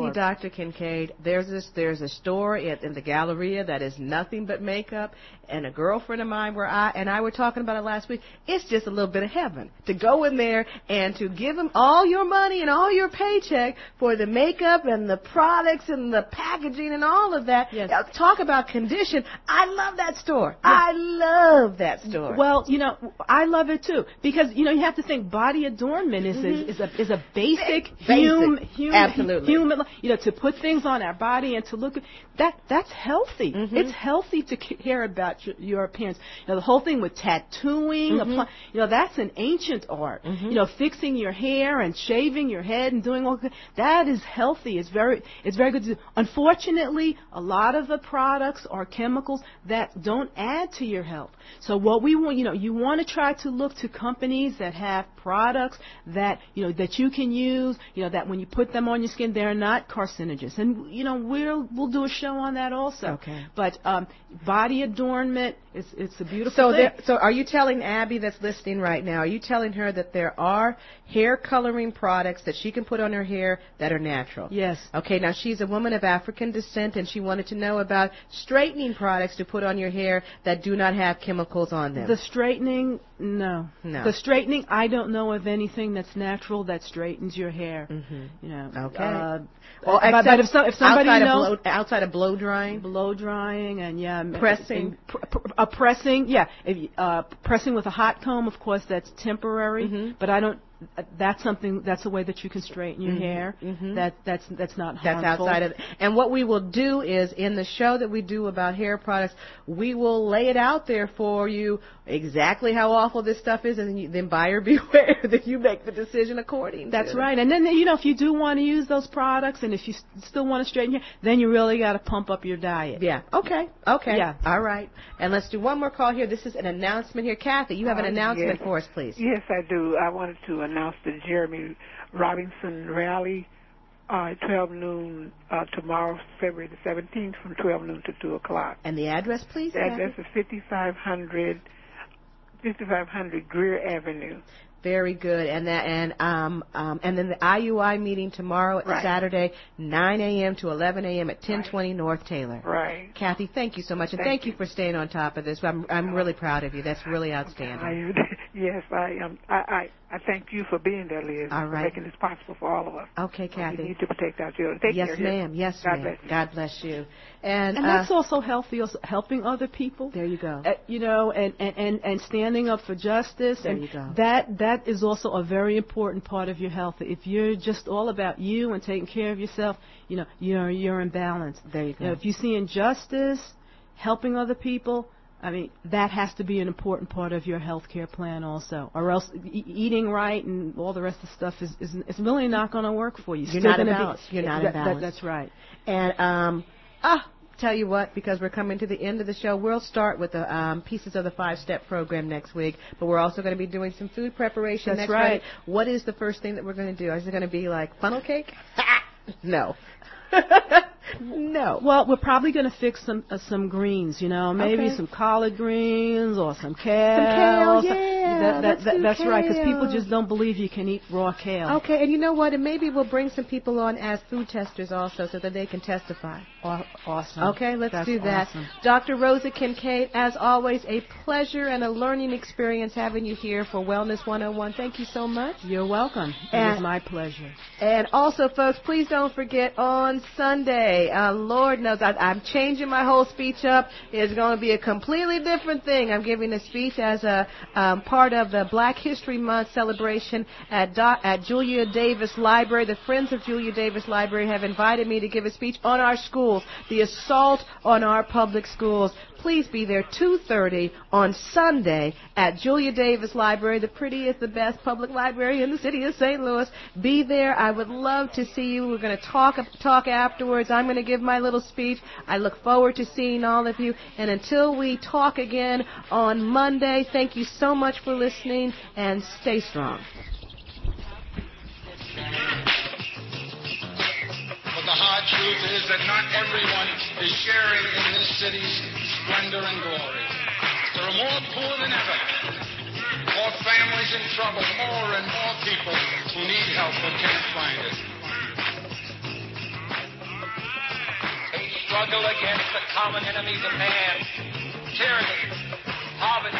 me, Doctor Kincaid, there's this, there's a store in, in the Galleria that is nothing but makeup, and a girlfriend of mine where I and I were talking about it last week. It's just a little bit of heaven to go in there and to give them all your money and all your paycheck for the makeup and the products and the packaging and all of that. Yes. Uh, talk about condition. I love that store. Yes. I love that store. Well, you know, I love it too because you know you have to think body adornment is mm-hmm. is, is a is a basic, basic. human human Absolutely. human you know to put things on our body and to look that that's healthy. Mm-hmm. It's healthy to care about your, your appearance. You know, the whole thing with tattooing, Mm-hmm. apply, you know, that's an ancient art. Mm-hmm. You know, fixing your hair and shaving your head and doing all that is healthy. It's very it's very good to do. Unfortunately, a lot of the products are chemicals that don't add to your health. So what we want, you know, you want to try to look to companies that have products that, you know, that you can use, you know, that when you put them on your skin, they're not carcinogens. And, you know, we'll, we'll do a show on that also. Okay. But um, body adornment, it's, it's a beautiful so thing. there, so are you telling Abby that's listening right now, are you telling her that there are hair coloring products that she can put on her hair that are natural? Yes. Okay, now she's a woman of African descent and she wanted to know about straightening products to put on your hair that do not have chemicals on them. The straightening, no. No. The straightening, I don't know of anything that's natural that straightens your hair. Mm-hmm. You know. Okay. Uh, well, but, but if, so, if somebody outside knows, of blow, outside of blow drying, blow drying, and yeah, pressing, and, pr- pr- uh, pressing, yeah, if, uh, pressing with a hot comb, of course, that's temporary. Mm-hmm. But I don't. That's something. That's a way that you can straighten your mm-hmm. hair. Mm-hmm. That that's that's not that's harmful. outside of. And what we will do is in the show that we do about hair products, we will lay it out there for you exactly how awful this stuff is, and then, you, then buyer beware that you make the decision according. That's to right. And then you know if you do want to use those products, and if you st- still want to straighten your hair, then you really got to pump up your diet. Yeah. Okay. Okay. Yeah. All right. And let's do one more call here. This is an announcement here. Kathy, you have an uh, announcement yes. for us, please. Yes, I do. I wanted to announce the Jeremy Robinson rally, uh, twelve noon uh, tomorrow, February the seventeenth, from twelve noon to two o'clock. And the address, please? The address is fifty-five hundred Greer Avenue. Very good. And that and um um and then the I U I meeting tomorrow, right. Saturday, nine a.m. to eleven a.m. at ten twenty right. North Taylor. Right. Kathy, thank you so much, and thank, thank you for staying on top of this. I'm I'm really proud of you. That's really outstanding. I, yes, I am. I, I I thank you for being there, Liz. All right. For making this possible for all of us. Okay, Kathy. We need to protect our children. Take yes, care. ma'am. Yes, God ma'am. Bless you. God bless you. And, and uh, that's also healthy, also helping other people. There you go. Uh, you know, and, and, and, and standing up for justice. There and you go. That that is also a very important part of your health. If you're just all about you and taking care of yourself, you know, you're you're in balance. There you go. You know, if you see injustice, helping other people, I mean, that has to be an important part of your health care plan also. Or else e- eating right and all the rest of the stuff is, is, is really not going to work for you. You're Still not in gonna balance. Be, You're not that, in balance. That, that's right. And, um, ah, tell you what, because we're coming to the end of the show, we'll start with the um, pieces of the five-step program next week, but we're also going to be doing some food preparation that's next right. Friday. What is the first thing that we're going to do? Is it going to be like funnel cake? No. No. Well, we're probably going to fix some uh, some greens, you know, maybe okay. some collard greens or some kale. Some kale, some, yeah. That, that, that, that's kale. right, because people just don't believe you can eat raw kale. Okay, and you know what? And maybe we'll bring some people on as food testers also so that they can testify. Awesome. Okay, let's that's do that. Awesome. Doctor Rosa Kincaid, as always, a pleasure and a learning experience having you here for Wellness one oh one. Thank you so much. You're welcome. And, it was my pleasure. And also, folks, please don't forget on Sunday, uh, Lord knows I, I'm changing my whole speech up. It's going to be a completely different thing. I'm giving a speech as a um, part of the Black History Month celebration at, Do- at Julia Davis Library. The Friends of Julia Davis Library have invited me to give a speech on our schools, the assault on our public schools. Please be there two thirty on Sunday at Julia Davis Library, the prettiest, the best public library in the city of Saint Louis. Be there. I would love to see you. We're going to talk talk afterwards. I'm going to give my little speech. I look forward to seeing all of you. And until we talk again on Monday, thank you so much for listening, and stay strong. But the hard truth is that not everyone is sharing in this city's splendor and glory. There are more poor than ever, more families in trouble, more and more people who need help but can't find it. struggle against the common enemies of man, tyranny, poverty,